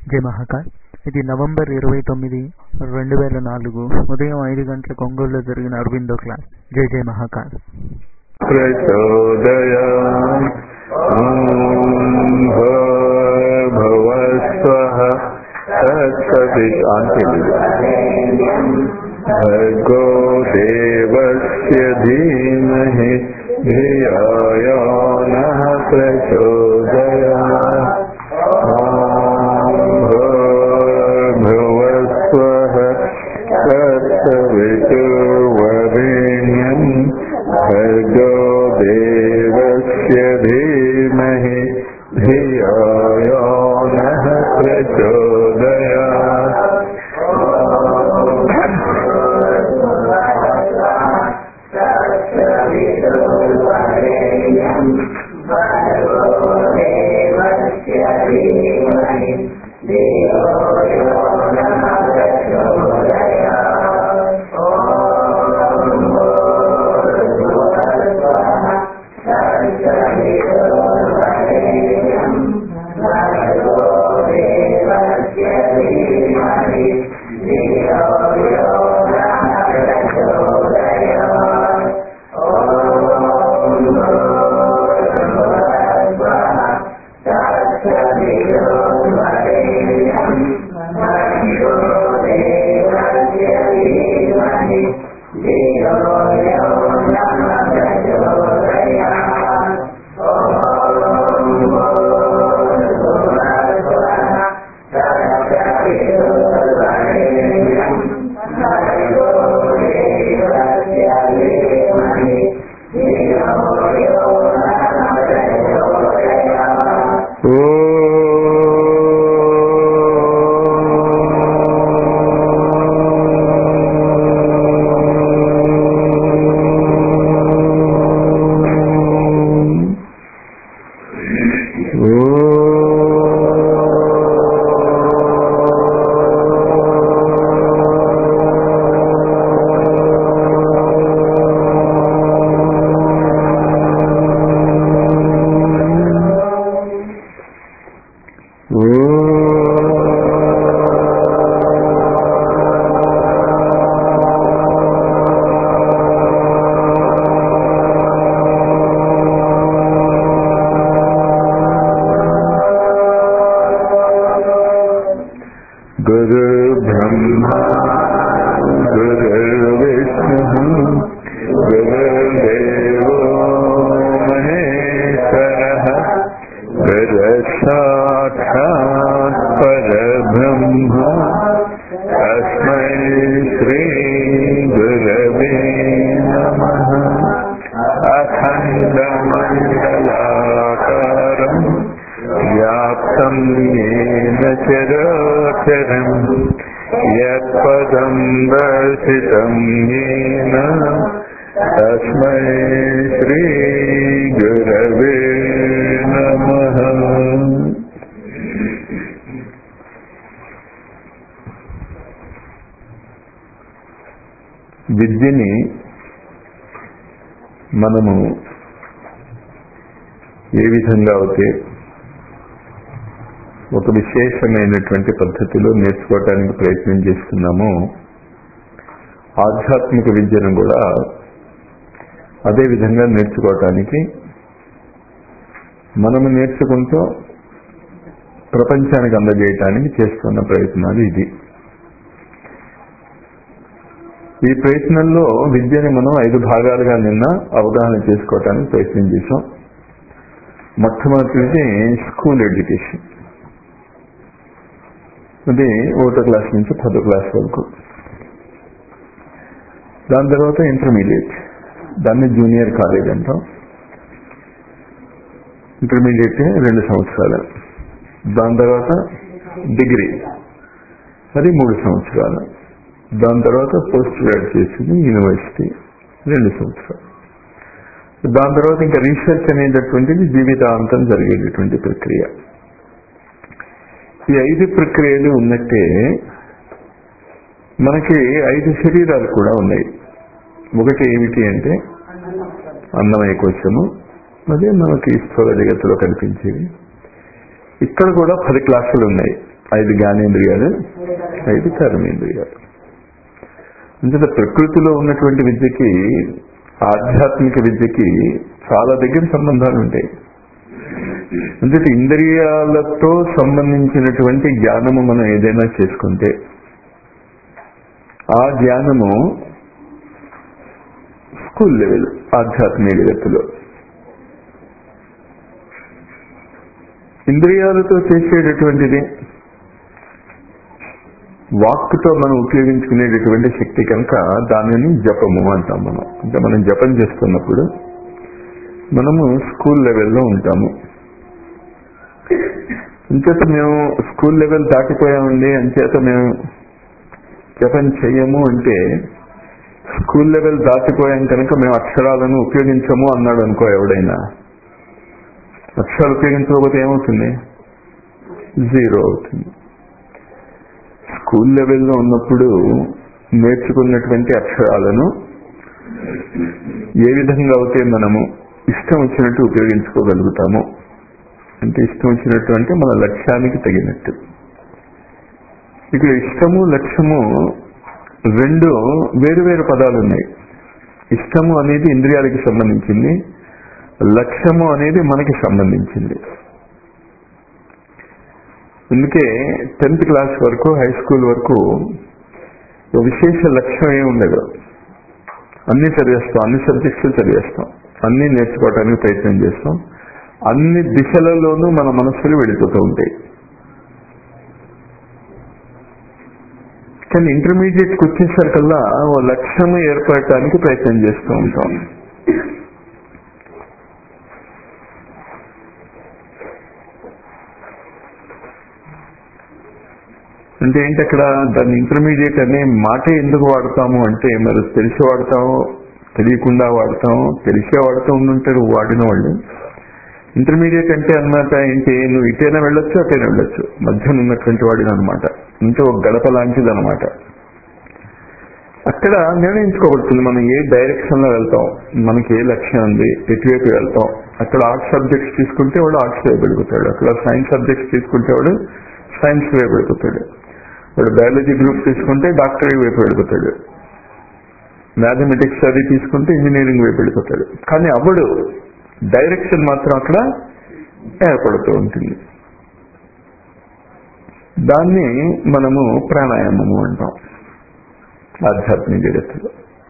జై మహాకాల్. ఇది నవంబర్ 29, 2004 ఉదయం 5 గంటలకు ఒంగోలులో జరిగిన అరవిందో క్లాస్. జై జై మహాకాల్. భర్గో దేవస్య ధీమహి ధియో యో నః ప్రచోదయాత్. భూర్భువస్వః తత్సవితుర్వరేణ్యం భర్గో దేవస్య ధీమహి ధియో యో నః ప్రచోదయాత్. యత్పదం దర్శితం యేన తస్మై శ్రీ గురవే నమః. విద్యని మనము ఏ విధంగా అయితే ఒక విశేషమైనటువంటి పద్ధతిలో నేర్చుకోవటానికి ప్రయత్నం చేస్తున్నామో, ఆధ్యాత్మిక విద్యను కూడా అదే విధంగా నేర్చుకోవటానికి మనము నేర్చుకుంటూ ప్రపంచానికి అందజేయటానికి చేస్తున్న ప్రయత్నాలు ఇది. ఈ ప్రయత్నంలో విద్యని మనం 5 భాగాలుగా నిన్న అవగాహన చేసుకోవటానికి ప్రయత్నం చేసాం. మొట్టమొదటిది స్కూల్ ఎడ్యుకేషన్. అది 1వ క్లాస్ నుంచి 10వ క్లాస్ వరకు. దాని తర్వాత ఇంటర్మీడియట్, దాన్ని జూనియర్ కాలేజ్ అంటాం. ఇంటర్మీడియట్ 2 సంవత్సరాలు. దాని తర్వాత డిగ్రీ, అది 3 సంవత్సరాలు. దాని తర్వాత పోస్ట్ గ్రాడ్యుయేషన్, యూనివర్సిటీ 2 సంవత్సరాలు. దాని తర్వాత ఇంకా రీసెర్చ్ అనేటటువంటిది జీవితాంతం జరిగేటటువంటి ప్రక్రియ. ఈ 5 ప్రక్రియలు ఉన్నట్టే మనకి 5 శరీరాలు కూడా ఉన్నాయి. ఒకటి ఏమిటి అంటే అన్నమయ కోశము, అదే మనకి స్థూల జగత్తులో కనిపించేవి. ఇక్కడ కూడా 10 క్లాసులు ఉన్నాయి. 5 జ్ఞానేంద్రియాలు, 5 కర్మేంద్రియాలు. అంటే ప్రకృతిలో ఉన్నటువంటి విద్యకి ఆధ్యాత్మిక విద్యకి చాలా దగ్గర సంబంధాలు ఉంటాయి. అంటే ఇంద్రియాలతో సంబంధించినటువంటి జ్ఞానము మనం ఏదైనా చేసుకుంటే ఆ జ్ఞానము స్కూల్ లెవెల్ ఆధ్యాత్మిక జగత్తులో, ఇంద్రియాలతో చేసేటటువంటిది వాక్కుతో మనం ఉపయోగించుకునేటటువంటి శక్తి కనుక దానిని జపము అంటాం మనం. అంటే మనం జపం చేస్తున్నప్పుడు మనము స్కూల్ లెవెల్లో ఉంటాము. అంచేత మేము స్కూల్ లెవెల్ దాటిపోయామండి, అంచేత మేము జపం చెయ్యము అంటే స్కూల్ లెవెల్ దాటిపోయాం కనుక మేము అక్షరాలను ఉపయోగించము అన్నాడు అనుకో ఎవడైనా. అక్షరాలు ఉపయోగించకపోతే ఏమవుతుంది? 0 అవుతుంది. స్కూల్ లెవెల్లో ఉన్నప్పుడు నేర్చుకున్నటువంటి అక్షరాలను ఏ విధంగా అయితే మనము ఇష్టం వచ్చినట్టు ఉపయోగించుకోగలుగుతాము, అంటే ఇష్టం వచ్చినట్టు అంటే మన లక్ష్యానికి తగినట్టు. ఇక్కడ ఇష్టము లక్ష్యము 2 వేరు పదాలు ఉన్నాయి. ఇష్టము అనేది ఇంద్రియాలకి సంబంధించింది, లక్ష్యము అనేది మనకి సంబంధించింది. అందుకే 10th క్లాస్ వరకు, హై స్కూల్ వరకు విశేష లక్ష్యం ఏమి ఉండదు. అన్ని చదివేస్తాం, అన్ని సబ్జెక్ట్స్ చదివేస్తాం, అన్ని నేర్చుకోవడానికి ప్రయత్నం చేస్తాం, అన్ని దిశలలోనూ మన మనస్సులు వెళ్ళిపోతూ ఉంటాయి. కానీ ఇంటర్మీడియట్కి వచ్చేసరికల్లా ఓ లక్ష్యము ఏర్పడటానికి ప్రయత్నం చేస్తూ ఉంటాం. అంటే ఏంటి అక్కడ దాన్ని ఇంటర్మీడియట్ అనే మాటే ఎందుకు వాడతాము అంటే, మరి తెలిసి వాడతాము, తెలియకుండా వాడతాము, తెలిసే వాడుతూ ఉండుంటారు వాడిన వాళ్ళు. ఇంటర్మీడియట్ అంటే అన్నమాట ఏంటి, నువ్వు ఇటైనా వెళ్ళొచ్చు అటైనా వెళ్ళొచ్చు, మధ్యన ఉన్నటువంటి వాడిని అనమాట. అంటే ఒక గడప లాంటిది అనమాట. అక్కడ నిర్ణయించుకోబడుతుంది మనం ఏ డైరెక్షన్ లో వెళ్తాం, మనకి ఏ లక్ష్యం ఉంది, ఎటువైపు వెళ్తాం. అక్కడ ఆర్ట్స్ సబ్జెక్ట్స్ తీసుకుంటే వాడు ఆర్ట్స్ వైపు వెళ్ళిపోతాడు, అక్కడ సైన్స్ సబ్జెక్ట్స్ తీసుకుంటే వాడు సైన్స్ వైపు వెళ్ళిపోతాడు, వాడు బయాలజీ గ్రూప్ తీసుకుంటే డాక్టరీ వైపు వెళ్ళిపోతాడు, మ్యాథమెటిక్స్ అది తీసుకుంటే ఇంజనీరింగ్ వైపు వెళ్ళిపోతాడు. కానీ అవ్వడు, డైరెక్షన్ మాత్రం అక్కడ ఏర్పడుతూ ఉంటుంది. దాన్ని మనము ప్రాణాయామము అంటాం ఆధ్యాత్మిక జగత్తులో.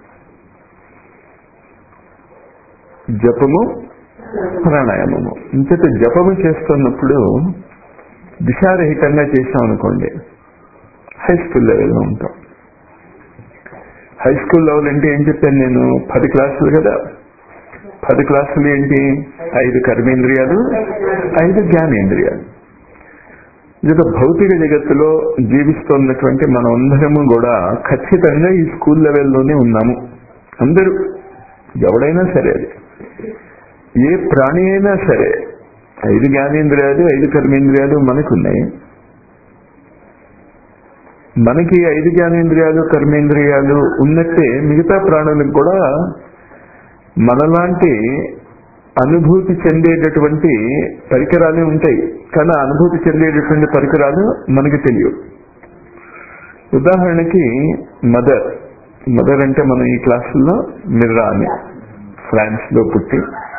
జపము, ప్రాణాయామము. ఇంతటి జపము చేస్తున్నప్పుడు దిశారహితంగా చేసాం అనుకోండి, హై స్కూల్ లెవెల్లో ఉంటాం. హై స్కూల్ లెవెల్ అంటే ఏం చెప్పాను నేను, 10 క్లాసులు కదా. 10 క్లాసులు ఏంటి, 5 కర్మేంద్రియాలు, 5 జ్ఞానేంద్రియాలు. ఇది భౌతిక జగత్తులో జీవిస్తున్నటువంటి మనం అందరము కూడా ఖచ్చితంగా ఈ స్కూల్ లెవెల్లోనే ఉన్నాము. అందరూ, ఎవడైనా సరే, అది ఏ ప్రాణి అయినా సరే 5 జ్ఞానేంద్రియాలు, 5 కర్మేంద్రియాలు మనకున్నాయి. మనకి 5 జ్ఞానేంద్రియాలు, కర్మేంద్రియాలు ఉన్నట్టే మిగతా ప్రాణులకు కూడా మనలాంటి అనుభూతి చెందేటటువంటి పరికరాలు ఉంటాయి. కానీ అనుభూతి చెందేటటువంటి పరికరాలు మనకి తెలియవు. ఉదాహరణకి మదర్ అంటే మనం ఈ క్లాసుల్లో మిర్రా అని ఫ్రాన్స్ లో పుట్టి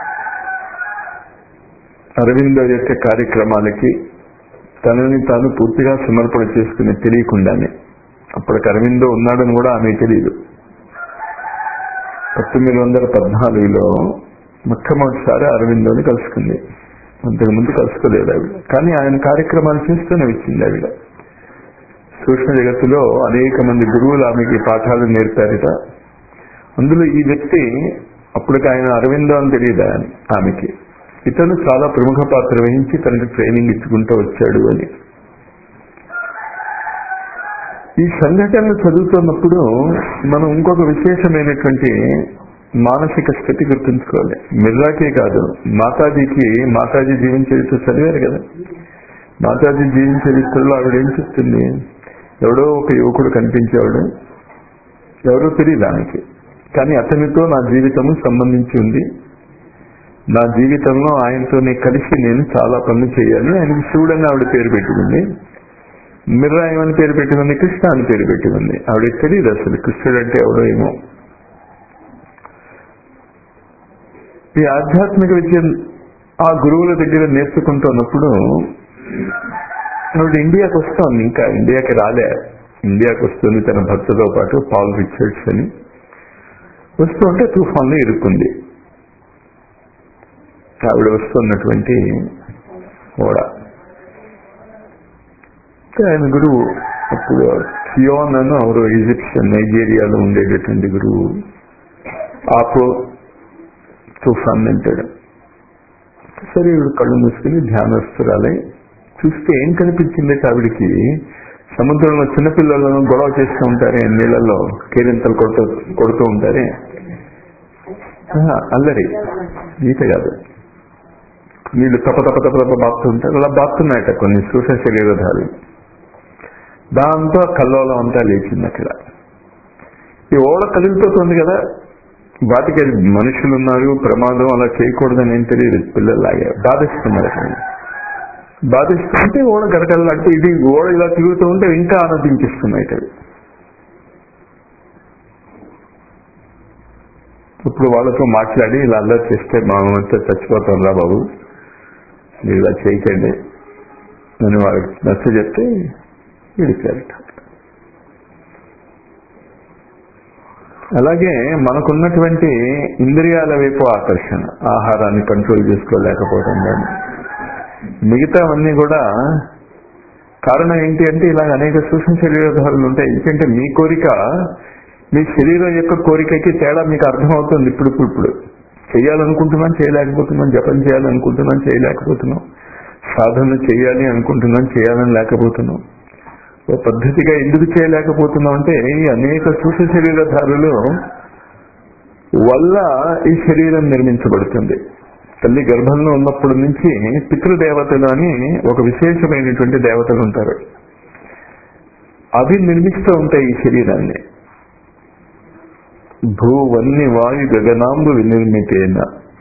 అరవిందో యొక్క కార్యక్రమాలకి తనని తాను పూర్తిగా సమర్పణ చేసుకుని తెలియకుండానే, అప్పటికి అరవిందో ఉన్నాడని కూడా ఆమె తెలియదు. 1914లో మొట్టమొదటిసారి అరవిందోని కలుసుకుంది, అంతకుముందు కలుసుకోలేదు ఆవిడ. కానీ ఆయన కార్యక్రమాలు చేస్తూనే వచ్చింది ఆవిడ. సూక్ష్మ జగత్తులో అనేక మంది గురువులు ఆమెకి పాఠాలు నేర్పారట. అందులో ఈ వ్యక్తి, అప్పటికి ఆయన అరవిందో అని తెలియదు ఆమెకి, ఇతను చాలా ప్రముఖ పాత్ర వహించి తనకి ట్రైనింగ్ ఇచ్చుకుంటూ వచ్చాడు అని. ఈ సంఘటనలు చదువుతున్నప్పుడు మనం ఇంకొక విశేషమైనటువంటి మానసిక స్థితి గుర్తుంచుకోవాలి. మిర్రాకే కాదు, మాతాజీ జీవన చరిత్ర చదివారు కదా. మాతాజీ జీవన చరిత్రలో ఆవిడ ఏం చెప్తుంది, ఎవడో ఒక యువకుడు కనిపించేవాడు, ఎవరో తెలియదు ఆమెకి, కానీ అతనితో నా జీవితము సంబంధించి ఉంది, నా జీవితంలో ఆయనతోనే కలిసి నేను చాలా పనులు చేయాలి, ఆయనకి శివుడని ఆవిడ పేరు పెట్టుకుంది. మిర్రా ఏమని పేరు పెట్టుకుంది? కృష్ణ అని పేరు పెట్టుకుంది. ఆవిడకి తెలియదు అసలు కృష్ణుడు అంటే ఎవడో ఏమో. ఈ ఆధ్యాత్మిక విద్య ఆ గురువుల దగ్గర నేర్చుకుంటున్నప్పుడు ఆవిడ ఇండియాకి వస్తోంది. ఇంకా ఇండియాకి రాలే, ఇండియాకి వస్తుంది తన భర్తతో పాటు, పాల్ రిచర్డ్స్ అని. వస్తూ ఉంటే తుఫాన్లో ఇరుక్కుంది ఆవిడ వస్తున్నటువంటి ఓడ. ఆయన గురువు అప్పుడు సియోన్ అని ఎవరు ఈజిప్షియన్ నైజీరియాలో ఉండేటటువంటి గురువు ఆపో తుఫాన్ అంటాడు. సరే ఇవిడు కళ్ళు మూసుకుని ధ్యానస్తురాలై చూస్తే ఏం కనిపించింది ఆవిడికి? సముద్రంలో చిన్నపిల్లలను గొడవ చేస్తూ ఉంటారే, నీళ్ళల్లో కేరింతలు కొడుతూ ఉంటారే, అల్లరి, ఈత కాదు, నీళ్లు తప్ప తప్ప తప్ప తప్ప బాగుతూ ఉంటారు. అలా బాగుతున్నాయట కొన్ని సూక్ష్మ శరీరధారులు. దాంతో కల్లోలం అంతా లేచింది అక్కడ. ఈ ఓడ కదిలిపోతుంది కదా, వాటికి మనుషులు ఉన్నారు, ప్రమాదం, అలా చేయకూడదని ఏం తెలియదు. పిల్లల్లాగే బాధిస్తున్నారు. అక్కడ బాధిస్తుంటే ఓడ గరకల్లాంటి ఇది ఓడ ఇలా తిరుగుతూ ఉంటే ఇంకా ఆనందించిస్తున్నాయి. ఇప్పుడు వాళ్ళతో మాట్లాడి ఇలా అల్లరి చేస్తే మామంతా చచ్చిపోతాం రా బాబు, మీరు ఇలా చేయకండి అని వాళ్ళకి నచ్చ చెప్తే విడిచారట. అలాగే మనకున్నటువంటి ఇంద్రియాల వైపు ఆకర్షణ, ఆహారాన్ని కంట్రోల్ చేసుకోలేకపోవడం కానీ మిగతావన్నీ కూడా కారణం ఏంటి అంటే ఇలాగ అనేక సూక్ష్మ శరీరధారులు ఉంటాయి. ఎందుకంటే మీ కోరిక మీ శరీరం యొక్క కోరికకి తేడా మీకు అర్థమవుతుంది. ఇప్పుడు చేయాలనుకుంటున్నాం చేయలేకపోతున్నాం, జపం చేయాలనుకుంటున్నాం చేయలేకపోతున్నాం, సాధన చేయాలి అనుకుంటున్నాం చేయాలని లేకపోతున్నాం. ఓ పద్ధతిగా ఎందుకు చేయలేకపోతున్నాం అంటే ఈ అనేక సూక్ష్మ శరీరధారులు వల్ల ఈ శరీరం నిర్మించబడుతుంది. తల్లి గర్భంలో ఉన్నప్పటి నుంచి పితృదేవతలు అని ఒక విశేషమైనటువంటి దేవతలు ఉంటారు. అవి నిర్మిస్తూ ఉంటాయి ఈ శరీరాన్ని. భూవన్ని వాయు గగనాంబు వినిర్మితేన,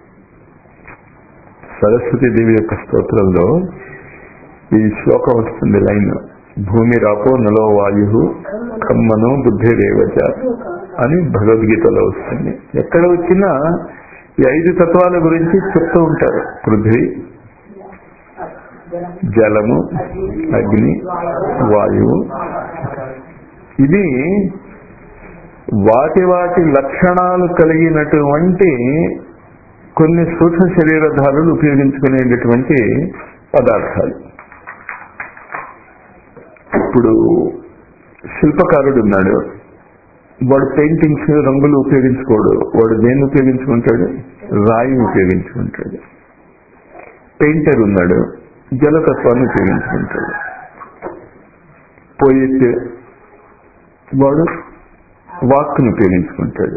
సరస్వతీదేవి యొక్క స్తోత్రంలో ఈ శ్లోకం వస్తుంది లైన్. భూమి రాపో నలో వాయు కమ్మనో బుద్ధిరేవచ అని భగవద్గీతలో వస్తుంది. ఎక్కడ వచ్చినా ఈ 5 తత్వాల గురించి చెప్తూ ఉంటారు. పృథ్వీ, జలము, అగ్ని, వాయువు. ఇది వాటి వాటి లక్షణాలు కలిగినటువంటి కొన్ని సూక్ష్మ శరీరధారులు ఉపయోగించుకునేటటువంటి పదార్థాలు. ఇప్పుడు శిల్పకారుడు ఉన్నాడు, వాడు పెయింటింగ్స్ రంగులు ఉపయోగించుకోడు. వాడు దేన్ని ఉపయోగించుకుంటాడు? రాయి ఉపయోగించుకుంటాడు. పెయింటర్ ఉన్నాడు, జలతత్వాన్ని ఉపయోగించుకుంటాడు. పోయిట్ వాడు వాక్కును ఉపయోగించుకుంటాడు.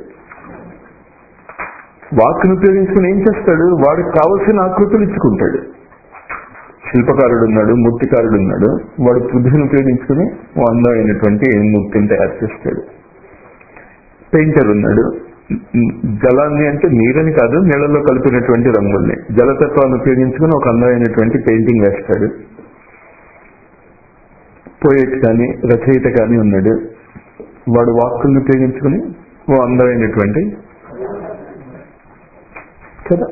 వాక్కును ఉపయోగించుకుని ఏం చేస్తాడు? వాడికి కావలసిన ఆకృతులు ఇచ్చుకుంటాడు. శిల్పకారుడు ఉన్నాడు, మూర్తికారుడు ఉన్నాడు, వాడు బుద్ధిని ఉపయోగించుకుని అందమైనటువంటి మూర్తిని తయారు చేస్తాడు. పెయింటర్ ఉన్నాడు, జలాన్ని అంటే నీరని కాదు, నీళ్ళలో కలిపినటువంటి రంగుల్ని, జలతత్వాన్ని ఉపయోగించుకుని ఒక అందమైనటువంటి పెయింటింగ్ వేస్తాడు. పోయిట్ కానీ రచయిత కానీ ఉన్నాడు, వాడు వాక్కుల్ని ఉపయోగించుకుని ఓ అందమైనటువంటి కదా.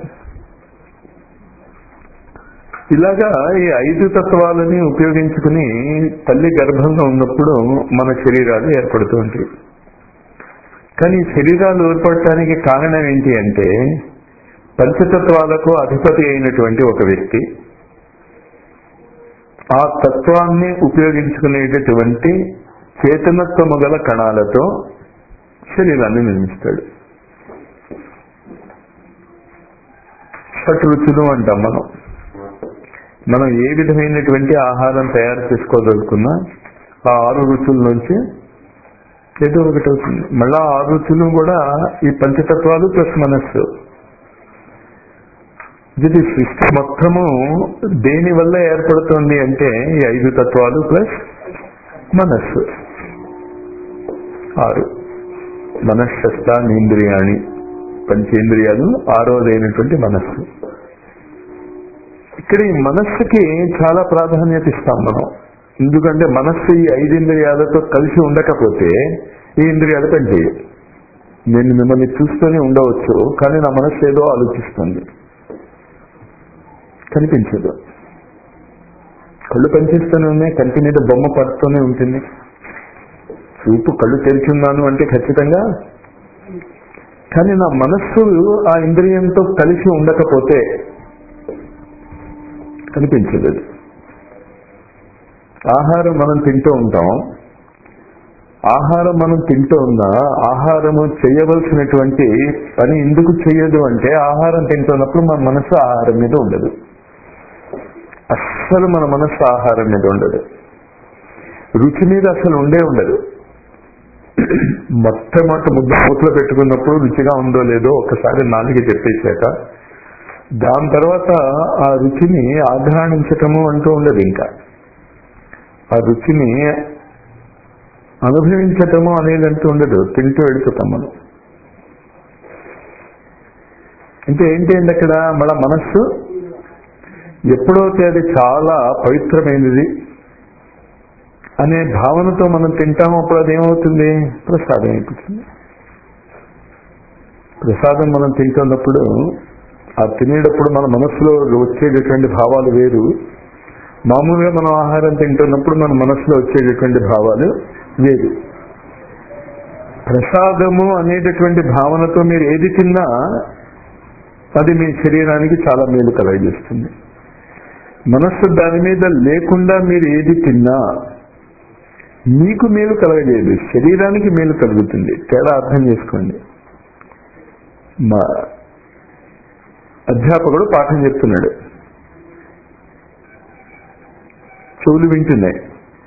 ఇలాగా ఈ 5 తత్వాలని ఉపయోగించుకుని తల్లి గర్భంలో ఉన్నప్పుడు మన శరీరాలు ఏర్పడుతూ ఉంటాయి. కానీ శరీరాలు ఏర్పడటానికి కారణం ఏంటి అంటే పంచతత్వాలకు అధిపతి అయినటువంటి ఒక వ్యక్తి ఆ తత్వాన్ని ఉపయోగించుకునేటటువంటి చేతనత్వము గల కణాలతో శరీరాన్ని నిర్మిస్తాడు. షట్రుచులు అంటాం మనం ఏ విధమైనటువంటి ఆహారం తయారు చేసుకోదలుకున్నా ఆ 6 రుచుల నుంచి ఏదో ఒకటి అవుతుంది. మళ్ళా 6 రుచులు కూడా ఈ పంచతత్వాలు ప్లస్ మనస్సు. ఇది సృష్టి మొత్తము దేని వల్ల ఏర్పడుతుంది అంటే ఈ 5 తత్వాలు ప్లస్ మనస్సు. 6 మనశ్శస్త్రాణీంద్రియాణి, పంచేంద్రియాలు, 6వదైనటువంటి మనస్సు. ఇక్కడ ఈ మనస్సుకి చాలా ప్రాధాన్యత ఇస్తాం మనం. ఎందుకంటే మనస్సు ఈ 5 ఇంద్రియాలతో కలిసి ఉండకపోతే ఈ ఇంద్రియాలు పనిచేయవు. నేను మిమ్మల్ని చూస్తూనే ఉండవచ్చు, కానీ నా మనస్సు ఏదో ఆలోచిస్తుంది, కనిపించదు. కళ్ళు పనిచేస్తూనే ఉన్నాయి, కంటి మీద బొమ్మ పడుతూనే ఉంటుంది. చూపు కళ్ళు తెరిచున్నాను అంటే ఖచ్చితంగా, కానీ నా మనస్సు ఆ ఇంద్రియంతో కలిసి ఉండకపోతే కనిపించదు. ఆహారం మనం తింటూ ఉంటాం. ఆహారం మనం తింటూ ఉన్నా ఆహారము చేయవలసినటువంటి పని ఎందుకు చేయదు అంటే ఆహారం తింటున్నప్పుడు మన మనస్సు ఆహారం మీద ఉండదు. అస్సలు మన మనస్సు ఆహారం మీద ఉండదు. రుచి మీద అసలు ఉండదు. మొట్టమొదటి ముద్ద మూతలో పెట్టుకున్నప్పుడు రుచిగా ఉందో లేదో ఒకసారి నాలుగు చెప్పేశాక దాని తర్వాత ఆ రుచిని ఆఘ్రాణించటము అంటూ ఉండదు. ఇంకా ఆ రుచిని అనుభవించటము అనేది అంటూ ఉండదు. తింటూ వెళ్ళిపోతాం మనం. అంటే ఏంటి అక్కడ మన మనస్సు ఎప్పుడైతే అది చాలా పవిత్రమైనది అనే భావనతో మనం తింటామో అప్పుడు అది ఏమవుతుంది? ప్రసాదం అయిపోతుంది. ప్రసాదం మనం తింటున్నప్పుడు ఆ తినేటప్పుడు మన మనస్సులో వచ్చేటటువంటి భావాలు వేరు. మామూలుగా మనం ఆహారం తింటున్నప్పుడు మన మనస్సులో వచ్చేటటువంటి భావాలు వేరు. ప్రసాదము అనేటటువంటి భావనతో మీరు ఏది తిన్నా అది మీ శరీరానికి చాలా మేలు కలగజేస్తుంది. మనస్సు దాని మీద లేకుండా మీరు ఏది తిన్నా మీకు మేలు కలగజేయదు, శరీరానికి మేలు కలుగుతుంది. తేడా అర్థం చేసుకోండి. మా అధ్యాపకుడు పాఠం చెప్తున్నాడు, చెవులు వింటున్నాయి,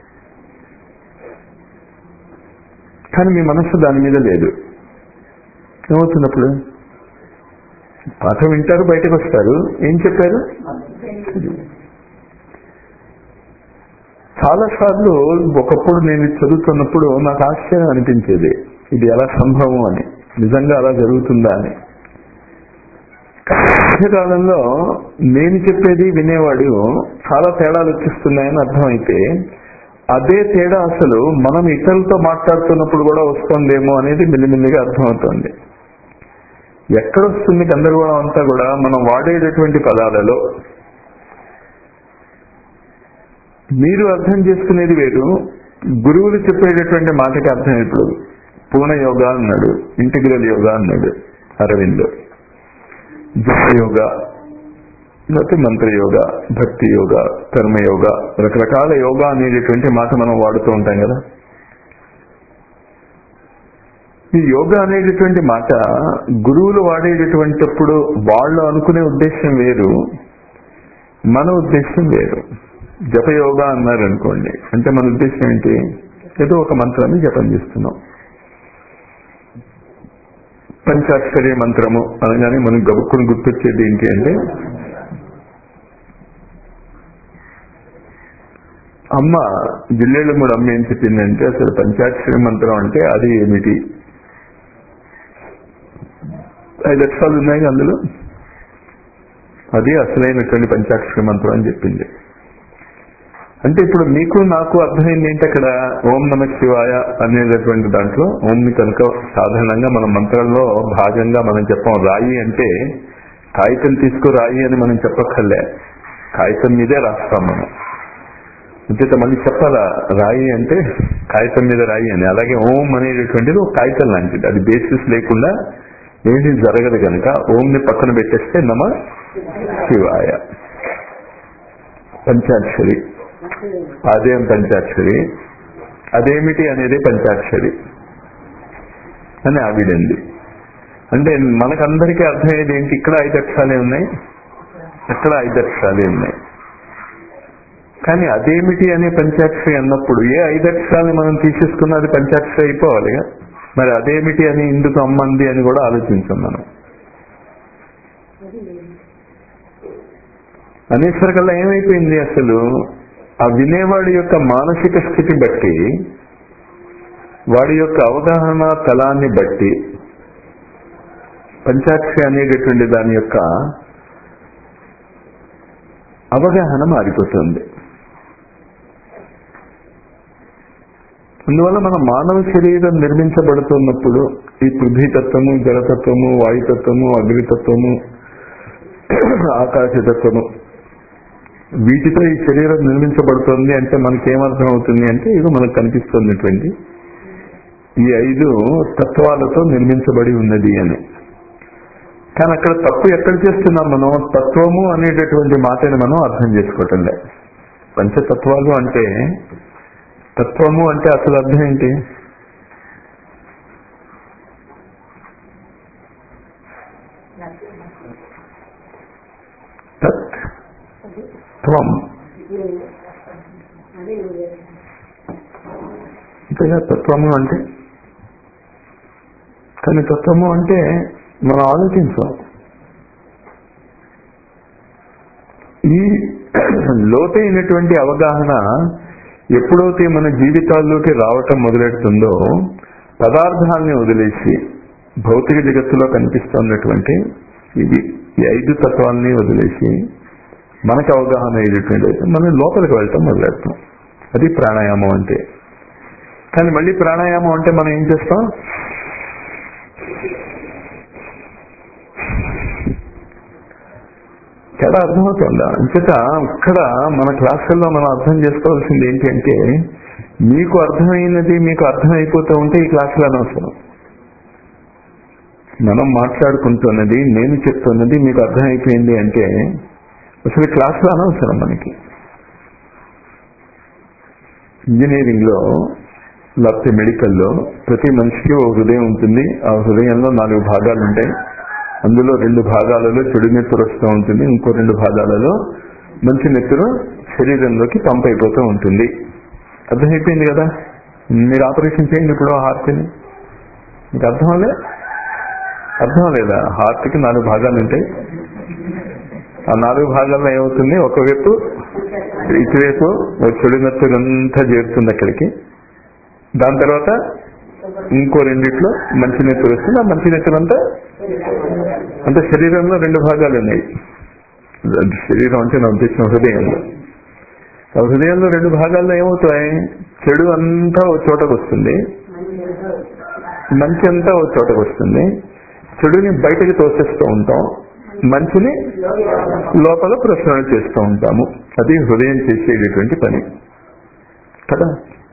కానీ మీ మనస్సు దాని మీద లేదు. ఏమవుతున్నప్పుడు పాఠం వింటారు, బయటకు వస్తారు, ఏం చెప్పారు? చాలాసార్లు ఒకప్పుడు నేను చదువుతున్నప్పుడు నాకు ఆశ్చర్యం అనిపించేది, ఇది ఎలా సంభవం అని, నిజంగా అలా జరుగుతుందా అని. మధ్యకాలంలో నేను చెప్పేది వినేవాడు చాలా తేడాలు వచ్చేస్తున్నాయని అర్థమైతే అదే తేడా అసలు మనం ఇతరులతో మాట్లాడుతున్నప్పుడు కూడా వస్తుందేమో అనేది మెల్లిమెల్లిగా అర్థమవుతుంది. ఎక్కడొస్తుంది గందరగోళం అంతా కూడా మనం వాడేటటువంటి పదాలలో. మీరు అర్థం చేసుకునేది వేరు, గురువులు చెప్పేటటువంటి మాటకి అర్థం. ఇప్పుడు పూర్ణ యోగా అన్నాడు, ఇంటిగ్రల్ యోగా అన్నాడు అరవింద్, జప యోగా, లేకపోతే మంత్ర యోగా, భక్తి యోగా, కర్మయోగా, రకరకాల యోగా అనేటటువంటి మాట మనం వాడుతూ ఉంటాం కదా. ఈ యోగా అనేటటువంటి మాట గురువులు వాడేటటువంటిప్పుడు వాళ్ళు అనుకునే ఉద్దేశం వేరు, మన ఉద్దేశం వేరు. జపయోగా అన్నారు అనుకోండి, అంటే మన ఉద్దేశం ఏంటి? ఏదో ఒక మంత్రాన్ని జపం చేస్తున్నాం. పంచాక్షరి మంత్రము అనగానే మనకు గబుక్కుని గుర్తొచ్చేది ఏంటి అంటే అమ్మ జిల్లేళ్ళ మూడు అమ్మ ఏం చెప్పిందంటే అసలు పంచాక్షరి మంత్రం అంటే అది ఏమిటి? 5 అక్షరాలు ఉన్నాయి అందులో, అది అసలైనటువంటి పంచాక్షరి మంత్రం అని చెప్పింది. అంటే ఇప్పుడు మీకు నాకు అర్థమైంది ఏంటి అక్కడ? ఓం నమ శివాయ అనేటటువంటి దాంట్లో ఓంని కనుక సాధారణంగా మన మంత్రంలో భాగంగా మనం చెప్పాం. రాయి అంటే కాగితం తీసుకు రాయి అని మనం చెప్పక్కర్లే, కాగితం మీదే రాస్తాం మనం. అంతే మళ్ళీ చెప్పాలా రాయి అంటే కాగితం మీద రాయి అని. అలాగే ఓం అనేటటువంటిది ఒక కాగితం లాంటిది, అది బేసిస్ లేకుండా ఏది జరగదు కనుక ఓంని పక్కన పెట్టేస్తే నమ శివాయ. పంచాక్షరి, అదేం పంచాక్షరి, అదేమిటి అనేది పంచాక్షరి అని ఆవిడంది. అంటే మనకందరికీ అర్థమయ్యేది ఏంటి? ఇక్కడ 5 అక్షరాలే ఉన్నాయి, ఇక్కడ 5 అక్షరాలే ఉన్నాయి. కానీ అదేమిటి అనే పంచాక్షరి అన్నప్పుడు ఏ 5 అక్షరాలని మనం తీసేసుకున్నా అది పంచాక్షరి అయిపోవాలి. మరి అదేమిటి అని ఎందుకు అమ్మంది అని కూడా ఆలోచించాం మనం. అనేసరికల్లా ఏమైపోయింది? అసలు ఆ వినేవాడి యొక్క మానసిక స్థితి బట్టి, వాడి యొక్క అవగాహన తలాన్ని బట్టి పంచాక్షరి అనేటటువంటి దాని యొక్క అవగాహన మారిపోతుంది. అందువల్ల మన మానవ శరీరం నిర్మించబడుతున్నప్పుడు ఈ పృథ్వీతత్వము, జలతత్వము, వాయుతత్వము, అగ్నితత్వము, ఆకాశతత్వము, వీటితో ఈ శరీరం నిర్మించబడుతుంది అంటే మనకేమర్థం అవుతుంది అంటే ఇది మనకు కనిపిస్తున్నటువంటి ఈ 5 తత్వాలతో నిర్మించబడి ఉన్నది అని. కానీ అక్కడ తప్పు ఎక్కడ చేస్తున్నాం మనం? తత్వము అనేటటువంటి మాటని మనం అర్థం చేసుకోవటం లేదు. పంచతత్వాలు అంటే, తత్వము అంటే అసలు అర్థం ఏంటి? తత్వం అంతేగా తత్వము అంటే. కానీ తత్వము అంటే మనం ఆలోచించాం. ఈ లోతైనటువంటి అవగాహన ఎప్పుడైతే మన జీవితాల్లోకి రావటం మొదలెడుతుందో, పదార్థాలని వదిలేసి భౌతిక జగత్తులో కనిపిస్తున్నటువంటి ఇది ఈ 5 తత్వాలని వదిలేసి మనకు అవగాహన అయ్యేటువంటి మనం లోపలికి వెళ్ళటం మొదలెడతాం. అది ప్రాణాయామం అంటే. కానీ మళ్ళీ ప్రాణాయామం అంటే మనం ఏం చేస్తాం? తేడా అర్థమవుతుందా? అంచేత ఇక్కడ మన క్లాసుల్లో మనం అర్థం చేసుకోవాల్సింది ఏంటి అంటే, మీకు అర్థమైనది మీకు అర్థమైపోతూ ఉంటే ఈ క్లాసులు అనవసరం. మనం మాట్లాడుకుంటున్నది, నేను చెప్తున్నది మీకు అర్థమైపోయింది అంటే అసలు క్లాసులు అనవసరం మనకి. ఇంజనీరింగ్ లో లేకపోతే మెడికల్లో ప్రతి మనిషికి ఓ హృదయం ఉంటుంది. ఆ హృదయంలో 4 భాగాలు ఉంటాయి. అందులో 2 భాగాలలో చెడు నెత్తురు వస్తూ ఉంటుంది, ఇంకో 2 భాగాలలో మంచి నెత్తురు శరీరంలోకి పంప్ అయిపోతూ ఉంటుంది. అర్థమైపోయింది కదా? మీరు ఆపరేషన్ చేయండి ఇప్పుడు హార్ట్ని. మీకు అర్థం లేదా? హార్ట్కి 4 భాగాలు ఉంటాయి. ఆ 4 భాగాల్లో ఏమవుతుంది? ఒకవైపు ఇటువైపు చెడు నెత్తురు అంతా చేరుతుంది అక్కడికి. దాని తర్వాత ఇంకో 2 మంచి నెత్తురు వస్తుంది. ఆ మంచి నెత్తురు అంతా శరీరంలో 2 భాగాలు ఉన్నాయి. శరీరం అంటే నా ఉద్దేశం హృదయంలో. ఆ హృదయంలో 2 భాగాల్లో ఏమవుతాయి? చెడు అంతా ఒక చోటకు వస్తుంది, మంచి అంతా ఒక చోటకు వస్తుంది. చెడుని బయటకు తోసేస్తూ ఉంటాం, మంచిని లోపల ప్రసరణ చేస్తూ ఉంటాము. అది హృదయం చేసేటటువంటి పని కదా.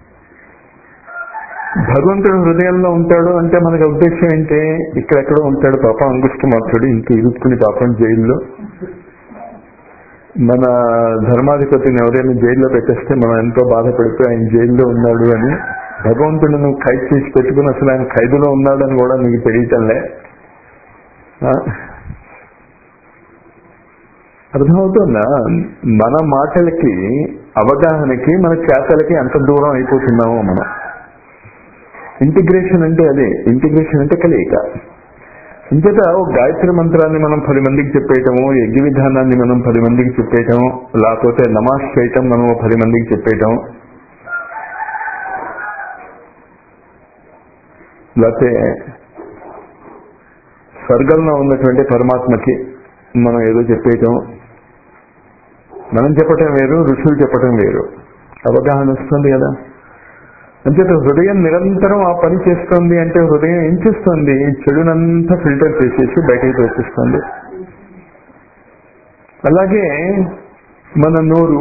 భగవంతుడు హృదయంలో ఉంటాడు అంటే మనకి ఉద్దేశం ఏంటి? ఇక్కడెక్కడో ఉంటాడు పాపం అంగుష్ఠమాత్రుడు, ఇంక ఇరుక్కుని పాపం జైల్లో. మన ధర్మాధిపతిని ఎవరైనా జైల్లో పెట్టేస్తే మనం ఎంతో బాధపడిపోయి ఆయన జైల్లో ఉన్నాడు అని. భగవంతుడు నువ్వు ఖైదు చేసి పెట్టుకుని అసలు ఆయన ఖైదులో ఉన్నాడని కూడా నీకు తెలియటంలే. అర్థమవుతుందా? మన మాటలకి, అవగాహనకి, మన చేతలకి ఎంత దూరం అయిపోతున్నామో మనం. ఇంటిగ్రేషన్ అంటే అదే. ఇంటిగ్రేషన్ అంటే కలయిక. ఇంతట ఒక గాయత్రి మంత్రాన్ని మనం 10 మందికి చెప్పేయటము, యజ్ఞ విధానాన్ని మనం 10 మందికి చెప్పేయటం, లేకపోతే నమాజ్ చేయటం మనం 10 మందికి చెప్పేయటం, లేకపోతే స్వర్గంలో ఉన్నటువంటి పరమాత్మకి మనం ఏదో చెప్పేయటం. మనం చెప్పటం వేరు, ఋషులు చెప్పటం వేరు. అవగాహన వస్తుంది కదా. అంచేత హృదయం నిరంతరం ఆ పని చేస్తుంది. అంటే హృదయం ఏం చేస్తుంది? చెడునంతా ఫిల్టర్ చేసేసి బయటకు తోపిస్తుంది. అలాగే మన నోరు,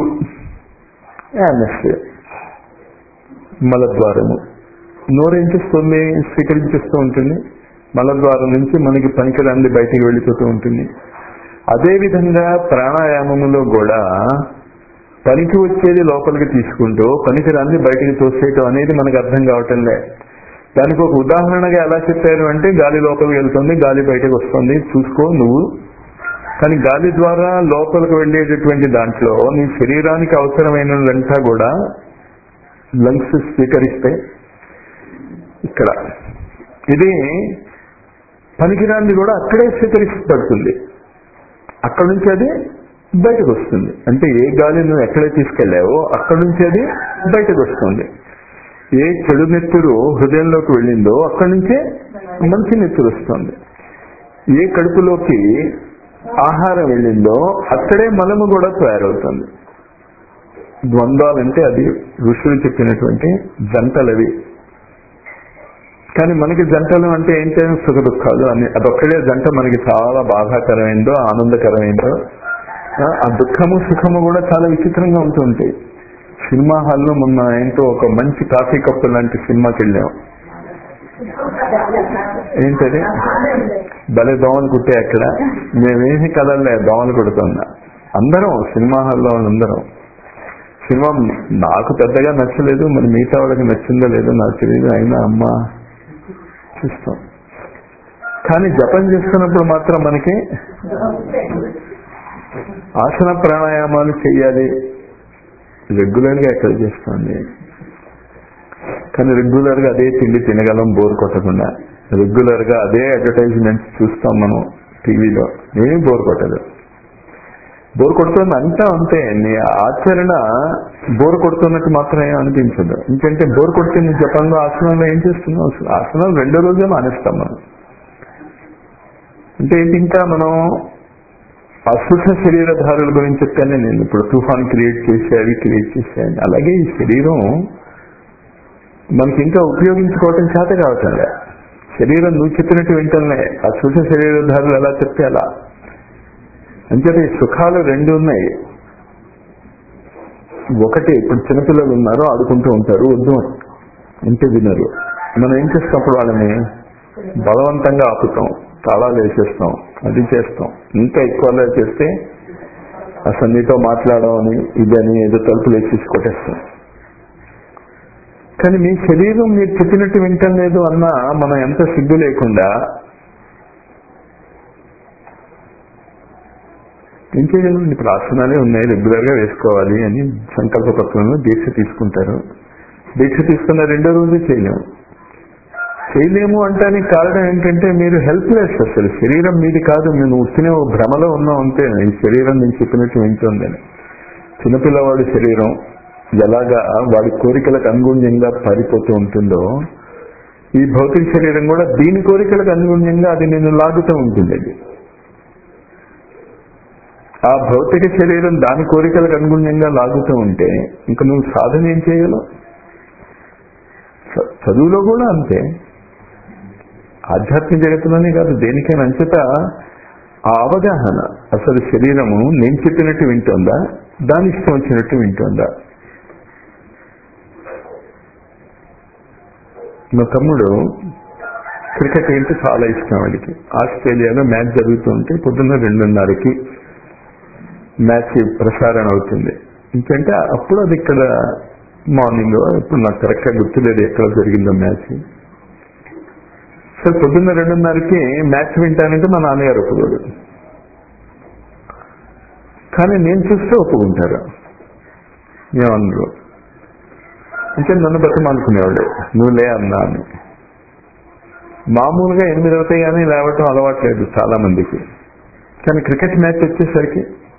మలద్వారము. నోరు ఏం చేస్తుంది? స్వీకరించేస్తూ ఉంటుంది. మలద్వారం నుంచి మనకి పనికిరాంది బయటికి వెళ్ళిపోతూ ఉంటుంది. అదేవిధంగా ప్రాణాయామములో కూడా పనికి వచ్చేది లోపలికి తీసుకుంటూ పనికిరాంది బయటికి తోసేయటం అనేది మనకు అర్థం కావటం లే. దానికి ఒక ఉదాహరణగా ఎలా చెప్పారు అంటే, గాలి లోపలికి వెళ్తుంది, గాలి బయటకు వస్తుంది, చూసుకో నువ్వు. కానీ గాలి ద్వారా లోపలికి వెళ్ళేటటువంటి దాంట్లో నీ శరీరానికి అవసరమైనదంతా కూడా లంగ్స్ స్వీకరిస్తాయి. ఇక్కడ ఇది పనికిరాంది కూడా అక్కడే స్వీకరించబడుతుంది. అక్కడి నుంచి అది బయటకు వస్తుంది. అంటే ఏ గాలి నువ్వు ఎక్కడే తీసుకెళ్లావో అక్కడి నుంచి అది బయటకు వస్తుంది. ఏ చెడు నెత్తురు హృదయంలోకి వెళ్ళిందో అక్కడి నుంచే మంచి నెత్తురు వస్తుంది. ఏ కడుపులోకి ఆహారం వెళ్ళిందో అక్కడే మలము కూడా తయారవుతుంది. ద్వంద్వాలంటే అది ఋషులు చెప్పినటువంటి జంటలవి. కానీ మనకి జంటలు అంటే ఏంటంటే సుఖ దుఃఖాలు అని, అదొక్కడే జంట మనకి చాలా బాధాకరమైందో ఆనందకరమైందో. ఆ దుఃఖము సుఖము కూడా చాలా విచిత్రంగా ఉంటుంటాయి. సినిమా హాల్లో మొన్న ఏంటో ఒక మంచి కాఫీ కప్పు లాంటి సినిమాకి వెళ్ళాం. ఏంటది, భలే దోమలు కుట్టే అక్కడ. మేమేమి కదలలే, దోమలు కుడుతున్నా. అందరం సినిమా హాల్లో అందరం. సినిమా నాకు పెద్దగా నచ్చలేదు, మరి మిగతా వాళ్ళకి నచ్చిందో లేదో నాకు తెలియదు. అయినా అమ్మ చూస్తాం. కానీ జపం చేస్తున్నప్పుడు మాత్రం మనకి ఆసన ప్రాణాయామాలు చెయ్యాలి. రెగ్యులర్ గా ఎక్కడ చేస్తుంది, కానీ రెగ్యులర్ గా అదే తిండి తినగలం బోర్ కొట్టకుండా. రెగ్యులర్ గా అదే అడ్వర్టైజ్మెంట్స్ చూస్తాం మనం టీవీలో, ఏమీ బోర్ కొట్టదు. బోర్ కొడుతుంది అంతా అంతే. నీ ఆచరణ బోర్ కొడుతున్నట్టు మాత్రమే అనిపించదు. ఎందుకంటే బోర్ కొడితే నీ జపంలో ఆసనంలో ఏం చేస్తున్నావు? ఆసనం 2వ రోజే మానేస్తాం మనం. అంటే ఏంటి, ఇంకా మనం అశుద్ధ శరీరధారుల గురించి చెప్పానే నేను. ఇప్పుడు తుఫాన్ క్రియేట్ చేశాను. అలాగే ఈ శరీరం మనకి ఇంకా ఉపయోగించుకోవటం చేత కావట్లే. శరీరం నువ్వు చెప్పినట్టు వింటలే, అశుద్ధ శరీరధారులు ఎలా చెప్తే అలా. అంచేత ఈ సుఖాలు 2 ఉన్నాయి. ఒకటి, ఇప్పుడు చిన్నపిల్లలు ఉన్నారు, ఆడుకుంటూ ఉంటారు, వద్దు అంటే వినరు. మనం ఏం చేస్తాం, అప్పుడు వాళ్ళని బలవంతంగా ఆపుతాం, తాళాలు వేసేస్తాం, అది చేస్తాం. ఇంకా ఎక్కువగా చేస్తే అసలు నీతో మాట్లాడమని ఇదని ఏదో తలుపులు వేసేసి కొట్టేస్తాం. కానీ మీ శరీరం మీరు చెప్పినట్టు వింటం లేదు అన్నా మనం ఎంత సిగ్గు లేకుండా ఏం చేయగలం. ఇప్పుడు ఆసనాలే ఉన్నాయి, రెగ్యులర్ గా వేసుకోవాలి అని సంకల్ప పత్రంలో దీక్ష తీసుకుంటారు. దీక్ష తీసుకున్న 2వ రోజు చేయలేము అంటానికి కారణం ఏంటంటే మీరు హెల్ప్లెస్. అసలు శరీరం మీది కాదు, నేను ఉత్తినే భ్రమలో ఉన్నాం అంతే. ఈ శరీరం నేను చెప్పినట్టు వింటుందని. చిన్నపిల్లవాడి శరీరం ఎలాగా వాడి కోరికలకు అనుగుణ్యంగా పారిపోతూ ఉంటుందో, ఈ భౌతిక శరీరం కూడా దీని కోరికలకు అనుగుణ్యంగా అది నేను లాగుతూ ఉంటుంది. అది ఆ భౌతిక శరీరం దాని కోరికలకు అనుగుణ్యంగా లాగుతూ ఉంటే ఇంకా నువ్వు సాధన ఏం చేయగలవు? చదువులో కూడా అంతే, ఆధ్యాత్మిక జగత్తులోనే కాదు, దేనికైనా. అంచేత ఆ అవగాహన, అసలు శరీరము నేను చెప్పినట్టు వింటుందా, దాని ఇష్టం వచ్చినట్టు వింటుందా. మా తమ్ముడు క్రికెట్ అంటే చాలా ఇష్టం వాడికి. ఆస్ట్రేలియాలో మ్యాచ్ జరుగుతుంటే పొద్దున్న 2:30కి మ్యాచ్ ప్రసారం అవుతుంది. ఎందుకంటే అప్పుడు అది ఇక్కడ మార్నింగ్, ఇప్పుడు నాకు కరెక్ట్గా గుర్తులేదు ఎక్కడ జరిగిందో మ్యాచ్. సరే పొద్దున్న 2:30కి మ్యాచ్ వింటానంటే మా నాన్నగారు ఒప్పుకోడు, కానీ నేను చూస్తే ఒప్పుకుంటారు. ఏమన్నారు అంటే నన్ను బతమానుకునేవాడు, నువ్వు లే అన్నా అని. మామూలుగా 8 అవుతాయి కానీ లేవటం అలవాట్లేదు చాలా మందికి. కానీ క్రికెట్ మ్యాచ్ వచ్చేసరికి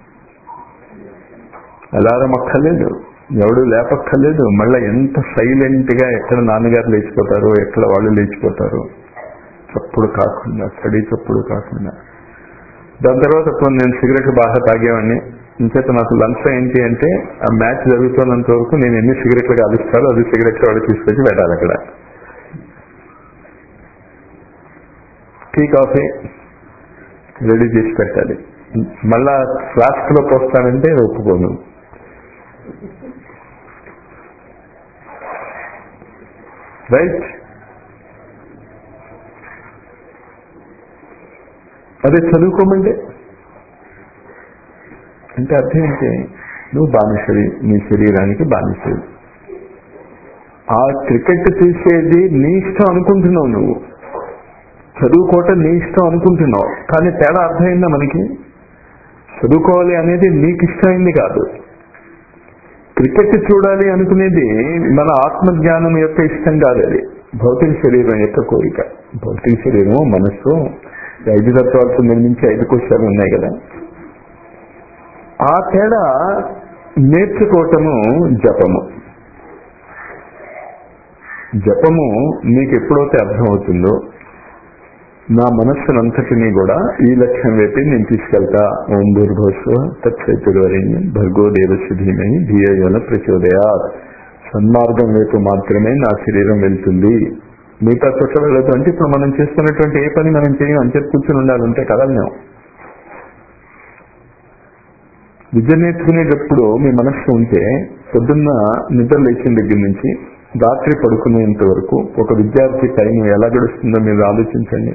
అలారం అక్కర్లేదు, ఎవడు లేపక్కర్లేదు. మళ్ళీ ఎంత సైలెంట్ గా ఎక్కడ నాన్నగారు లేచిపోతారో, ఎక్కడ వాళ్ళు లేచిపోతారో, చప్పుడు కాకుండా, స్టడీ చప్పుడు కాకుండా. దాని తర్వాత నేను సిగరెట్ బాగా తాగేవాడిని. ఇంచేత నాకు లంచ్ ఏంటి అంటే ఆ మ్యాచ్ జరుగుతున్నంత వరకు నేను ఎన్ని సిగరెట్లు కాలుస్తారో అది సిగరెట్ వాడు తీసుకొచ్చి పెట్టాలి అక్కడ. టీ కాఫీ రెడీ చేసి పెట్టాలి. మళ్ళా ఫ్లాస్క్ లో పోస్తానంటే ఒప్పుకోను. రైట్, అదే చదువుకోమంటే అంటే అర్థం ఏంటి, నువ్వు బానిసవి, నీ శరీరానికి బానిసవి. ఆ క్రికెట్ చూసేది నీ ఇష్టం అనుకుంటున్నావు, నువ్వు చదువుకోవటం నీ ఇష్టం అనుకుంటున్నావు. కానీ తేడా అర్థమైందా మనకి? చదువుకోవాలి అనేది నీకు ఇష్టమైంది కాదు, క్రికెట్ చూడాలి అనుకునేది మన ఆత్మజ్ఞానం యొక్క ఇష్టం కాదు, అది భౌతిక శరీరం యొక్క కోరిక. భౌతిక శరీరం, మనస్సు, 5 తత్వాలతో నిర్మించి 5 కోశాలు ఉన్నాయి కదా. ఆ తేడా నేర్చుకోవటము జపము. జపము నీకు ఎప్పుడైతే అర్థమవుతుందో నా మనస్సునంతటినీ కూడా ఈ లక్ష్యం వైపు నేను తీసుకెళ్తా. ఓం భూర్భువస్సుః తత్సవితుర్వరేణ్యం భర్గో దేవస్య ధీమహి ధియో యో నః ప్రచోదయాత్. సన్మార్గం వైపు మాత్రమే నా శరీరం వెళ్తుంది, మిగతా చోట్ల వెళ్ళదు. అంటే ఇప్పుడు మనం చేస్తున్నటువంటి ఏ పని మనం చేయం అని చెప్పి కూర్చొని ఉండాలంటే కదలేం. విద్య నేర్చుకునేటప్పుడు మీ మనస్సు ఉంటే పొద్దున్న నిద్ర లేచిన దగ్గర నుంచి రాత్రి పడుకునేంత వరకు ఒక విద్యార్థి టైం ఎలా గడుస్తుందో మీరు ఆలోచించండి.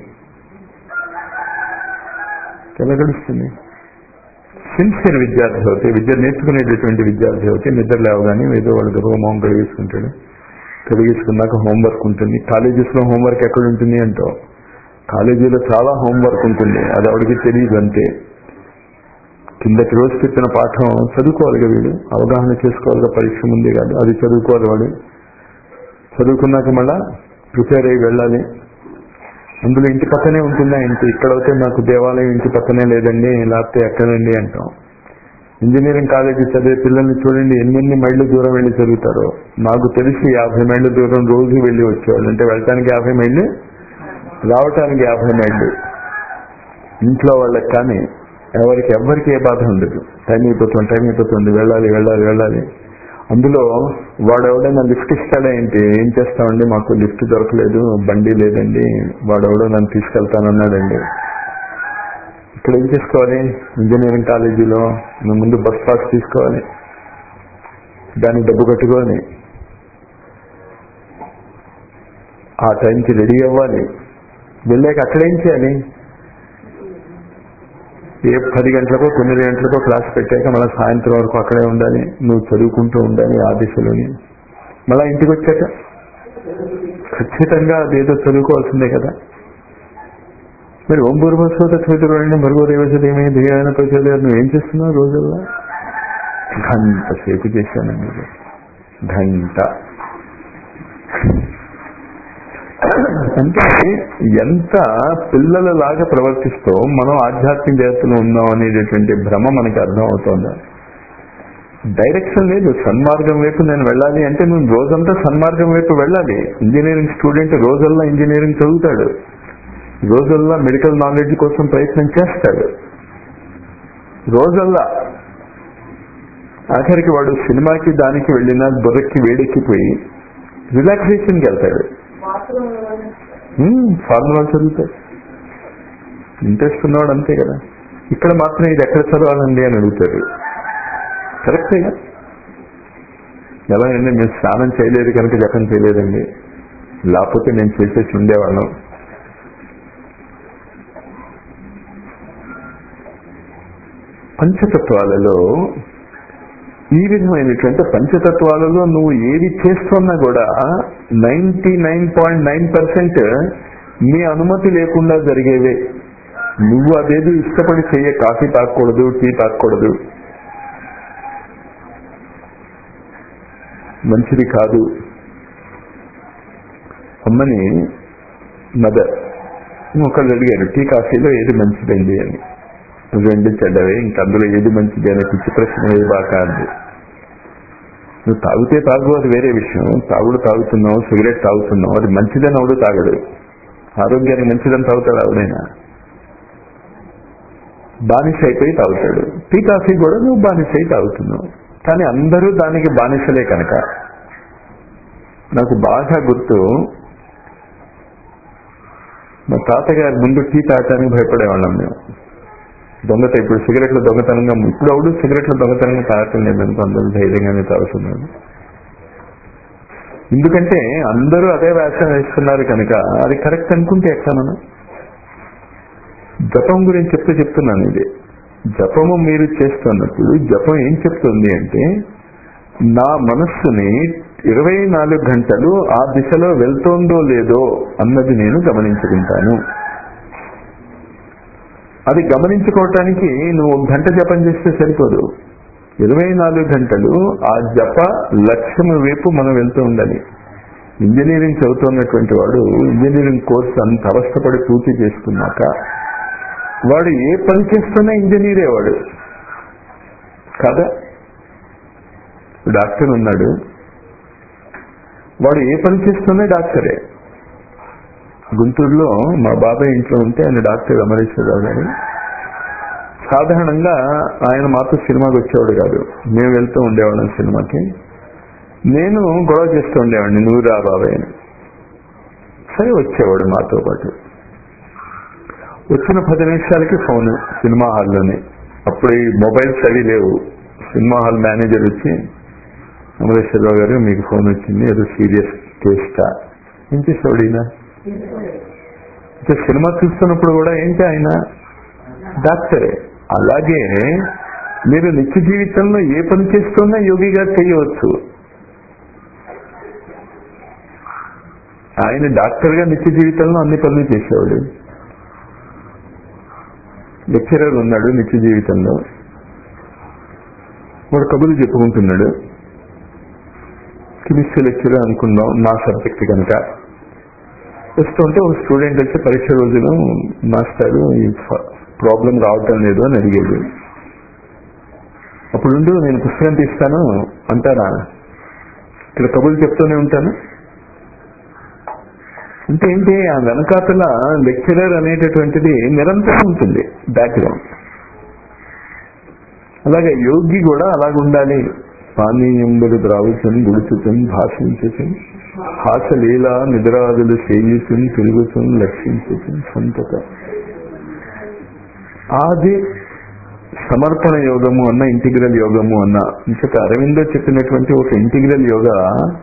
ఎలా గడుస్తుంది? సిన్సియర్ విద్యార్థి అవుతే, విద్య నేర్చుకునేటటువంటి విద్యార్థి అవుతే నిద్ర లేవగానే ఏదో వాడు గర్వమోహం కలిగేసుకుంటాడు. కలిగేసుకున్నాక హోంవర్క్ ఉంటుంది. కాలేజెస్ లో హోంవర్క్ ఎక్కడ ఉంటుంది అంటావు? కాలేజీలో చాలా హోంవర్క్ ఉంటుంది, అది ఆవిడికి తెలియదు అంతే. కిందటి రోజు చెప్పిన పాఠం చదువుకోవాలిగా, వీడు అవగాహన చేసుకోవాలిగా, పరీక్ష ముందే కాదు, అది చదువుకోవాలి. వాడు చదువుకున్నాక మళ్ళా ప్రిపేర్ అయ్యి వెళ్ళాలి. అందులో ఇంటి పక్కనే ఉంటుందా ఇంటి? ఇక్కడైతే నాకు దేవాలయం ఇంటి పక్కనే లేదండి, లేకపోతే ఎక్కడండి అంటాం. ఇంజనీరింగ్ కాలేజీ చదివే పిల్లల్ని చూడండి, ఎన్నెన్ని మైళ్ళు దూరం వెళ్ళి చదువుతారో. నాకు తెలిసి 50 మైళ్ళ దూరం రోజు వెళ్ళి వచ్చేవాళ్ళు. అంటే వెళ్ళటానికి 50 మైళ్ళు, రావటానికి 50 మైళ్ళు. ఇంట్లో వాళ్ళకి కానీ ఎవరికి ఏ బాధ ఉండదు. టైం అయిపోతుంది, వెళ్ళాలి. అందులో వాడు ఎవడైనా లిఫ్ట్ ఇస్తాడేంటి? ఏం చేస్తామండి, మాకు లిఫ్ట్ దొరకలేదు, బండి లేదండి, వాడెవడో నన్ను తీసుకెళ్తానన్నాడండి. ఇక్కడ ఏం చేసుకోవాలి? ఇంజనీరింగ్ కాలేజీలో నువ్వు ముందు బస్ పాస్ తీసుకోవాలి, దానికి డబ్బు కట్టుకోవాలి, ఆ టైంకి రెడీ అవ్వాలి. వెళ్ళాక అక్కడ ఏం చేయాలి? ఏ 10 గంటలకో 9 గంటలకో క్లాస్ పెట్టాక మళ్ళీ సాయంత్రం వరకు అక్కడే ఉండాలి. నువ్వు చదువుకుంటూ ఉండాలి ఆ దిశలోని. మళ్ళీ ఇంటికి వచ్చాక ఖచ్చితంగా అదేదో చదువుకోవాల్సిందే కదా. మరి ఓం భూర్భువస్సుః తత్సవితుర్వరేణ్యం భర్గో దేవస్య ధీమహి ధియో యో నః ప్రచోదయాత్. నువ్వేం చేస్తున్నావు రోజుల్లో? గంట సేపు చేశానండి, గంట. అంటే ఎంత పిల్లలలాగా ప్రవర్తిస్తూ మనం ఆధ్యాత్మిక జగత్తులో ఉన్నాం అనేటటువంటి భ్రమ మనకి అర్థం అవుతోందా? డైరెక్షన్ లేదు. సన్మార్గం వైపు నేను వెళ్ళాలి అంటే నువ్వు రోజంతా సన్మార్గం వైపు వెళ్ళాలి. ఇంజనీరింగ్ స్టూడెంట్ రోజల్లా ఇంజనీరింగ్ చదువుతాడు, రోజల్లా మెడికల్ నాలెడ్జ్ కోసం ప్రయత్నం చేస్తాడు, రోజల్లా. ఆఖరికి వాడు సినిమాకి దానికి వెళ్ళినా బుర్రకి వేడెక్కిపోయి రిలాక్సేషన్కి వెళ్తాడు, ఫార్ములా చదువుతాడు. ఇంట్రెస్ట్ ఉన్నవాడు అంతే కదా. ఇక్కడ మాత్రం ఇది ఎక్కడ చదవాలండి అని అడుగుతారు. కరెక్టేగా. ఎలా అండి, మేము స్నానం చేయలేదు కనుక జపం చేయలేదండి, లేకపోతే నేను చేసేసి ఉండేవాళ్ళం. పంచతత్వాలలో ఈ విధమైనటువంటి పంచతత్వాలలో నువ్వు ఏది చేస్తున్నా కూడా 99.9% నీ అనుమతి లేకుండా జరిగేవే. నువ్వు అదేదో ఇష్టపడి చెయ్యే. కాఫీ తాగకూడదు, టీ తాగకూడదు, మంచిది కాదు. అమ్మని మదర్ ఒకళ్ళు అడిగారు, టీ కాఫీలో ఏది మంచిదండి అని. 2 చెడ్డవే, ఇంక అందులో ఏది మంచిది అనే పిచ్చి ప్రశ్న ఏ బాగా అంది. నువ్వు తాగితే తాగు, అది వేరే విషయం. తాగుతున్నావు, సిగరెట్ తాగుతున్నావు, అది మంచిదని ఎవడు తాగడు. ఆరోగ్యానికి మంచిదని తాగుతాడు ఎవడైనా? బానిస అయిపోయి తాగుతాడు. టీ కాఫీ కూడా నువ్వు బానిస అయి తాగుతున్నావు. కానీ అందరూ దానికి బానిసలే కనుక. నాకు బాగా గుర్తు, మా తాతగారి ముందు టీ తాగటానికి భయపడేవాళ్ళం మేము. ఇప్పుడు సిగరెట్లు దొంగతనంగా, ఇప్పుడు అవుడు సిగరెట్లు దొంగతనంగా తాగటం లేదనుకో, అందరూ ధైర్యంగానే తాగుతున్నారు. ఎందుకంటే అందరూ అదే వ్యాసం వేస్తున్నారు కనుక అది కరెక్ట్ అనుకుంటే ఎట్లా? మనం జపం గురించి చెప్తున్నాను. ఇది జపము మీరు చేస్తున్నప్పుడు జపం ఏం చెప్తుంది అంటే, నా మనస్సుని 24 గంటలు ఆ దిశలో వెళ్తోందో లేదో అన్నది నేను గమనించుకుంటాను. అది గమనించుకోవటానికి నువ్వు 1 గంట జపం చేస్తే సరిపోదు. 24 గంటలు ఆ జప లక్ష్యం వైపు మనం వెళ్తూ ఉండాలి. ఇంజనీరింగ్ చదువుతున్నటువంటి వాడు ఇంజనీరింగ్ కోర్సు అంత అవస్థపడి పూర్తి చేసుకున్నాక వాడు ఏ పని చేస్తున్నా ఇంజనీరే వాడు కదా. డాక్టర్ ఉన్నాడు, వాడు ఏ పని చేస్తున్నా డాక్టరే. గుంటూరులో మా బాబాయ్ ఇంట్లో ఉంటే ఆయన డాక్టర్ అమరేశ్వరరావు గారు. సాధారణంగా ఆయన మాతో సినిమాకి వచ్చేవాడు కాదు, మేము వెళ్తూ ఉండేవాళ్ళం సినిమాకి. నేను గొడవ చేస్తూ ఉండేవాడిని, నువ్వు రా బాబాయ్ అని. సరే వచ్చేవాడు మాతో పాటు. వచ్చిన 10 నిమిషాలకి ఫోన్ సినిమా హాల్లోనే. అప్పుడు ఈ మొబైల్స్ అవి లేవు. సినిమా హాల్ మేనేజర్ వచ్చి, అమరేశ్వరరావు గారు మీకు ఫోన్ వచ్చింది, ఏదో సీరియస్ కేస్టా. ఏం చేసేవాడు ఈయన? సినిమా చూస్తున్నప్పుడు కూడా ఏంటి ఆయన డాక్టరే. అలాగే మీరు నిత్య జీవితంలో ఏ పని చేస్తున్నా యోగిగా చేయవచ్చు. ఆయన డాక్టర్గా నిత్య జీవితంలో అన్ని పనులు చేసేవాడు. లెక్చరర్ ఉన్నాడు నిత్య జీవితంలో, వాడు కబుర్లు చెప్పుకుంటున్నాడు. కెమిస్ట్రీ లెక్చరర్ అనుకుందాం నా సబ్జెక్ట్ కనుక. వస్తుంటే ఒక స్టూడెంట్ వచ్చి పరీక్ష రోజున మాస్టారు ఈ ప్రాబ్లం రావటం లేదు అని అడిగేది. అప్పుడు నేను పుస్తకం తీస్తాను అంటానా? ఇక్కడ కబుర్లు చెప్తూనే ఉంటాను అంటే ఏంటి? ఆ వెనకాతల లెక్చరర్ అనేటటువంటిది నిరంతరం ఉంటుంది బ్యాక్గ్రౌండ్. అలాగే యోగి కూడా అలాగుండాలి. పానీయంబులు ద్రావుచని గుడుచుచని భాషించుచని హాసలీలా నిద్రాదులు చేయుచుని తిరుగుచుని లక్షించుచుని సంతత. అది సమర్పణ యోగము అన్న, ఇంటిగ్రల్ యోగము అన్న. ఇంకొక అరవిందో చెప్పినటువంటి ఒక ఇంటిగ్రల్ యోగా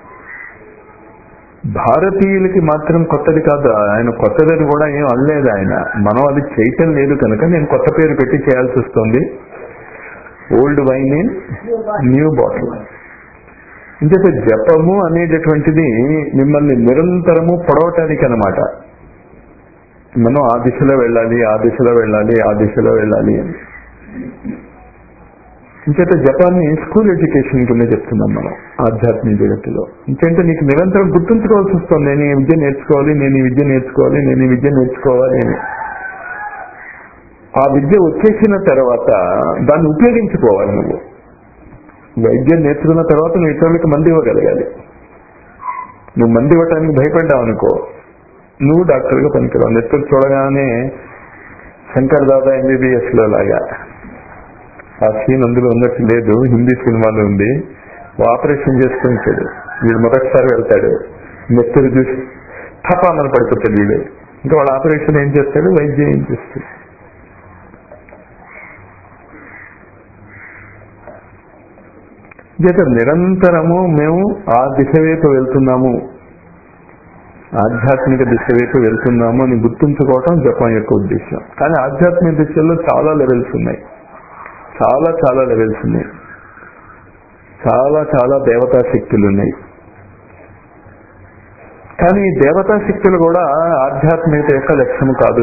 భారతీయులకి మాత్రం కొత్తది కాదు. ఆయన కొత్తదని కూడా ఏం అనలేదు ఆయన. మనం అది చేయటం లేదు కనుక నేను కొత్త పేరు పెట్టి చేయాల్సి వస్తుంది. Old wine in new bottle. ఇంకొక జపము అనేటటువంటిది మిమ్మల్ని నిరంతరము పొడవటానికి అన్నమాట. మనం ఆ దిశలో వెళ్ళాలి, ఆ దిశలో వెళ్ళాలి, ఆ దిశలో వెళ్ళాలి అని. ఇంకైతే జపాన్ని స్కూల్ ఎడ్యుకేషన్ కింద చెప్తున్నాం మనం ఆధ్యాత్మిక జగత్తులో. ఇంకంటే నీకు నిరంతరం గుర్తుంచుకోవాల్సి వస్తుంది, నేను ఈ విద్య నేర్చుకోవాలి, నేను ఈ విద్య నేర్చుకోవాలి, నేను ఈ విద్య నేర్చుకోవాలి అని. ఆ విద్య వచ్చేసిన తర్వాత దాన్ని ఉపయోగించుకోవాలి. నువ్వు వైద్యం నేర్చుకున్న తర్వాత నువ్వు ఇతరులకు మంది ఇవ్వగలగాలి. నువ్వు మంది ఇవ్వటానికి భయపడ్డావు అనుకో, నువ్వు డాక్టర్గా పనికిరావు. నెత్తులు చూడగానే శంకర్ దాదా MBBS లో లాగా ఆ సీన్ అందులో ఉన్నట్టు లేదు, హిందీ సినిమాలో ఉంది. ఆపరేషన్ చేసుకుంటాడు వీడు, మొదటిసారి వెళ్తాడు, నెత్తులు చూసి తపామని పడిపోతాడు వీడు. ఇంకా వాడు ఆపరేషన్ ఏం చేస్తాడు, వైద్యం ఏం చేస్తాడు. నిరంతరము మేము ఆ దిశ వైపు వెళ్తున్నాము, ఆధ్యాత్మిక దిశ వైపు వెళ్తున్నాము అని గుర్తుంచుకోవటం జపం యొక్క ఉద్దేశం. కానీ ఆధ్యాత్మిక దిశలో చాలా లెవెల్స్ ఉన్నాయి, చాలా చాలా లెవెల్స్ ఉన్నాయి, చాలా చాలా దేవతా శక్తులు ఉన్నాయి. కానీ ఈ దేవతా శక్తులు కూడా ఆధ్యాత్మికత యొక్క లక్ష్యం కాదు.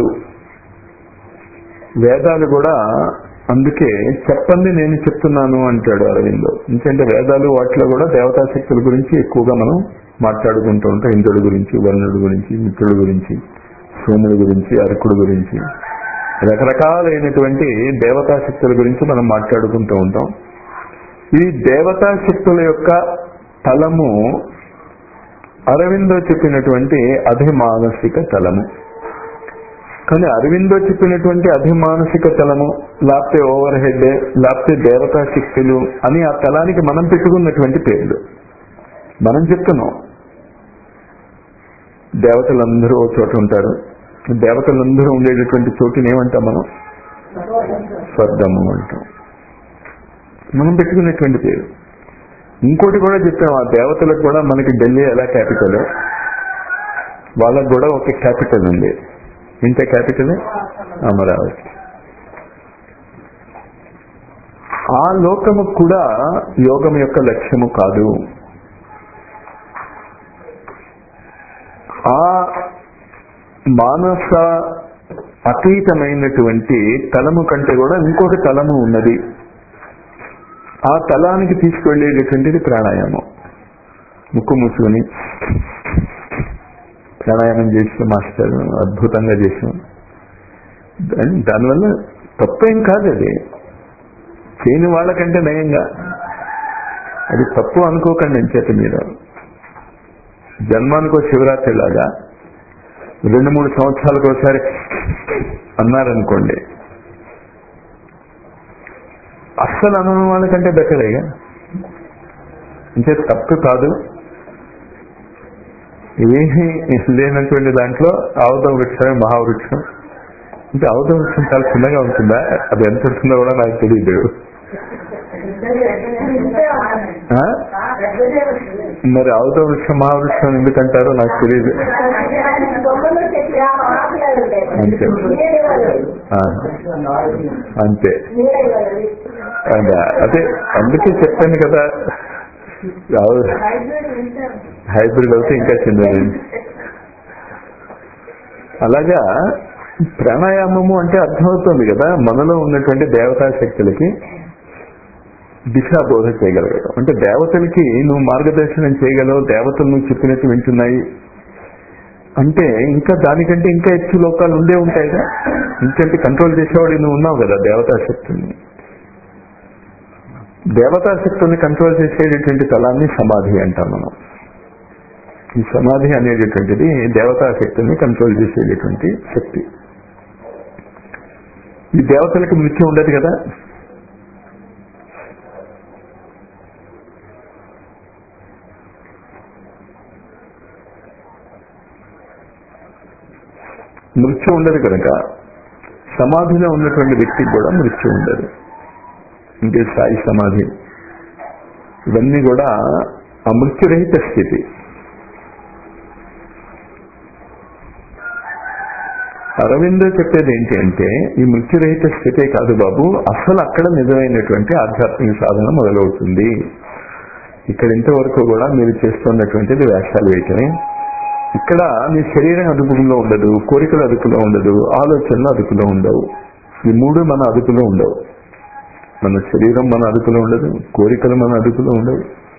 వేదాలు కూడా అందుకే చెప్పండి నేను చెప్తున్నాను అంటాడు అరవిందో. ఎందుకంటే వేదాలు వాటిలో కూడా దేవతా శక్తుల గురించి ఎక్కువగా మనం మాట్లాడుకుంటూ ఉంటాం. ఇంద్రుడి గురించి, వరుణుడి గురించి, మిత్రుడి గురించి, సోముడి గురించి, అర్కుడి గురించి, రకరకాలైనటువంటి దేవతా శక్తుల గురించి మనం మాట్లాడుకుంటూ ఉంటాం. ఈ దేవతా శక్తుల యొక్క తలము అరవిందో చెప్పినటువంటి అధిమానసిక తలము. కానీ అరవిందో చెప్పినటువంటి అధిమానసిక తలము, లేకపోతే ఓవర్ హెడ్, లేకపోతే దేవతా శక్తులు అని ఆ తలానికి మనం పెట్టుకున్నటువంటి పేర్లు. మనం చెప్తున్నాం దేవతలందరూ ఒక చోట ఉంటారు. దేవతలందరూ ఉండేటటువంటి చోటుని ఏమంటాం మనం? స్వర్గము అంటాం. మనం పెట్టుకునేటువంటి పేరు. ఇంకోటి కూడా చెప్పాం, ఆ దేవతలకు కూడా మనకి ఢిల్లీ ఎలా క్యాపిటల్, వాళ్ళకు కూడా ఒక క్యాపిటల్ ఉంది. ఇంత క్యాపిటల్ అమరావతి. ఆ లోకము కూడా యోగం యొక్క లక్ష్యము కాదు. ఆ మానస అతీతమైనటువంటి తలము కంటే కూడా ఇంకొక తలము ఉన్నది. ఆ తలానికి తీసుకువెళ్ళేటటువంటిది ప్రాణాయామం. ముక్కు మూసుకొని ప్రాణాయామం చేసిన మాస్టర్ అద్భుతంగా చేసాం. దానివల్ల తప్పేం కాదు, అది చేయని వాళ్ళకంటే నయంగా. అది తప్పు అనుకోకండి. ఎంచేత మీరు జన్మానికో శివరాత్రి లాగా 2-3 సంవత్సరాలకు ఒకసారి అన్నారనుకోండి, అస్సలు అనని వాళ్ళకంటే బెటరేగా. అంటే తప్పు కాదు, ఏమీ లేనటువంటి దాంట్లో ఆవుద వృక్షమే మహావృక్షం. అంటే ఆవుద వృక్షం చాలా చిన్నగా ఉంటుందా? అది ఎంత ఉంటుందో కూడా నాకు తెలియదు. మరి ఆవుద వృక్షం మహావృక్షం ఎందుకంటారో నాకు తెలియదు. అంతే అంతే అదే అందుకే చెప్పాను కదా, హైబ్రిడ్ అవుతే ఇంకా చిన్నది. అలాగా ప్రాణాయామము అంటే అర్థమవుతుంది కదా, మనలో ఉన్నటువంటి దేవతా శక్తులకి దిశాబోధ చేయగలగడం. అంటే దేవతలకి నువ్వు మార్గదర్శనం చేయగలవు, దేవతలు నువ్వు చెప్పినట్టు వింటున్నాయి అంటే ఇంకా దానికంటే ఇంకా ఎక్కువ లోకాలు ఉండే ఉంటాయిగా. ఇంకంటే కంట్రోల్ చేసేవాడు నువ్వు ఉన్నావు కదా దేవతా శక్తుల్ని. దేవతా శక్తుల్ని కంట్రోల్ చేసేటటువంటి తలాన్ని సమాధి అంటాం మనం. ఈ సమాధి అనేటటువంటిది దేవతా శక్తుల్ని కంట్రోల్ చేసేటటువంటి శక్తి. ఈ దేవతలకి మృత్యు ఉండదు కదా. మృత్యు ఉండదు కనుక సమాధిలో ఉన్నటువంటి వ్యక్తికి కూడా మృత్యు ఉండదు. ఇంకే సాయి సమాధి ఇవన్నీ కూడా అమృత్యురహిత స్థితి. అరవిందో చెప్పేది ఏంటి అంటే ఈ మృత్యురహిత స్థితే కాదు బాబు, అసలు అక్కడ నిజమైనటువంటి ఆధ్యాత్మిక సాధన మొదలవుతుంది. ఇక్కడ ఇంతవరకు కూడా మీరు చేస్తున్నటువంటిది వేషాలు వేయటమే. ఇక్కడ నీ శరీరం అదుపులో ఉండదు, కోరికలు అదుపులో ఉండదు, ఆలోచనలు అదుపులో ఉండవు. ఈ మూడు మన అదుపులో ఉండవు. మన శరీరం మన అదుపులో ఉండదు, కోరికలు మన అదుపులో ఉండవు,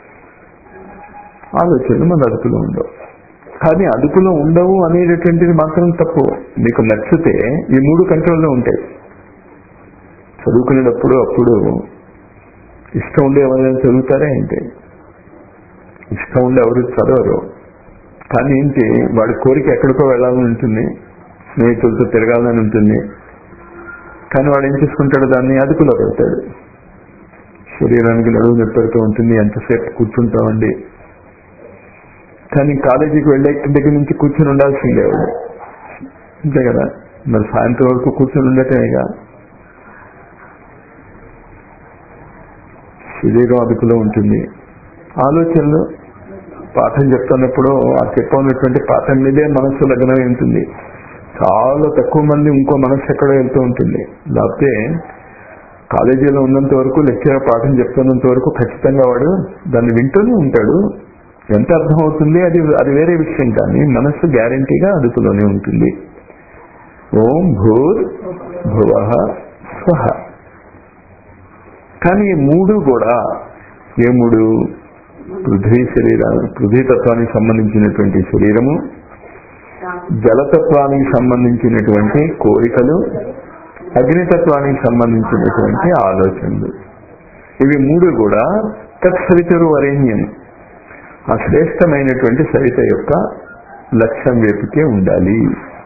ఆలోచనలు మన అదుపులో ఉండవు. కానీ అదుపులో ఉండవు అనేటటువంటిది మాత్రం తప్పు. మీకు నచ్చితే ఈ మూడు కంట్రోల్లో ఉంటాయి. చదువుకునేటప్పుడు అప్పుడు ఇష్టం ఉండే ఎవరైనా చదువుతారే ఏంటి? ఇష్టం ఉండే ఎవరు చదవరు. కానీ ఏంటి, వాడి కోరిక ఎక్కడికో వెళ్ళాలని ఉంటుంది, స్నేహితులతో తిరగాలని ఉంటుంది. కానీ వాడు ఏం చేసుకుంటాడు, దాన్ని అదుపులో పెడతాడు. శరీరానికి నడువు నొప్పెడుతూ ఉంటుంది, ఎంతసేపు కూర్చుంటామండి. కానీ కాలేజీకి వెళ్ళే దగ్గర నుంచి కూర్చొని ఉండాల్సిందే వాడు, అంతే కదా. మరి సాయంత్రం వరకు కూర్చొని ఉండటమేగా. శరీరం అదుపులో ఉంటుంది. ఆలోచనలు పాఠం చెప్తున్నప్పుడు ఆ చెప్పినటువంటి పాఠం మీదే మనస్సు లగ్నమై ఉంటుంది. చాలా తక్కువ మంది ఇంకో మనస్సు ఎక్కడో వెళ్తూ ఉంటుంది. లేకపోతే కాలేజీలో ఉన్నంత వరకు లెక్చరర్ పాఠం చెప్తున్నంత వరకు ఖచ్చితంగా వాడు దాన్ని వింటూనే ఉంటాడు. ఎంత అర్థం అవుతుంది అది వేరే విషయం, కానీ మనస్సు గ్యారంటీగా అదుపులోనే ఉంటుంది. ఓం భూర్ భువః స్వః. కానీ ఈ మూడు కూడా ఏ మూడు? పృథ్వీ తత్వానికి సంబంధించినటువంటి శరీరము, జలతత్వానికి సంబంధించినటువంటి కోరికలు, అగ్నితత్వానికి సంబంధించినటువంటి ఆలోచనలు. ఇవి మూడు కూడా తత్సవితురు వరేణ్యం, ఆ శ్రేష్టమైనటువంటి సవిత యొక్క లక్ష్యం వైపుకే ఉండాలి.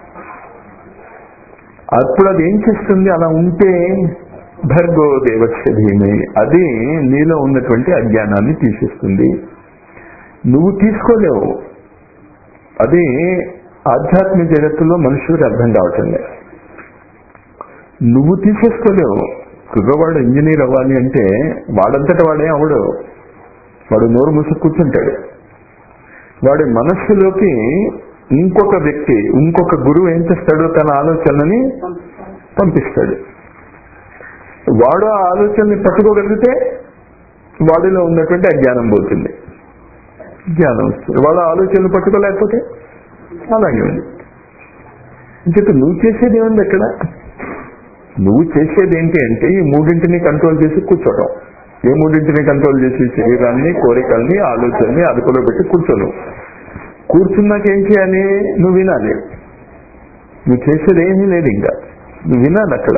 అప్పుడు అది ఏం చేస్తుంది? అలా ఉంటే భర్గో దేవస్య ధీమహి, అది నీలో ఉన్నటువంటి అజ్ఞానాన్ని తీసేస్తుంది. నువ్వు తీసుకోలేవు. అది ఆధ్యాత్మిక జగత్తులో మనుషులకు అర్థం కావటం లేదు. నువ్వు తీసేసుకోలేవు. కుర్రవాడు ఇంజనీర్ అవ్వాలి అంటే వాడంతటా వాడే అవడు. వాడు నోరు మూసి కూర్చుంటాడు. వాడి మనస్సులోకి ఇంకొక వ్యక్తి, ఇంకొక గురువు ఏం చేస్తాడు? తన ఆలోచనని పంపిస్తాడు. వాడు ఆ ఆలోచనని పట్టుకోగలిగితే వాడిలో ఉన్నటువంటి అజ్ఞానం పోతుంది, జ్ఞానం వస్తుంది. వాడు ఆలోచనలు పట్టుకోలేకపోతే అలాగే ఉంది. ఇంకొక నువ్వు చేసేది ఏముంది అక్కడ? నువ్వు చేసేది ఏంటి అంటే ఈ మూడింటిని కంట్రోల్ చేసి కూర్చోవడం. ఏ మూడింటిని కంట్రోల్ చేసి? శరీరాన్ని, కోరికల్ని, ఆలోచనని అదుపులో పెట్టి కూర్చోను. కూర్చున్నాక ఏం చేయాలి? నువ్వు వినాలి. నువ్వు చేసేది ఏమీ లేదు, ఇంకా నువ్వు వినాలి. అక్కడ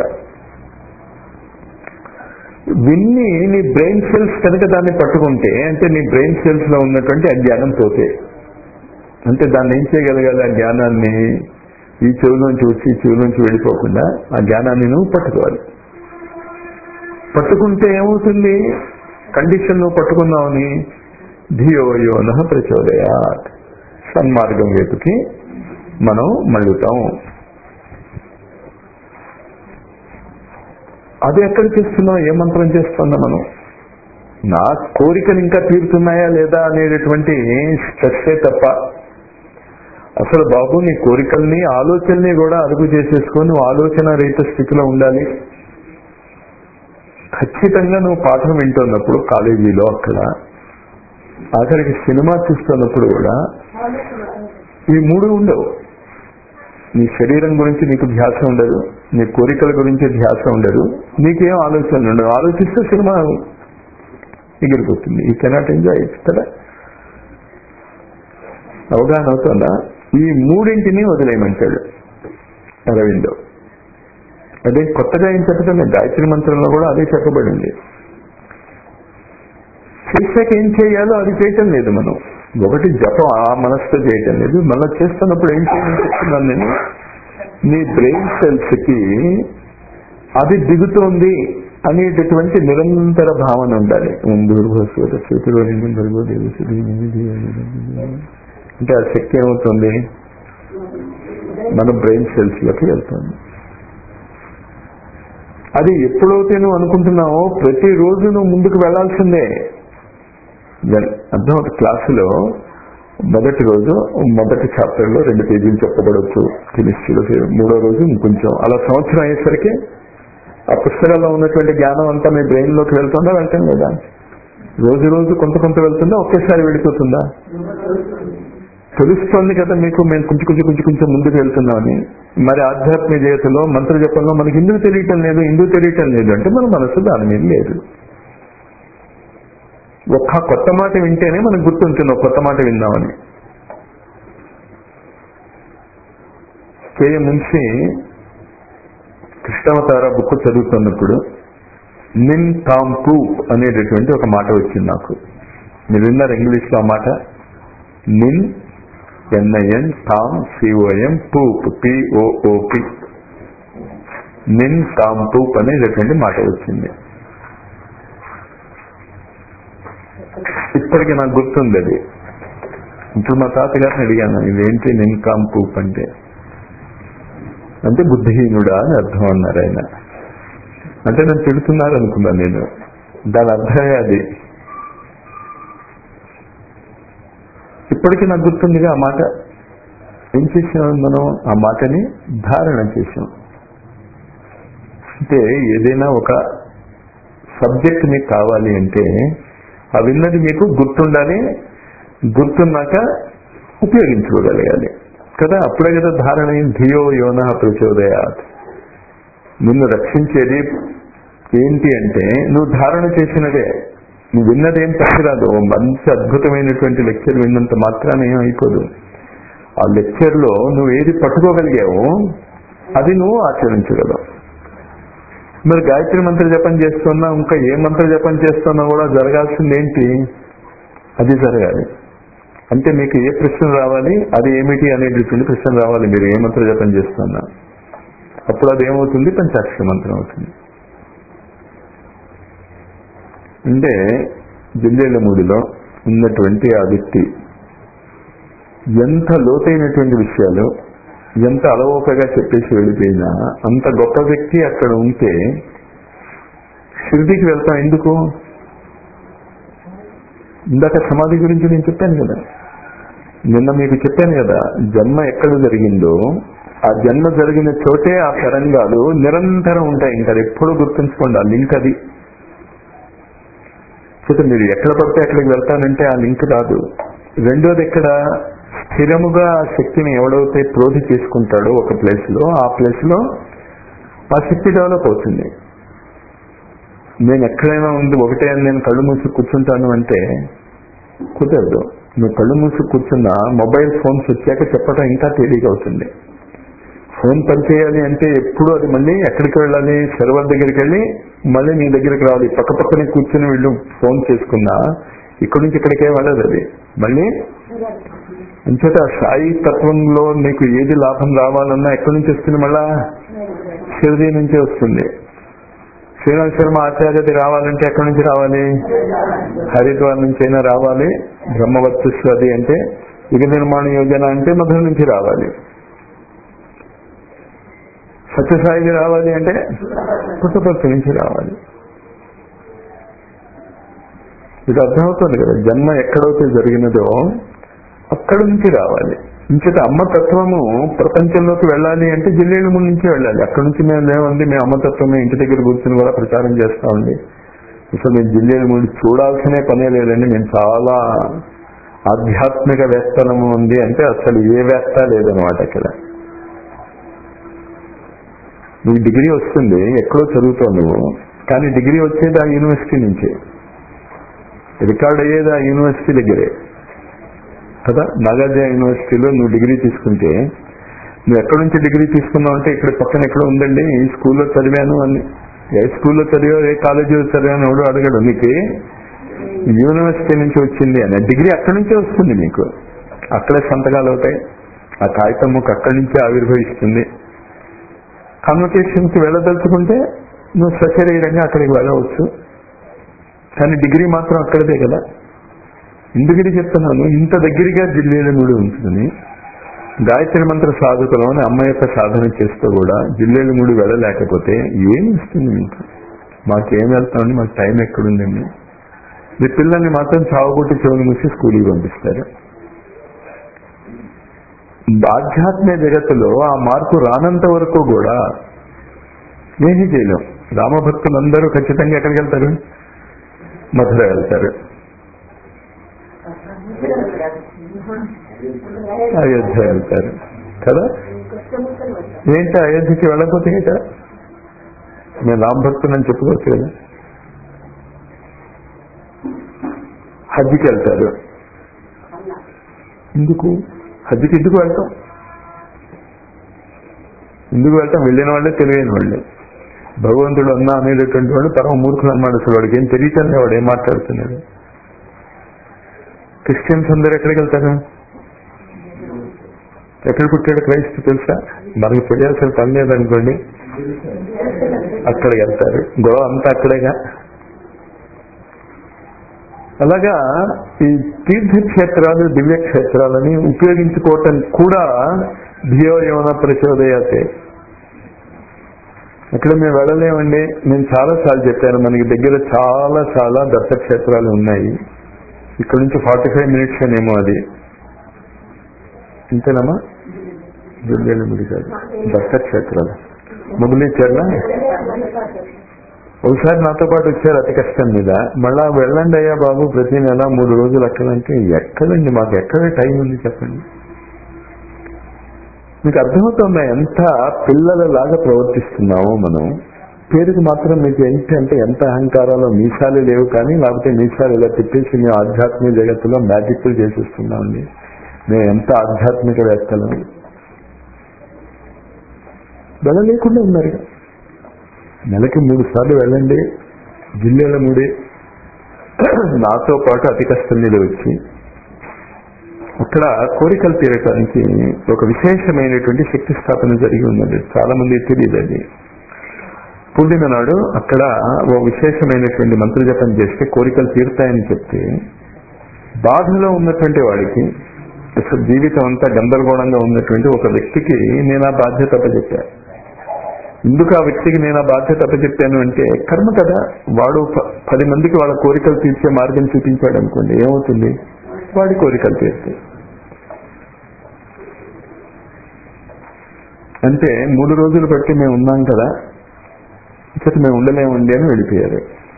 విన్ని నీ బ్రెయిన్ సెల్స్ కనుక దాన్ని పట్టుకుంటే, అంటే నీ బ్రెయిన్ సెల్స్ లో ఉన్నటువంటి అజ్ఞానం పోతే, అంటే దాన్ని ఏం చేయగలగాలి? ఆ జ్ఞానాన్ని ఈ చెవులోంచి వచ్చి ఈ చెవులోంచి వెళ్ళిపోకుండా ఆ జ్ఞానాన్ని నువ్వు పట్టుకోవాలి. పట్టుకుంటే ఏమవుతుంది? కండిషన్ నువ్వు పట్టుకున్నావని ధియో యోనః ప్రచోదయాత్, సన్మార్గం వైపుకి మనం మళ్ళుతాం. అది ఎక్కడ చేస్తున్నాం? ఏ మంత్రం చేస్తున్నాం మనం? నా కోరికలు ఇంకా తీరుతున్నాయా లేదా అనేటటువంటి స్ట్రెస్సే తప్ప, అసలు బాబు నీ కోరికల్ని ఆలోచనని కూడా అదుపు చేసేసుకొని నువ్వు ఆలోచన రహిత స్థితిలో ఉండాలి. ఖచ్చితంగా నువ్వు పాఠం వింటున్నప్పుడు కాలేజీలో అక్కడ ఆఖరికి సినిమా చూస్తున్నప్పుడు కూడా ఈ మూడు ఉండవు. నీ శరీరం గురించి నీకు ధ్యాస ఉండదు, నీ కోరికల గురించి ధ్యాస ఉండదు, నీకేం ఆలోచనలు ఉండవు. ఆలోచిస్తే సినిమా ఎగిరిపోతుంది. ఈ కెనాట్ ఎంజాయ్ ఇట్ కదా. అవగాహన అవుతుందా? ఈ మూడింటిని వదిలేయమంటాడు అరవిందో. అదే కొత్తగా ఏం చెప్పడం లేదు, గాయత్రి మంత్రంలో కూడా అదే చెప్పబడింది. చేశాక ఏం చేయాలో అది చేయటం లేదు మనం. ఒకటి జపం ఆ మనసుతో చేయటం లేదు, మళ్ళీ చేస్తున్నప్పుడు ఏం చేయాలని చెప్తున్నాను నేను. నీ బ్రెయిన్ సెల్స్ కి అది దిగుతోంది అనేటటువంటి నిరంతర భావన ఉండాలి. అంటే ఆ శక్తి ఏమవుతుంది? మన బ్రెయిన్ సెల్స్ లోకి వెళ్తుంది. అది ఎప్పుడైతే నువ్వు అనుకుంటున్నావో ప్రతిరోజు నువ్వు ముందుకు వెళ్లాల్సిందే. అర్థం. క్లాసులో మొదటి రోజు మొదటి చాప్టర్ లో 2 పేజీలు చెప్పబడవచ్చు కెమిస్ట్రీలో, 3వ రోజు ఇంకొంచెం, అలా సంవత్సరం అయ్యేసరికి ఆ పుస్తకాల్లో ఉన్నటువంటి జ్ఞానం అంతా మీ బ్రెయిన్ లోకి వెళ్తుందా వెళ్ళటం లేదా? రోజు రోజు కొంత కొంత వెళ్తుందా, ఒకేసారి వెళ్ళిపోతుందా? తెలుస్తోంది కదా మీకు మేము కొంచెం ముందుకు వెళ్తున్నామని. మరి ఆధ్యాత్మిక జీవితంలో మంత్ర జపంలో మనకి ఎందుకు తెలియటం లేదు అంటే మన మనసు దాని మీద లేదు. ఒక్క కొత్త మాట వింటేనే మనకు గుర్తుంటుంది కొత్త మాట విందామని. కేయ మున్షి కృష్ణావతార బుక్ చదువుతున్నప్పుడు నిన్ తామ్ పూప్ అనేటటువంటి ఒక మాట వచ్చింది నాకు. మీరు విన్నారు ఇంగ్లీష్ లో ఆ మాట? Nin N I N com C O M poop P O O P, nin com poop అనేటటువంటి మాట వచ్చింది. ఇప్పటికీ నాకు గుర్తుంది అది. ఇప్పుడు మా తాతగారిని అడిగాను, ఇదేంటి నిన్ తామ్ పూప్ అంటే బుద్ధిహీనుడా అని అర్థం అన్నారు ఆయన. అంటే నన్ను తిడుతున్నారు అనుకున్నాను నేను. దాని అర్థమే అది. ఇప్పటికీ నాకు గుర్తుందిగా ఆ మాట. ఏం చేసాం మనం? ఆ మాటని ధారణ చేసాం. అంటే ఏదైనా ఒక సబ్జెక్ట్ మీకు కావాలి అంటే ఆ విన్నది మీకు గుర్తుండాలి, గుర్తున్నాక ఉపయోగించుకోగలగాలి కదా. అప్పుడే కదా ధారణ. ధియో యోనః ప్రచోదయాత్. నిన్ను రక్షించేది ఏంటి అంటే నువ్వు ధారణ చేసినదే. నువ్వు విన్నదేం తప్పిరాదు. మంచి అద్భుతమైనటువంటి లెక్చర్ విన్నంత మాత్రాన ఏం అయిపోదు. ఆ లెక్చర్ లో నువ్వు ఏది పట్టుకోగలిగావో అది నువ్వు ఆచరించగలవు. మరి గాయత్రి మంత్ర జపం చేస్తున్నా, ఇంకా ఏ మంత్ర జపం చేస్తున్నా కూడా జరగాల్సింది ఏంటి? అది జరగాలి. అంటే మీకు ఏ ప్రశ్న రావాలి, అది ఏమిటి అనేటటువంటి ప్రశ్న రావాలి. మీరు ఏ మంత్ర జపం చేస్తున్నా అప్పుడు అది ఏమవుతుంది? పంచాక్షర మంత్రం అవుతుంది. అంటే జిల్లేలమూడిలో ఉన్నటువంటి ఆ వ్యక్తి ఎంత లోతైనటువంటి విషయాలు ఎంత అలవోకగా చెప్పేసి వెళ్ళిపోయినా అంత గొప్ప వ్యక్తి అక్కడ ఉంటే షిర్డీకి వెళ్తాం ఎందుకు? ఇందాక సమాధి గురించి నేను చెప్పాను కదా, నిన్న మీకు చెప్పాను కదా, జన్మ ఎక్కడ జరిగిందో ఆ జన్మ జరిగిన చోటే ఆ తరంగాలు నిరంతరం ఉంటాయి. ఇంకా ఎప్పుడూ గుర్తుంచుకోండి ఆ లింక్. అది చూస్తే మీరు ఎక్కడ పడితే అక్కడికి వెళ్తానంటే ఆ లింక్ రాదు. రెండోది ఎక్కడ స్థిరముగా ఆ శక్తిని ఎవడైతే ప్రోధి చేసుకుంటాడో ఒక ప్లేస్ లో, ఆ ప్లేస్ లో ఆ శక్తి డెవలప్ అవుతుంది. నేను ఎక్కడైనా ఉంది ఒకటే అని నేను కళ్ళు మూసి కూర్చుంటాను అంటే కుదరదు. నువ్వు కళ్ళు మూసి కూర్చున్నా మొబైల్ ఫోన్స్ వచ్చాక చెప్పడం ఇంకా తేలిక అవుతుంది. ఫోన్ పనిచేయాలి అంటే ఎప్పుడు అది మళ్ళీ ఎక్కడికి వెళ్ళాలి? సర్వర్ దగ్గరికి వెళ్ళి మళ్ళీ నీ దగ్గరికి రావాలి. పక్కనే కూర్చుని వీళ్ళు ఫోన్ చేసుకున్నా ఇక్కడి నుంచి ఇక్కడికే వెళ్ళదు. అది మళ్ళీ అంచేత సాయి తత్వంలో నీకు ఏది లాభం రావాలన్నా ఎక్కడి నుంచి వస్తుంది? మళ్ళా షిరిడి నుంచే వస్తుంది. శ్రీనాథ్ శర్మ ఆచార్యది రావాలంటే ఎక్కడి నుంచి రావాలి? హరిద్వార్ నుంచి అయినా రావాలి. బ్రహ్మవర్చస్వది అంటే యుగ నిర్మాణ యోజన అంటే మధుర నుంచి రావాలి. సత్యసాయిది రావాలి అంటే పుట్టపర్తి నుంచి రావాలి. ఇది అర్థమవుతుంది కదా. జన్మ ఎక్కడైతే జరిగినదో అక్కడి నుంచి రావాలి. ఇంకటి అమ్మతత్వము ప్రపంచంలోకి వెళ్ళాలి అంటే జిల్లేళ్ళ ముందు నుంచే వెళ్ళాలి. అక్కడి నుంచి మేము లేవండి, మేము అమ్మతత్వమే ఇంటి దగ్గర కూర్చొని కూడా ప్రచారం చేస్తామండి. అసలు మేము జిల్లేళ్ళ ముందు చూడాల్సినే పనే లేదండి, మేము చాలా ఆధ్యాత్మిక వేత్తనము ఉంది అంటే అసలు ఏ వేత్త లేదనమాట. ఇక్కడ నీకు డిగ్రీ వస్తుంది, ఎక్కడో చదువుతావు నువ్వు, కానీ డిగ్రీ వచ్చేది ఆ యూనివర్సిటీ నుంచే, రికార్డ్ అయ్యేది ఆ యూనివర్సిటీ దగ్గరే కదా. నాగార్జున యూనివర్సిటీలో నువ్వు డిగ్రీ తీసుకుంటే నువ్వు ఎక్కడి నుంచి డిగ్రీ తీసుకున్నావు అంటే ఇక్కడ పక్కన ఎక్కడో ఉందండి, ఈ స్కూల్లో చదివాను అని. ఏ స్కూల్లో చదివావు, ఏ కాలేజీలో చదివాను ఎవడో అడగడు. నీకు యూనివర్సిటీ నుంచి వచ్చింది అని డిగ్రీ అక్కడి నుంచే వస్తుంది. నీకు అక్కడే సంతకాలు అవుతాయి, ఆ కాగితం ముక్క అక్కడి నుంచే ఆవిర్భవిస్తుంది. కన్వకేషన్కి వెళ్ళదలుచుకుంటే నువ్వు సశరీరంగా అక్కడికి వెళ్ళవచ్చు, కానీ డిగ్రీ మాత్రం అక్కడదే కదా. ఎందుకని చెప్తున్నాను, ఇంత దగ్గరగా జిల్లేలమూడి ఉంటుంది. గాయత్రి మంత్ర సాధకులు అని అమ్మ యొక్క సాధన చేస్తూ కూడా జిల్లేలమూడి వెళ్ళలేకపోతే ఏం ఇస్తుంది మీకు? మాకేం వెళ్తామండి, మాకు టైం ఎక్కడుందండి? మీ పిల్లల్ని మాత్రం చావుకొట్టి చెవులు మూసి స్కూల్కి పంపిస్తారు. ఆధ్యాత్మిక జగత్తులో ఆ మార్పు రానంత వరకు కూడా ఏమీ చేయలేం. రామభక్తులందరూ ఖచ్చితంగా ఎక్కడికి వెళ్తారు? మధుర వెళ్తారు, అయోధ్య వెళ్తారు కదా. ఏంటి అయోధ్యకి వెళ్ళకపోతే కదా నేను రామభక్తులని చెప్పుకోవచ్చు కదా. హజ్కి వెళ్తారు. ఎందుకు హజ్కి ఎందుకు వెళ్తాం? ఎందుకు వెళ్తాం? వెళ్ళిన వాళ్ళే తెలియని వాళ్ళే. భగవంతుడు అన్నా అనేటటువంటి వాడు పరమ మూర్ఖులు అన్నమాట. అసలు వాడికి ఏం తెలియటండి, వాడు ఏం మాట్లాడుతున్నాడు. క్రిస్టియన్స్ అందరూ ఎక్కడికి వెళ్తారు? ఎక్కడ పుట్టాడు క్రైస్తు తెలుసా? మనకు తెలియాల్సిన పని లేదనుకోండి, అక్కడికి వెళ్తారు. గొడవ అంతా అక్కడేగా. అలాగా ఈ తీర్థక్షేత్రాలు దివ్యక్షేత్రాలని ఉపయోగించుకోవటం కూడా ధియో యోన ప్రచోదయాతే. అక్కడ మేము వెళ్ళలేమండి. నేను చాలాసార్లు చెప్పాను, మనకి దగ్గర చాలా చాలా దత్తక్షేత్రాలు ఉన్నాయి. ఇక్కడ నుంచి 45 minutes అనేమో, అది ఇంతేనమ్మా. జిల్లేలమూడి కాదు, దత్తక్షేత్రాలు మొదలెచ్చారా? ఒకసారి నాతో పాటు వచ్చారు అతి కష్టం మీద. మళ్ళా వెళ్ళండి అయ్యా బాబు, ప్రతి నెల 3 రోజులు అక్కడంటే ఎక్కడండి, మాకు ఎక్కడ టైం ఉంది చెప్పండి. మీకు అర్థమవుతుందా ఎంత పిల్లలలాగా ప్రవర్తిస్తున్నామో మనం? పేరుకి మాత్రం మీకు ఏంటంటే ఎంత అహంకారాలు, మీసాలు లేవు కానీ, లేకపోతే మీసాలు ఇలా తిప్పేసి మేము ఆధ్యాత్మిక జగత్తులో మ్యాజిక్లు చేసేస్తున్నామండి, మేము ఎంత ఆధ్యాత్మిక వేత్తలు. వెళ్ళలేకుండా ఉన్నారు. నెలకి 3 సార్లు వెళ్ళండి జిల్లేలమూడి. నాతో పాటు అతి కష్టం మీద వచ్చి అక్కడ కోరికలు తీరటానికి ఒక విశేషమైనటువంటి శక్తి స్థాపన జరిగి ఉన్నది. చాలా మంది తెలియదు. అది పూర్ణిమ నాడు అక్కడ ఓ విశేషమైనటువంటి మంత్ర జపం చేస్తే కోరికలు తీరుతాయని చెప్తే, బాధలో ఉన్నటువంటి వాడికి, అసలు జీవితం అంతా గందరగోళంగా ఉన్నటువంటి ఒక వ్యక్తికి నేను ఆ బాధ్యత అప్పచెప్పాను. ఎందుకు ఆ వ్యక్తికి నేను ఆ బాధ్యత అప్పచెప్పాను అంటే, కర్మ కదా. వాడు 10 మందికి వాళ్ళ కోరికలు తీర్చే మార్గం చూపించాడు అనుకోండి, ఏమవుతుంది? వాడి కోరికలు తీరుతాయి. అంటే 3 రోజులు బట్టి మేము ఉన్నాం కదా, ఇక మేము ఉండలేమండి అని వెళ్ళిపోయారు.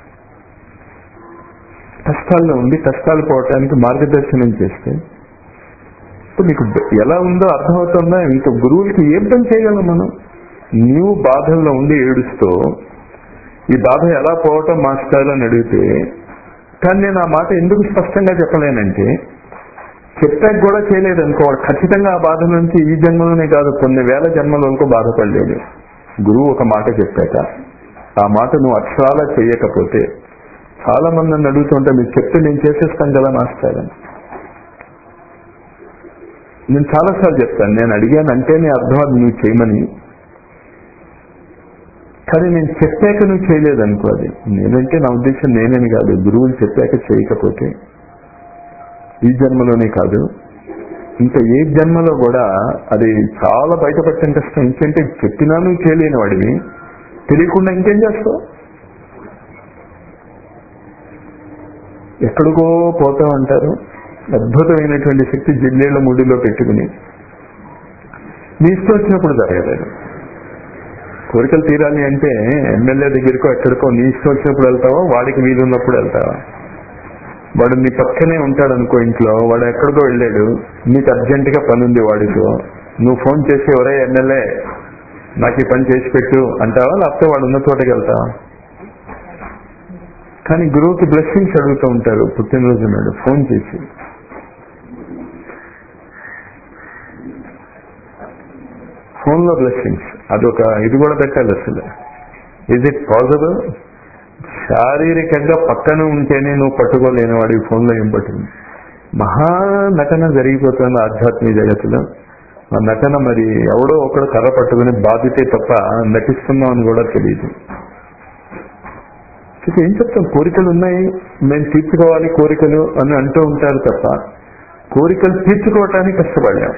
కష్టాల్లో ఉండి కష్టాలు పోవటానికి మార్గదర్శనం చేస్తే ఇప్పుడు నీకు ఎలా ఉందో అర్థమవుతుందా? ఇంకా గురువులకి ఏం పని చేయగలం మనం? నీవు బాధల్లో ఉండి ఏడుస్తూ ఈ బాధ ఎలా పోవటం మాస్టర్ అని అడిగితే, కానీ నేను ఆ మాట ఎందుకు స్పష్టంగా చెప్పలేనంటే, చెప్పాక కూడా చేయలేదు అనుకో, ఖచ్చితంగా ఆ బాధ నుంచి ఈ జన్మలోనే కాదు కొన్ని వేల జన్మల వరకు బాధపడలేదు. గురువు ఒక మాట చెప్పాక ఆ మాట నువ్వు అక్షరాలా చేయకపోతే, చాలా మంది నన్ను అడుగుతుంటే మీరు చెప్తే నేను చేసేస్తాను కదా మాస్టర్ అని. నేను చాలాసార్లు చెప్తాను, నేను అడిగాను అంటేనే అర్థం అది నువ్వు చేయమని. కానీ నేను చెప్పాక నువ్వు చేయలేదనుకో, అది నేనంటే నా ఉద్దేశం నేనేని కాదు, గురువులు చెప్పాక చేయకపోతే ఈ జన్మలోనే కాదు ఇంకా ఏ జన్మలో కూడా అది చాలా బయటపడటం కష్టం. ఇంకంటే చెప్పినా నువ్వు చేయలేని వాడివి, తెలియకుండా ఇంకేం చేస్తావు? ఎక్కడికో పోతా ఉంటారు. అద్భుతమైనటువంటి శక్తి జిల్లేళ్ల ముడిలో పెట్టుకుని నీ ఇష్టం వచ్చినప్పుడు జరగలేదు. కోరికలు తీరాలి అంటే ఎమ్మెల్యే దగ్గరికో ఎక్కడికో నీ ఇష్టం వచ్చినప్పుడు వెళ్తావా, వాడికి వీలున్నప్పుడు వెళ్తావా? వాడు నీ పక్కనే ఉంటాడు అనుకో ఇంట్లో, వాడు ఎక్కడికో వెళ్ళాడు, నీకు అర్జెంటుగా పని ఉంది వాడితో, నువ్వు ఫోన్ చేసి ఎవరే ఎమ్మెల్యే నాకు ఈ పని చేసి పెట్టు అంటావా, లేకపోతే వాడు ఉన్న చోటకి వెళ్తావా? కానీ గురువుకి బ్లెస్సింగ్స్ అడుగుతూ ఉంటారు పుట్టినరోజు నాడు ఫోన్ చేసి. ఫోన్లో బ్లెస్సింగ్స్ అదొక ఇది కూడా పెట్టాలి అసలు. Is it possible? శారీరకంగా పక్కన ఉంటేనే నువ్వు పట్టుకోలేని వాడి ఫోన్లో ఏం పట్టింది? మహా నటన జరిగిపోతుంది ఆధ్యాత్మిక జగత్తులో. ఆ నటన మరి ఎవడో ఒకడు కర్ర పట్టుకుని బాధితే తప్ప నటిస్తున్నాం అని కూడా తెలియదు. ఏం చెప్తాం, కోరికలు ఉన్నాయి మేము తీర్చుకోవాలి కోరికలు అని అంటూ ఉంటారు తప్ప కోరికలు తీర్చుకోవటానికి కష్టపడాం.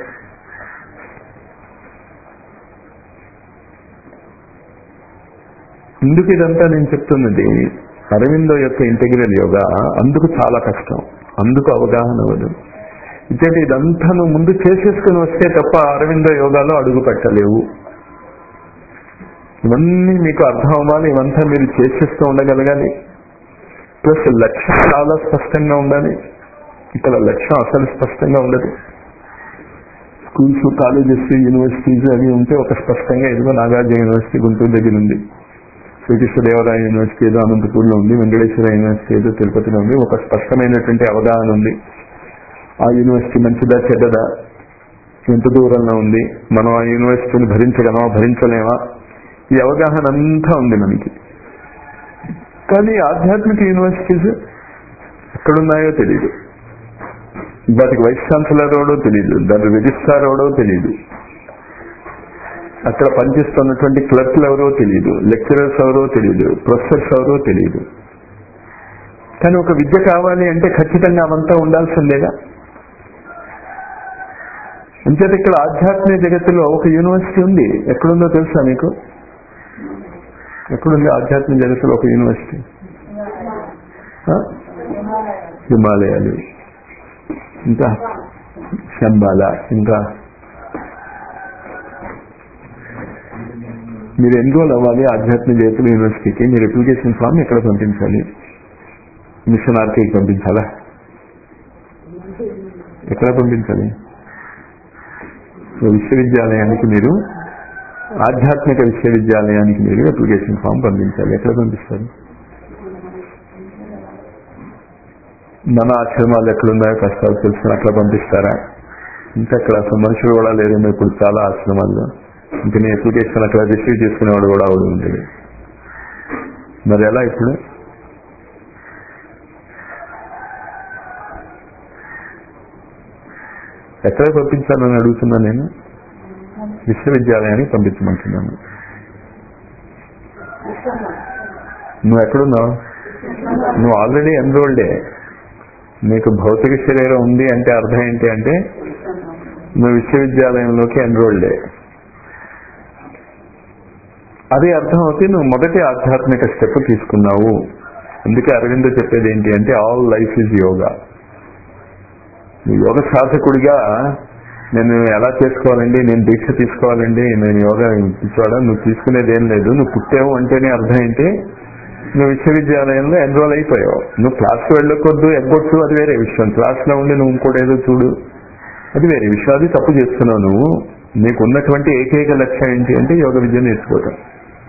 ఎందుకు ఇదంతా నేను చెప్తున్నది, అరవిందో యొక్క ఇంటెగ్రల్ యోగా అందుకు చాలా కష్టం, అందుకు అవగాహన అవ్వదు. ఇదంటే ఇదంతా నువ్వు ముందు చేసేసుకుని వస్తే తప్ప అరవిందో యోగాలో అడుగు పెట్టలేవు. ఇవన్నీ మీకు అర్థం అవ్వాలి, ఇవంతా మీరు చేసేస్తూ ఉండగలగాలి. ప్లస్ లక్ష్యం చాలా స్పష్టంగా ఉండాలి. ఇక్కడ లక్ష్యం అసలు స్పష్టంగా ఉండదు. స్కూల్స్, కాలేజెస్, యూనివర్సిటీస్ అవి ఉంటే ఒక స్పష్టంగా ఏదో నాగార్జున యూనివర్సిటీ గుంటూరు దగ్గర ఉంది, శ్రీకృష్ణదేవరాయ యూనివర్సిటీ ఏదో అనంతపూర్లో ఉంది, వెంకటేశ్వర యూనివర్సిటీ ఏదో తిరుపతిలో ఉంది. ఒక స్పష్టమైనటువంటి అవగాహన ఉంది. ఆ యూనివర్సిటీ మంచిదా చెడ్డదా, ఎంత దూరంలో ఉంది, మనం ఆ యూనివర్సిటీని భరించగలమా భరించలేమా, ఈ అవగాహన అంతా ఉంది మనకి. కానీ ఆధ్యాత్మిక యూనివర్సిటీస్ ఎక్కడున్నాయో తెలియదు, వాటికి వైస్ ఛాన్సలర్ ఎవడో తెలియదు, దాని రిజిస్ట్రార్ ఎవడో తెలియదు, అక్కడ పనిచేస్తున్నటువంటి క్లర్క్లు ఎవరో తెలియదు, లెక్చరర్స్ ఎవరో తెలియదు, ప్రొఫెసర్స్ ఎవరో తెలియదు. కానీ ఒక విద్య కావాలి అంటే ఖచ్చితంగా అవంతా ఉండాల్సిందేగా. అంచేత ఇక్కడ ఆధ్యాత్మిక జగత్తులో ఒక యూనివర్సిటీ ఉంది. ఎక్కడుందో తెలుసా మీకు? ఎక్కడుంది ఆధ్యాత్మిక జగత్తులో ఒక యూనివర్సిటీ? హిమాలయాలు, ఇంకా శంబాల, ఇంకా మీరు ఎన్రోల్ అవ్వాలి ఆధ్యాత్మిక జగత్తుల యూనివర్సిటీకి. మీరు అప్లికేషన్ ఫామ్ ఎక్కడ పంపించాలి? మిషన్ ఆర్కేకి పంపించాలా? ఎక్కడ పంపించాలి? విశ్వవిద్యాలయానికి మీరు, ఆధ్యాత్మిక విశ్వవిద్యాలయానికి మీరు అప్లికేషన్ ఫామ్ పంపించాలి. ఎక్కడ పంపిస్తారు? మన ఆశ్రమాలు ఎక్కడున్నాయో కష్టాలు తెలుసుకుని అట్లా పంపిస్తారా? ఇంకా అక్కడ అసలు మనుషులు కూడా లేదేమో ఇప్పుడు చాలా ఆశ్రమాల్లో. ఇంకా నీ అప్లికేషన్ అక్కడ రిసీవ్ చేసుకునేవాడు కూడా అవడం ఉండేది. మరి ఎలా ఇప్పుడు? ఎక్కడ పంపించాలని అడుగుతున్నా నేను? విశ్వవిద్యాలయానికి పంపించమంటున్నాను. నువ్వు ఎక్కడున్నావు? నువ్వు ఆల్రెడీ ఎన్రోల్డే. నీకు భౌతిక శరీరం ఉంది అంటే అర్థం ఏంటి అంటే నువ్వు విశ్వవిద్యాలయంలోకి ఎన్రోల్డే. అదే అర్థం అవుతే నువ్వు మొదటి ఆధ్యాత్మిక స్టెప్ తీసుకున్నావు. అందుకే అరవిందో చెప్పేది ఏంటి అంటే ఆల్ లైఫ్ ఈజ్ యోగా. నువ్వు యోగ సాధకుడిగా నేను ఎలా చేసుకోవాలండి, నేను దీక్ష తీసుకోవాలండి, నేను యోగా తీసుకోవాలా, నువ్వు తీసుకునేది ఏం లేదు. నువ్వు పుట్టావు అంటేనే అర్థం ఏంటి, నువ్వు విశ్వవిద్యాలయంలో ఎన్రోల్ అయిపోయావు. నువ్వు క్లాస్కి వెళ్ళకొద్దు, ఎగ్గొట్టు, అది వేరే విషయం. క్లాస్లో ఉండి నువ్వు ఇంకోటేదో చూడు, అది వేరే విషయం. అది తప్పు చేస్తున్నావు నువ్వు. నీకు ఉన్నటువంటి ఏకైక లక్ష్యం ఏంటి అంటే యోగ విద్య నేర్చుకోవటం.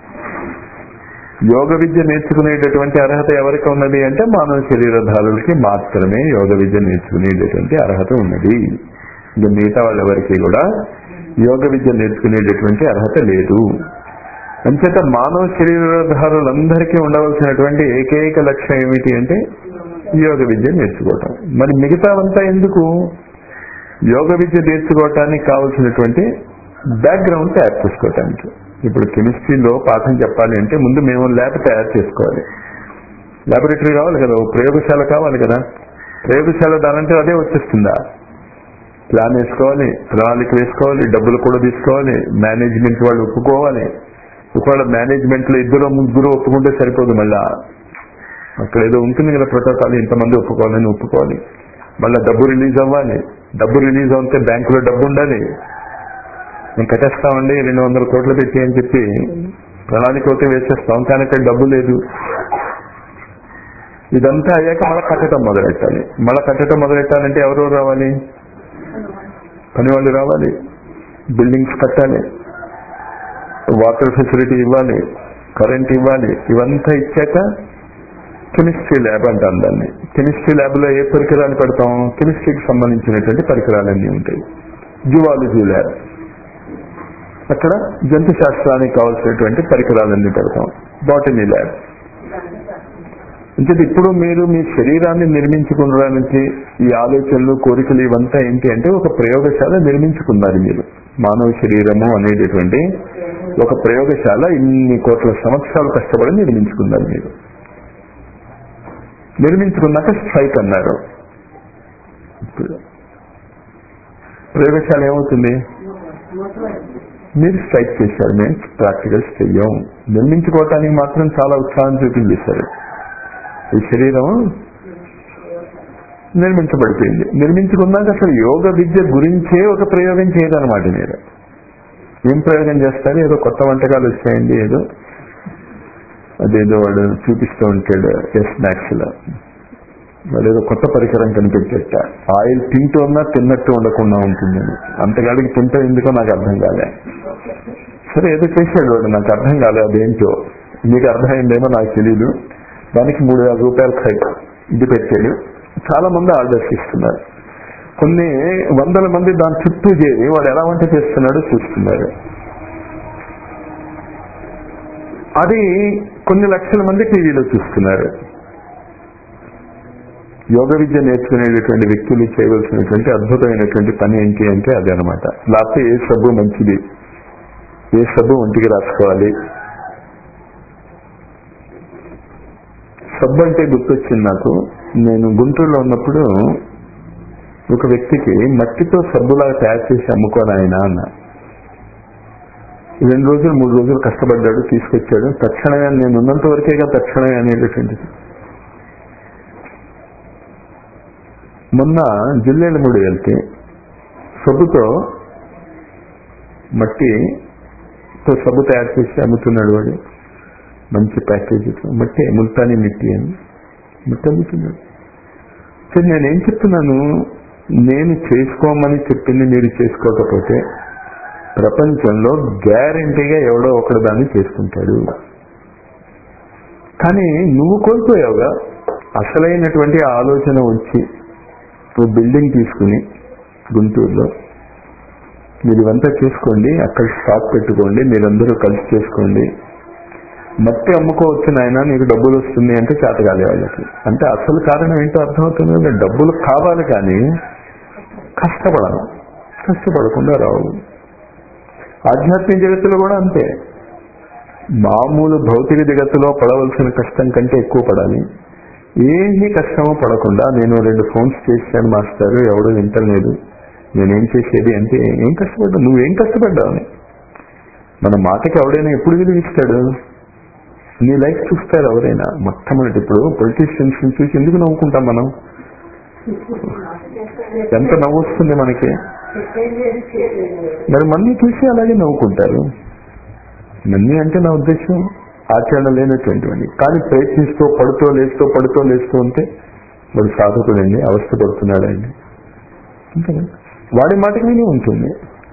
యోగ విద్య నేర్చుకునేటటువంటి అర్హత ఎవరికి ఉన్నది అంటే మానవ శరీరధారులకి మాత్రమే యోగ విద్య నేర్చుకునేటటువంటి అర్హత ఉన్నది. ఇంకా మిగతా వాళ్ళెవరికి కూడా యోగ విద్య నేర్చుకునేటటువంటి అర్హత లేదు. అంచేత మానవ శరీరధారులందరికీ ఉండవలసినటువంటి ఏకైక లక్ష్యం ఏమిటి అంటే యోగ విద్య నేర్చుకోవటం. మరి మిగతావంతా ఎందుకు? యోగ విద్య నేర్చుకోవటానికి కావాల్సినటువంటి బ్యాక్గ్రౌండ్ తయారు చేసుకోవటానికి. ఇప్పుడు కెమిస్ట్రీలో పాఠం చెప్పాలి అంటే ముందు మేము ల్యాబ్ తయారు చేసుకోవాలి. ల్యాబొరేటరీ కావాలి కదా, ప్రయోగశాల కావాలి కదా. ప్రయోగశాల దానంటే అదే వచ్చేస్తుందా? ప్లాన్ వేసుకోవాలి, ప్రణాళిక వేసుకోవాలి, డబ్బులు కూడా తీసుకోవాలి, మేనేజ్మెంట్ వాళ్ళు ఒప్పుకోవాలి. ఒకవేళ మేనేజ్మెంట్ లో 2-3 ఒప్పుకుంటే సరిపోదు, మళ్ళా అక్కడ ఏదో ఉంటుంది కదా ప్రోటోకాల్, ఇంతమంది ఒప్పుకోవాలని ఒప్పుకోవాలి. మళ్ళీ డబ్బు రిలీజ్ అవ్వాలి. డబ్బు రిలీజ్ అవుతే బ్యాంకులో డబ్బు ఉండాలి. మేము కట్టేస్తామండి 200 కోట్లు పెట్టి అని చెప్పి ప్రణాళిక అయితే వేసేస్తాం, కానీ అక్కడ డబ్బు లేదు. ఇదంతా అయ్యాక మళ్ళీ కట్టడం మొదలెట్టాలి. మళ్ళీ కట్టడం మొదలెట్టాలంటే ఎవరెవరు రావాలి? పని వాళ్ళు రావాలి, బిల్డింగ్స్ కట్టాలి, వాటర్ ఫెసిలిటీ ఇవ్వాలి, కరెంట్ ఇవ్వాలి. ఇవంతా ఇచ్చాక కెమిస్ట్రీ ల్యాబ్ అంటాం దాన్ని. కెమిస్ట్రీ ల్యాబ్ లో ఏ పరికరాలు పెడతాం? కెమిస్ట్రీకి సంబంధించినటువంటి పరికరాలన్నీ ఉంటాయి. జువాలజీ ల్యాబ్, అక్కడ జంతు శాస్త్రానికి కావాల్సినటువంటి పరికరాలన్నీ పెడతాం. Botany lab. అంటే ఇప్పుడు మీరు మీ శరీరాన్ని నిర్మించుకోవడానికి ఈ ఆలోచనలు, కోరికలు ఇవంతా ఏంటి అంటే ఒక ప్రయోగశాల నిర్మించుకున్నారు మీరు. మానవ శరీరము అనేటటువంటి ఒక ప్రయోగశాల ఇన్ని కోట్ల సంవత్సరాలు కష్టపడి నిర్మించుకున్నారు మీరు. నిర్మించుకున్నాక స్ట్రైక్ అన్నారు. ప్రయోగశాల ఏమవుతుంది? మీరు స్ట్రైక్ చేశారు, మేము ప్రాక్టికల్స్ చెయ్యం. నిర్మించుకోవటానికి మాత్రం చాలా ఉత్సాహం చూపించేశారు. ఈ శరీరం నిర్మించబడిపోయింది. నిర్మించుకున్నాక అసలు యోగ విద్య గురించే ఒక ప్రయోగం చేయదన్నమాట. మీరు ఏం ప్రయోగం చేస్తారు? ఏదో కొత్త వంటకాలు వచ్చాయండి, అదేదో వాడు చూపిస్తూ ఉంటాడు స్నాక్స్ లో. వాడు ఏదో కొత్త పరికరం కనిపెట్టేట, ఆయిల్ తింటూ ఉన్నా తిన్నట్టు ఉండకుండా ఉంటుంది. అంతగాడికి తింటూ ఎందుకో నాకు అర్థం కాలే. సరే ఏదో చేశాడు వాడు, నాకు అర్థం కాలే అదేంటో. మీకు అర్థమైందేమో నాకు తెలీదు. దానికి 3,000 రూపాయలు ఇది పెట్టాడు. చాలా మంది ఆర్డర్స్ ఇస్తున్నారు. కొన్ని వందల మంది దాని చుట్టూ చేరి వాడు ఎలా వంట చేస్తున్నాడో చూస్తున్నారు. అది కొన్ని లక్షల మంది టీవీలో చూస్తున్నారు. యోగ విద్య నేర్చుకునేటటువంటి వ్యక్తులు చేయవలసినటువంటి అద్భుతమైనటువంటి పని ఏంటి అంటే అదే అనమాట. లేకపోతే ఏ సబ్బు మంచిది, ఏ సబ్బు ఒంటికి రాసుకోవాలి. సబ్బు అంటే గుర్తొచ్చింది నాకు. నేను గుంటూరులో ఉన్నప్పుడు ఒక వ్యక్తికి మట్టితో సబ్బులాగా తయారు చేసి అమ్ముకోని ఆయన అన్న. 2 రోజులు 3 రోజులు కష్టపడ్డాడు, తీసుకొచ్చాడు. తక్షణమే నేను ఉన్నంత వరకేగా తక్షణమే అనేటటువంటిది. మొన్న జిల్లేలమూడి వెళ్తే సబ్బుతో మట్టితో సబ్బు తయారు చేసి అమ్ముతున్నాడు వాడు. మంచి ప్యాకేజీతో మట్టి, ముల్తానీ మిట్టి అని మట్టి అమ్ముతున్నాడు. సరే నేనేం చెప్తున్నాను, నేను చేసుకోమని చెప్పింది మీరు చేసుకోకపోతే ప్రపంచంలో గ్యారెంటీగా ఎవడో ఒకడు దాన్ని చేసుకుంటాడు. కానీ నువ్వు కోల్పోయావుగా. అసలైనటువంటి ఆలోచన వచ్చి నువ్వు బిల్డింగ్ తీసుకుని గుంటూరులో మీరు ఇవంతా చేసుకోండి, అక్కడ స్టాక్ పెట్టుకోండి, మీరందరూ కలిసి చేసుకోండి, మట్టి అమ్ముకోవచ్చు నాయన, నీకు డబ్బులు వస్తుంది అంటే చేతగాలి వాళ్ళకి. అంటే అసలు కారణం ఏంటో అర్థమవుతుంది కదా. డబ్బులు కావాలి కానీ కష్టపడకుండా రావు. ఆధ్యాత్మిక జగత్తులో కూడా అంతే. మామూలు భౌతిక జగత్తులో పడవలసిన కష్టం కంటే ఎక్కువ పడాలి. ఏమీ కష్టమో పడకుండా నేను 2 ఫోన్స్ చేశాను మాస్టర్, ఎవడో వింటలేదు, నేనేం చేసేది అంటే ఏం కష్టపడ్డా, నువ్వేం కష్టపడ్డావు అని. మన మాటకి ఎవడైనా ఎప్పుడు విలువిస్తాడు? నీ లైఫ్ చూస్తారు ఎవరైనా. మొట్టమొదటి ఇప్పుడు పొలిటీషియన్స్ చూసి ఎందుకు నవ్వుకుంటాం మనం? ఎంత నవ్వు వస్తుంది మనకి. మరి మన్ని చూసి అలాగే నవ్వుకుంటారు. మన్ని అంటే నా ఉద్దేశం ఆచరణ లేనటువంటివన్నీ. కానీ ప్రయత్నిస్తూ పడుతూ లేస్తూ ఉంటే వాడు సాధకుడండి, అవస్థ పడుతున్నాడండి. వాడి మాటకి విని ఉంటుంది.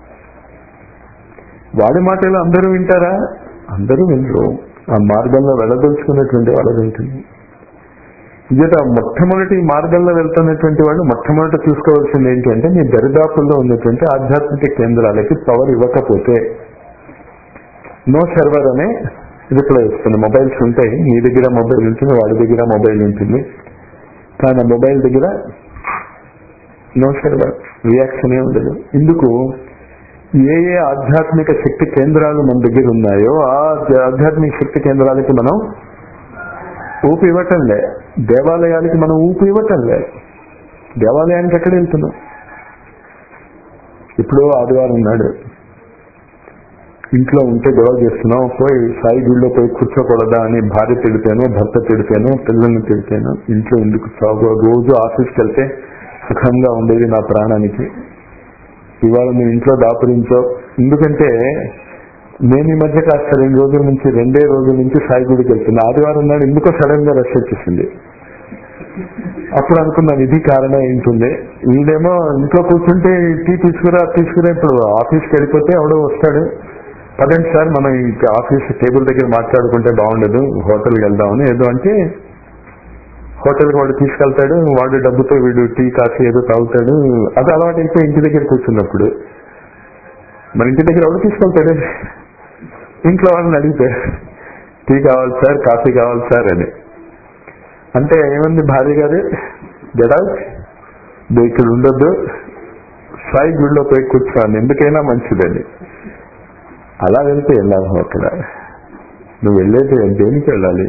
వాడి మాటలు అందరూ వింటారా? అందరూ వినరు. ఆ మార్గంలో వెళ్ళదలుచుకున్నటువంటి వాళ్ళది ఉంటుంది. ఇదేట మొట్టమొదటి మార్గంలో వెళ్తున్నటువంటి వాళ్ళు మొట్టమొదటి చూసుకోవాల్సింది ఏంటి అంటే మీ దరిదాపుల్లో ఉన్నటువంటి ఆధ్యాత్మిక కేంద్రాలకి పవర్ ఇవ్వకపోతే నో సర్వర్ అనే రిప్లై వస్తుంది. మొబైల్స్ ఉంటాయి, నీ దగ్గర మొబైల్ ఉంటుంది, వాడి దగ్గర మొబైల్ ఉంటుంది, కానీ మొబైల్ దగ్గర నో సర్వర్. రియాక్షనే ఉండదు. ఎందుకు? ఏ ఏ ఆధ్యాత్మిక శక్తి కేంద్రాలు మన దగ్గర ఉన్నాయో ఆ ఆధ్యాత్మిక శక్తి కేంద్రాలకి మనం ఊపి ఇవ్వటంలే, దేవాలయాలకి మనం ఊపి ఇవ్వటంలే. దేవాలయానికి ఎక్కడ వెళ్తున్నాం? ఇప్పుడు ఆదివారం నాడు ఇంట్లో ఉంటే గొడవ చేస్తున్నాం, పోయి సాయి గుడిలో పోయి కూర్చోకూడదా అని భార్య తిడితేనో, భర్త తిడితేనో, పిల్లల్ని తిడితేనో, ఇంట్లో ఎందుకు సాగు? రోజు ఆఫీస్కి వెళ్తే సుఖంగా ఉండేది నా ప్రాణానికి, ఇవాళ నువ్వు ఇంట్లో దాపురించో. ఎందుకంటే నేను ఈ మధ్య కాస్త 2 రోజుల నుంచి సాయి గుడికి వెళ్తున్నా. ఆదివారం నాడు ఎందుకో సడన్ గా రష్ వచ్చేసింది. అప్పుడు అనుకున్నాను ఇది కారణం ఏంటుంది. వీడేమో ఇంట్లో కూర్చుంటే టీ తీసుకురా. ఇప్పుడు ఆఫీస్కి వెళ్ళిపోతే ఎవడో వస్తాడు, పదండి సార్ మనం ఇంకా ఆఫీస్ టేబుల్ దగ్గర మాట్లాడుకుంటే బాగుండదు, హోటల్కి వెళ్దామని ఏదో అంటే హోటల్కి వాడు తీసుకెళ్తాడు. వాడు డబ్బుతో వీడు టీ కాఫీ ఏదో తాగుతాడు. అది అలవాటు అయితే ఇంటి దగ్గర కూర్చున్నప్పుడు మన ఇంటి దగ్గర ఎవడు తీసుకెళ్తాడు? ఇంట్లో వాళ్ళని అడిగితే టీ కావాలి సార్, కాఫీ కావాలి సార్ అని అంటే ఏమంది భార్య గారు, గెట్ అవుట్, ఇక్కడ ఉండొద్దు, సాయి గుడిలో పోయి కూర్చోండి, ఎందుకైనా మంచిదని. అలా వెళ్తే వెళ్ళాలి. అక్కడ నువ్వు వెళ్ళేది దేనికి వెళ్ళాలి?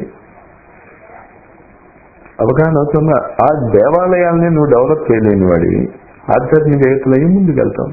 అవగాహన అవుతున్నా? ఆ దేవాలయాల్ని నువ్వు డెవలప్ చేయలేని వాడి ఆధ్యాత్మిక జీవితంలో ఏం ముందుకు వెళ్తాం?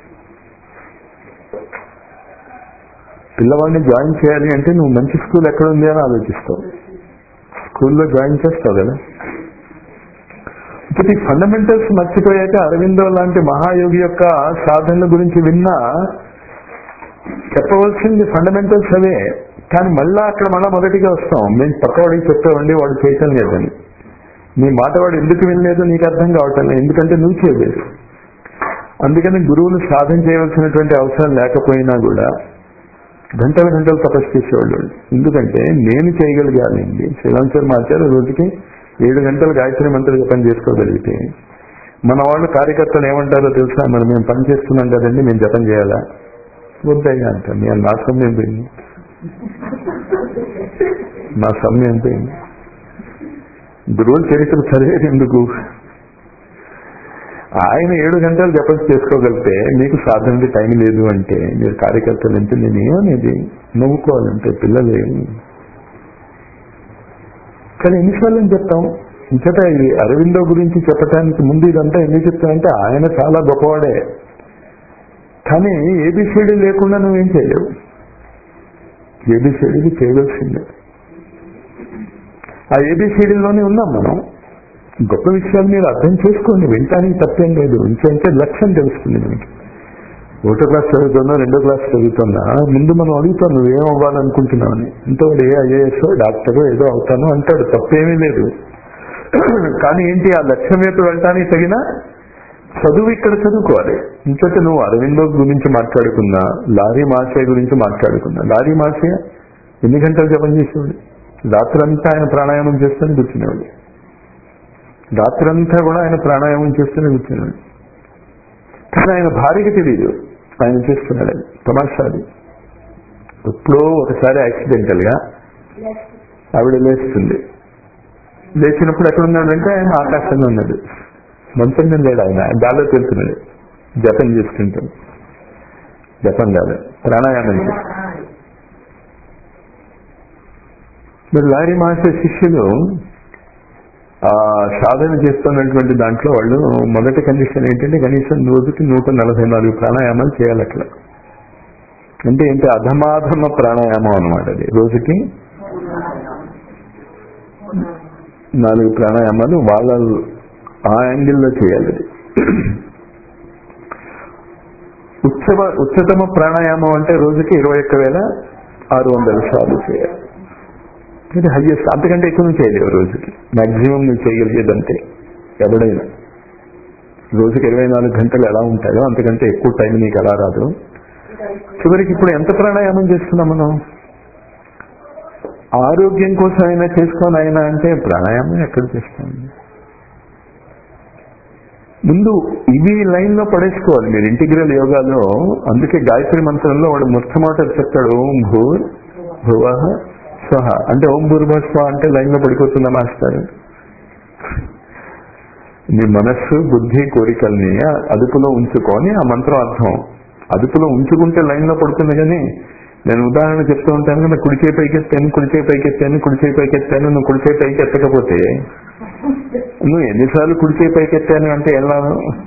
పిల్లవాడిని జాయిన్ చేయాలి అంటే నువ్వు మంచి స్కూల్ ఎక్కడ ఉంది అని ఆలోచిస్తావు. స్కూల్లో జాయిన్ చేస్తావు కదా. ఇప్పుడు ఈ ఫండమెంటల్స్ మర్చిపోయాక అరవిందో లాంటి మహాయోగి యొక్క సాధనల గురించి విన్నా చెప్పవలసింది ఫండమెంటల్స్ అవే. కానీ మళ్ళా అక్కడ మొదటిగా వస్తాం. మేము పక్కవాడికి చెప్పేవాడి వాడు చేయటం లేదని. నీ మాట వాడు ఎందుకు వినలేదు నీకు అర్థం కావటం లేదు, ఎందుకంటే నువ్వు చేయలేదు. అందుకని గురువులు సాధన చేయవలసినటువంటి అవసరం లేకపోయినా కూడా గంటలు తపస్సు చేసేవాళ్ళు. ఎందుకంటే నేను చేయగలిగానండి. శ్రీరామచంద్ర ఆచార్య రోజుకి 7 గంటలు గాయత్రి మంత్ర జపం చేసుకోగలిగితే మన వాళ్ళు కార్యకర్తలు ఏమంటారో తెలుసా? మరి మేము పని చేస్తున్నాం కదండి, మేము జపం చేయాలా? వద్దయ్యా అంటాను. నేను నా సమయం పోయింది, నా సమయం పోయింది. గురువుల చరిత్ర చదివేది ఎందుకు? ఆయన 7 గంటలు జపం చేసుకోగలిగితే మీకు సాధనకి టైం లేదు అంటే మీరు కార్యకర్తలు అంటే నేను ఏమనేది? నవ్వుకోవాలంటే పిల్లలే. కానీ ఎన్నిసార్లు చెప్తాం? ఇంకట ఇది అరవిందో గురించి చెప్పడానికి ముందు ఇదంతా ఎందుకు చెప్తానంటే ఆయన చాలా గొప్పవాడే. కానీ ఏబిసిడి లేకుండా నువ్వేం చేయలేవు. ఏబిసిడి చేయవలసిందే. ఆ ఏబిసిడీలోనే ఉన్నాం మనం. గొప్ప విషయాలు మీరు అర్థం చేసుకోండి, వింటానికి తప్పేం లేదు. ఇంకంటే లక్ష్యం తెలుస్తుంది మనకి. 1వ క్లాస్ చదువుతున్నా, 2వ క్లాస్ చదువుతున్నా, ముందు మనం అడుగుతాం నువ్వేం అవ్వాలనుకుంటున్నావు అని. ఇంతవాడు ఐఏఎస్ డాక్టర్ ఏదో అవుతాను అంటాడు, తప్పేమీ లేదు. కానీ ఏంటి, ఆ లక్ష్యం వైపు వెళ్ళటానికి తగిన చదువు ఇక్కడ చదువుకోవాలి. ఇంకొకటి నువ్వు అరవిందో గురించి మాట్లాడుకున్నా, లారీ మాసయ్య గురించి మాట్లాడుకున్నా, లారీ మాసయ్య ఎన్ని గంటలు జపం చేసేవాడు? రాత్రంతా ఆయన ప్రాణాయామం చేస్తూనే కూర్చునేవాడు. రాత్రంతా కూడా ఆయన ప్రాణాయామం చేస్తూనే కూర్చున్నాడు. కానీ ఆయన భార్యకి తెలియదు ఆయన చేస్తున్నాడని. తమాషాది. ఎప్పుడో ఒకసారి యాక్సిడెంటల్ గా ఆవిడ లేస్తుంది. లేచినప్పుడు ఎక్కడున్నాడంటే ఆయన ఆకాశంలో ఉన్నాడు. మంచంగా లేడు, ఆయన గాల్లో తెలుస్తున్నాడు. జపం చేసుకుంటాడు. జపం కాదు, ప్రాణాయామం చేస్తాడు. మరి లారీ మాస్టర్ శిష్యులు ఆ సాధన చేస్తున్నటువంటి దాంట్లో వాళ్ళు మొదటి కండిషన్ ఏంటంటే కనీసం రోజుకి 144 ప్రాణాయామాలు చేయాలి. అట్లా అంటే ఏంటి? అధమాధమ ప్రాణాయామం అనమాట. అది రోజుకి 4 ప్రాణాయామాలు వాళ్ళ ఆ యాంగిల్లో చేయాలి. అది ఉచ్చతమ ప్రాణాయామం అంటే రోజుకి 21,600 సార్లు చేయాలి. ఇది హైయెస్ట్. అంతకంటే ఎక్కువ నువ్వు చేయలేవు రోజుకి. మాక్సిమం నువ్వు చేయగలిగేదంటే ఎవడైనా రోజుకి 24 గంటలు ఎలా ఉంటాయో అంతకంటే ఎక్కువ టైం నీకు ఎలా రాదు. చివరికి ఇప్పుడు ఎంత ప్రాణాయామం చేస్తున్నాం మనం? ఆరోగ్యం కోసం అయినా చేసుకోని అయినా అంటే ప్రాణాయామం ఎక్కడ చేస్తాం? ముందు ఇవి లైన్ లో పడేసుకోవాలి మీరు ఇంటిగ్రల్ యోగాలో. అందుకే గాయత్రి మంత్రంలో వాడు మొట్టమొదటి చెప్తాడు ఓం భూర్ భువ స్వహ అంటే ఓం భూర్భువ స్వ అంటే లైన్ లో పడిపోతుందా మాస్టర్? నీ మనస్సు బుద్ధి కోరికల్ని అదుపులో ఉంచుకొని ఆ మంత్రం అర్థం. అదుపులో ఉంచుకుంటే లైన్లో పడుతుంది. కానీ నేను ఉదాహరణ చెప్తూ ఉంటాను కదా, కుడి చేయి పైకెత్తాను, కుడి చేయి పైకెత్తాను, కుడి చేయి పైకెత్తాను. నువ్వు కుడి చేయి పైకి ఎత్తకపోతే నువ్వు ఎన్నిసార్లు కుడి చేయి పైకెత్తాను అంటే ఎలా?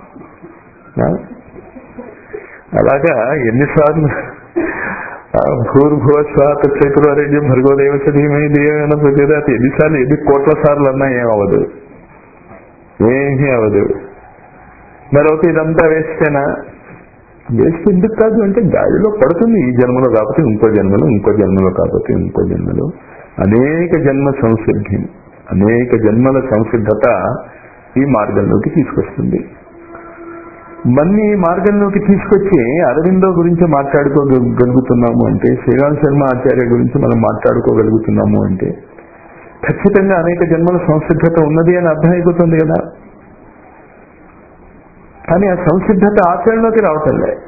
అలాగా ఎన్నిసార్లు భూర్భువ స్వాత చతురారెడ్డి భర్గోదేవత ధీమహి ధియో ప్రచోదయాత్ ఎన్నిసార్లు ఎన్ని కోట్ల సార్లు అన్నా ఏమవ్వదు, ఏమీ అవ్వదు. మరొక ఇదంతా వేస్తేనా? వేస్ట్ ఎందుకు కాదు అంటే గాలిలో పడుతుంది. ఈ జన్మలో కాకపోతే ఇంకో జన్మలో, ఇంకో జన్మలో కాకపోతే ఇంకో జన్మలో. అనేక జన్మ సంసిద్ధి, అనేక జన్మల సంసిద్ధత ఈ మార్గంలోకి తీసుకొస్తుంది. మన్ని ఈ మార్గంలోకి తీసుకొచ్చి అరవిందో గురించి మాట్లాడుకోగలుగుతున్నాము అంటే, శ్రీరామ్ శర్మ ఆచార్య గురించి మనం మాట్లాడుకోగలుగుతున్నాము అంటే ఖచ్చితంగా అనేక జన్మల సంసిద్ధత ఉన్నది అని అర్థమైపోతుంది కదా. కానీ ఆ సంసిద్ధత ఆచరణలోకి రావటం లేదు.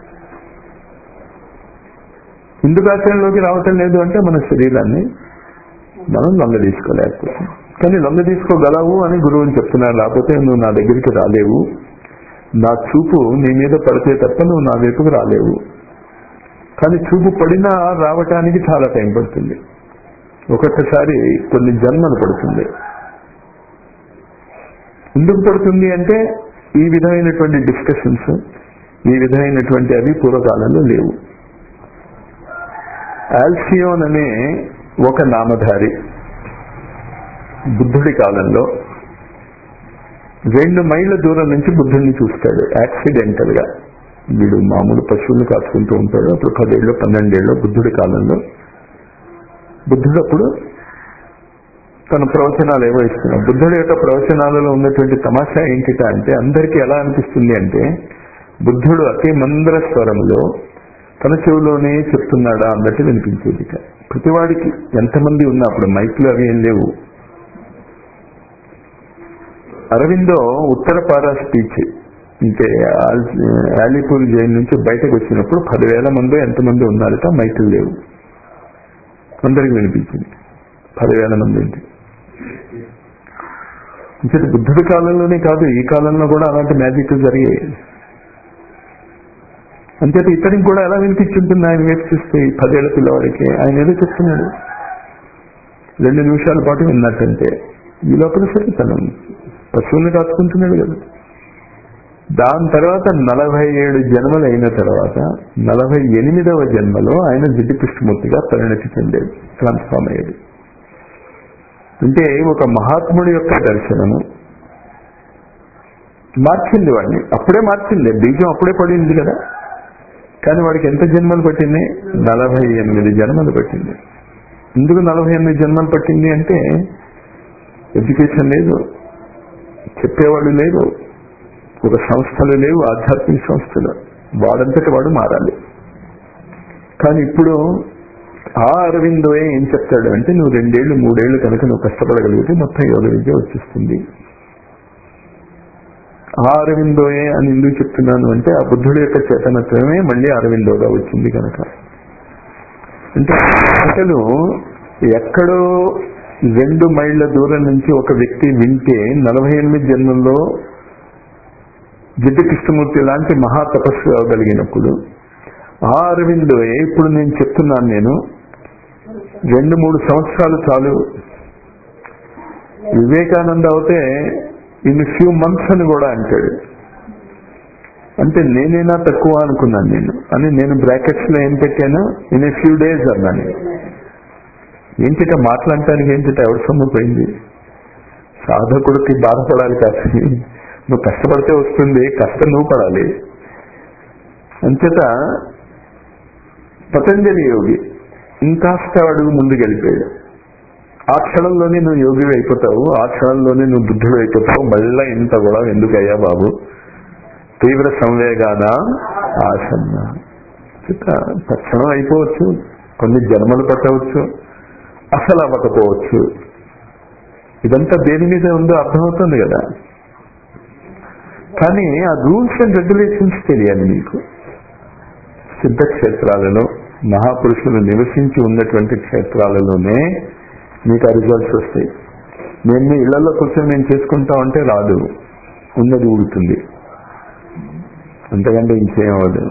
ఎందుకు ఆచరణలోకి రావటం లేదు అంటే మన శరీరాన్ని మనం లొంగ తీసుకోలేకపోతాం. కానీ లొంగ తీసుకోగలవు అని గురువుని చెప్తున్నారు. లేకపోతే నువ్వు నా దగ్గరికి రాలేవు, నా చూపు నీ మీద పడితే తప్ప నువ్వు నా వైపుకు రాలేవు. కానీ చూపు పడినా రావటానికి చాలా టైం పడుతుంది. ఒక్కొక్కసారి కొన్ని జన్మలు పడుతుంది. ఎందుకు పడుతుంది అంటే ఈ విధమైనటువంటి డిస్కషన్స్, ఈ విధమైనటువంటి అవి పూర్వకాలంలో లేవు. ఆల్సియోన్ అనే ఒక నామధారి బుద్ధుడి కాలంలో 2 మైళ్ళ దూరం నుంచి బుద్ధుడిని చూస్తాడు యాక్సిడెంటల్ గా. వీడు మామూలు పశువులు కాచుకుంటూ ఉంటాడు. అప్పుడు 10 ఏళ్ళు 12 ఏళ్ళు బుద్ధుడి కాలంలో. బుద్ధుడు అప్పుడు తన ప్రవచనాలు ఏవో ఇస్తున్నాడు. బుద్ధుడి యొక్క ప్రవచనాలలో ఉన్నటువంటి తమాషా ఏంటిట అంటే అందరికీ ఎలా అనిపిస్తుంది అంటే బుద్ధుడు అతి మంద్ర స్వరంలో తన చెవిలోనే చెప్తున్నాడా అన్నట్టు వినిపించేది. ప్రతివాడికి ఎంతమంది ఉన్నా అప్పుడు మైక్లు అవి ఏం లేవు. అరవిందో ఉత్తరపారా స్పీచ్ అంటే ఆలిపూర్ జైలు నుంచి బయటకు వచ్చినప్పుడు 10,000 మంది ఎంతమంది ఉన్నారట, మైకులు లేవు, అందరికి వినిపించింది. 10,000 మంది ఏంటి అంటే బుద్ధుడి కాలంలోనే కాదు, ఈ కాలంలో కూడా అలాంటి మ్యాజిక్ జరిగాయి. అంతే ఇతనికి కూడా ఎలా వినిపించుంటుంది ఆయన వైపు చూస్తే. 10 ఏళ్ల పిల్లవాడికి ఆయన ఏదో చెప్తున్నాడు, 2 నిమిషాల పాటు విన్నట్టంటే ఈ లోపల సరే తను పశువుని కాచుకుంటున్నాడు కదా. దాని తర్వాత 47 జన్మలు అయిన తర్వాత 48వ జన్మలో ఆయన జిడ్డు కృష్ణమూర్తిగా పరిణతి చెందాడు, ట్రాన్స్ఫార్మ్ అయ్యాడు. అంటే ఒక మహాత్ముడి యొక్క దర్శనము మార్చింది వాడిని. అప్పుడే మార్చింది, బీజం అప్పుడే పడింది కదా. కానీ వాడికి ఎంత జన్మలు పట్టింది? 48 జన్మలు పట్టింది. ఎందుకు 48 జన్మలు పట్టింది అంటే ఎడ్యుకేషన్ లేదు, చెప్పేవాళ్ళు లేరు, ఒక సంస్థలు లేవు, ఆధ్యాత్మిక సంస్థలు. వాడంతటి వాడు మారాలి. కానీ ఇప్పుడు ఆ అరవిందోయే ఏం చెప్తాడు అంటే నువ్వు 2 ఏళ్ళు 3 ఏళ్ళు కనుక నువ్వు కష్టపడగలిగితే మొత్తం యోగ విద్య వచ్చేస్తుంది. ఆ అరవిందోయే అని ఎందుకు చెప్తున్నాను అంటే ఆ బుద్ధుడి యొక్క చేతనత్వమే మళ్ళీ అరవిందోగా వచ్చింది కనుక. అంటే అసలు ఎక్కడో 2 మైళ్ళ దూరం నుంచి ఒక వ్యక్తి వింటే 48 జన్మల్లో జిడ్డు కృష్ణమూర్తి లాంటి మహా తపస్సు అవ్వగలిగినప్పుడు ఆ అరవిందోయే ఇప్పుడు నేను చెప్తున్నాను. నేను 2-3 సంవత్సరాలు చాలు. వివేకానంద అవుతే ఇన్ ఫ్యూ మంత్స్ అని కూడా అంటాడు. అంటే నేనైనా తక్కువ అనుకున్నాను నేను అని నేను బ్రాకెట్స్ లో ఏం పెట్టాను, ఇన్ ఏ ఫ్యూ డేస్ అన్నాను. ఏంటిట మాట్లాడటానికి ఏంటిట ఎవరి సొమ్ము పోయింది? సాధకుడికి బాధపడాలి కాదు, నువ్వు కష్టపడితే వస్తుంది, కష్టం నువ్వు పడాలి. అంచేత పతంజలి యోగి ఇంకాస్త అడుగు ముందుకు వెళ్ళిపోయాడు. ఆ క్షణంలోనే నువ్వు యోగి అయిపోతావు, ఆ క్షణంలోనే నువ్వు బుద్ధుడు అయిపోతావు. మళ్ళా ఇంత కూడా ఎందుకయ్యా బాబు? తీవ్ర సంవేగాన ఆసన్న. తక్షణం అయిపోవచ్చు, కొన్ని జన్మలు పట్టవచ్చు, అసలు అవ్వకపోవచ్చు. ఇదంతా దేని మీద ఉందో అర్థమవుతుంది కదా. కానీ ఆ రూల్స్ అండ్ రెగ్యులేషన్స్ తెలియాలి మీకు. సిద్ధక్షేత్రాలలో మహాపురుషులు నివసించి ఉన్నటువంటి క్షేత్రాలలోనే మీకు ఆ రిజల్ట్స్ వస్తాయి. నేను ఇళ్లలో కూర్చొని నేను చేసుకుంటా ఉంటే రాదు. ఉన్నది ఊడుతుంది, అంతకంటే ఇంకేం అవ్వదు.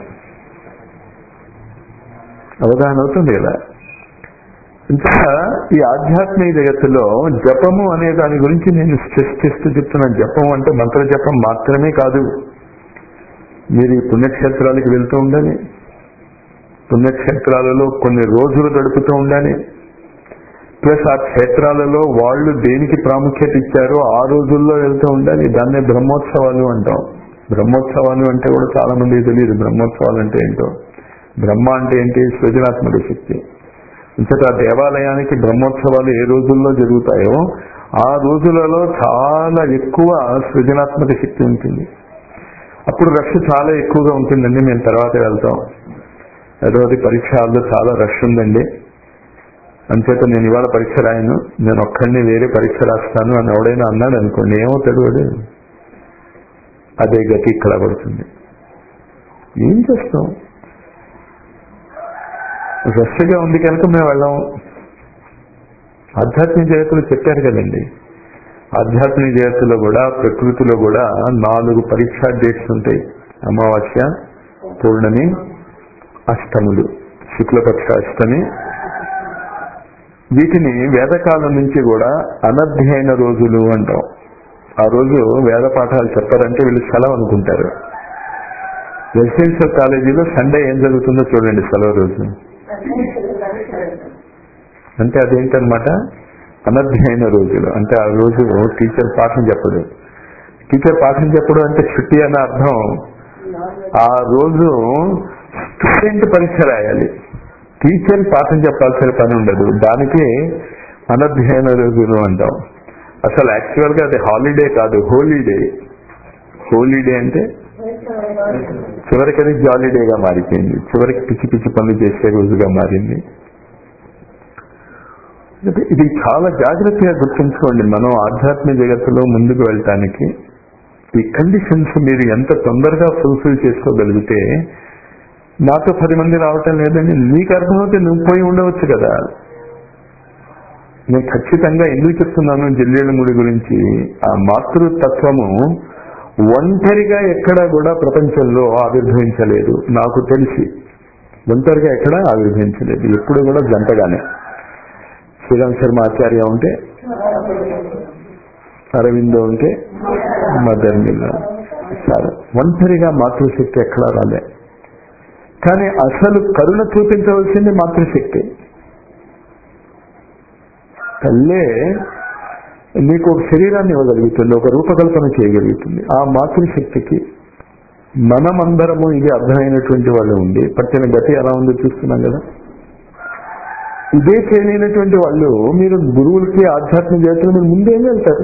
అవగాహన అవుతుంది కదా. ఇంకా ఈ ఆధ్యాత్మిక జగత్తులో జపము అనే దాని గురించి నేను స్ట్రెస్ చేస్తూ చెప్తున్నాను. జపం అంటే మంత్ర జపం మాత్రమే కాదు. మీరు ఈ పుణ్యక్షేత్రాలకు వెళ్తూ ఉండాలి, పుణ్యక్షేత్రాలలో కొన్ని రోజులు గడుపుతూ ఉండాలి, ప్లస్ ఆ క్షేత్రాలలో వాళ్ళు దేనికి ప్రాముఖ్యత ఇచ్చారో ఆ రోజుల్లో వెళ్తూ ఉండాలి. దాన్నే బ్రహ్మోత్సవాలు అంటాం. బ్రహ్మోత్సవాలు అంటే కూడా చాలా మందికి తెలియదు బ్రహ్మోత్సవాలు అంటే ఏంటో. బ్రహ్మ అంటే ఏంటి? సృజనాత్మక శక్తి. ఇంతట దేవాలయానికి బ్రహ్మోత్సవాలు ఏ రోజుల్లో జరుగుతాయో ఆ రోజులలో చాలా ఎక్కువ సృజనాత్మక శక్తి ఉంటుంది. అప్పుడు రష్ చాలా ఎక్కువగా ఉంటుందండి. మేము తర్వాత వెళ్తాం. అదోది పరీక్ష హాల్లో చాలా రష్ ఉందండి, అంచేత నేను ఇవాళ పరీక్ష రాయను, నేను ఒక్కడిని వేరే పరీక్ష రాస్తాను అని ఎవడైనా అన్నాడు అనుకోండి, ఏమవుతాడు వాడు? అదే గతి ఇక్కడ పడుతుంది. ఏం చేస్తాం? రష్గా ఉంది కనుక మేము వెళ్ళాము. ఆధ్యాత్మిక జగత్తులో చెప్పారు కదండి, ఆధ్యాత్మిక జగత్తులో కూడా ప్రకృతిలో కూడా 4 పరీక్షా డేట్స్ ఉంటాయి. అమావాస్య, పూర్ణమి, అష్టములు, శుక్లపక్ష అష్టమి. వీటిని వేదకాలం నుంచి కూడా అనధ్యయన రోజులు అంటాం. ఆ రోజు వేద పాఠాలు చెప్పారంటే వీళ్ళు సెలవు అనుకుంటారు. రెసిడెన్షియల్ కాలేజీలో సండే ఏం జరుగుతుందో చూడండి, సెలవు రోజు. అంటే అదేంటనమాట, అనధ్యయన రోజులు. అంటే ఆ రోజు టీచర్ పాఠం చెప్పడు. టీచర్ పాఠం చెప్పడు అంటే చుట్టి అనే అర్థం. ఆ రోజు స్టూడెంట్ పరీక్ష రాయాలి, టీచర్ పాఠం చెప్పాల్సిన పని ఉండదు. దానికి అనధ్యయన రోజులు అంటాం. అసలు యాక్చువల్ గా అది హాలిడే కాదు, హోలీడే. హోలీడే అంటే చివరికి అది జాలీడేగా మారిపోయింది, చివరికి పిచ్చి పిచ్చి పనులు చేసే రోజుగా మారింది. ఇది చాలా జాగ్రత్తగా గుర్తుంచుకోండి. మనం ఆధ్యాత్మిక జగత్తులో ముందుకు వెళ్ళటానికి ఈ కండిషన్స్ మీరు ఎంత తొందరగా ఫుల్ఫిల్ చేసుకోగలిగితే, నాతో 10 మంది రావటం లేదని నీకు అర్థమవుతే నువ్వు పోయి ఉండవచ్చు కదా. నేను ఖచ్చితంగా ఎందుకు చెప్తున్నాను జిల్లేళ్ళముడి గురించి, ఆ మాతృతత్వము ఒంటరిగా ఎక్కడా కూడా ప్రపంచంలో ఆవిర్భవించలేదు. నాకు తెలిసి ఒంటరిగా ఎక్కడా ఆవిర్భవించలేదు, ఎప్పుడు కూడా జంటగానే. శ్రీరామ్ శర్మ ఆచార్య ఉంటే, అరవిందో ఉంటే, మదర్ మిల్లా, సార్ ఒంటరిగా మాతృశక్తి ఎక్కడా రాలే. కానీ అసలు కరుణ చూపించవలసింది మాతృశక్తి. తల్లే నీకు ఒక శరీరాన్ని ఇవ్వగలుగుతుంది, ఒక రూపకల్పన చేయగలుగుతుంది. ఆ మాతృశక్తికి మనమందరము ఇది అర్థమైనటువంటి వాళ్ళు ఉండి పట్టిన గతి ఎలా ఉందో చూస్తున్నాం కదా. ఇదే చేయలేనటువంటి వాళ్ళు మీరు గురువులకి ఆధ్యాత్మిక జగత్తులో మీరు ముందేం వెళ్తారు?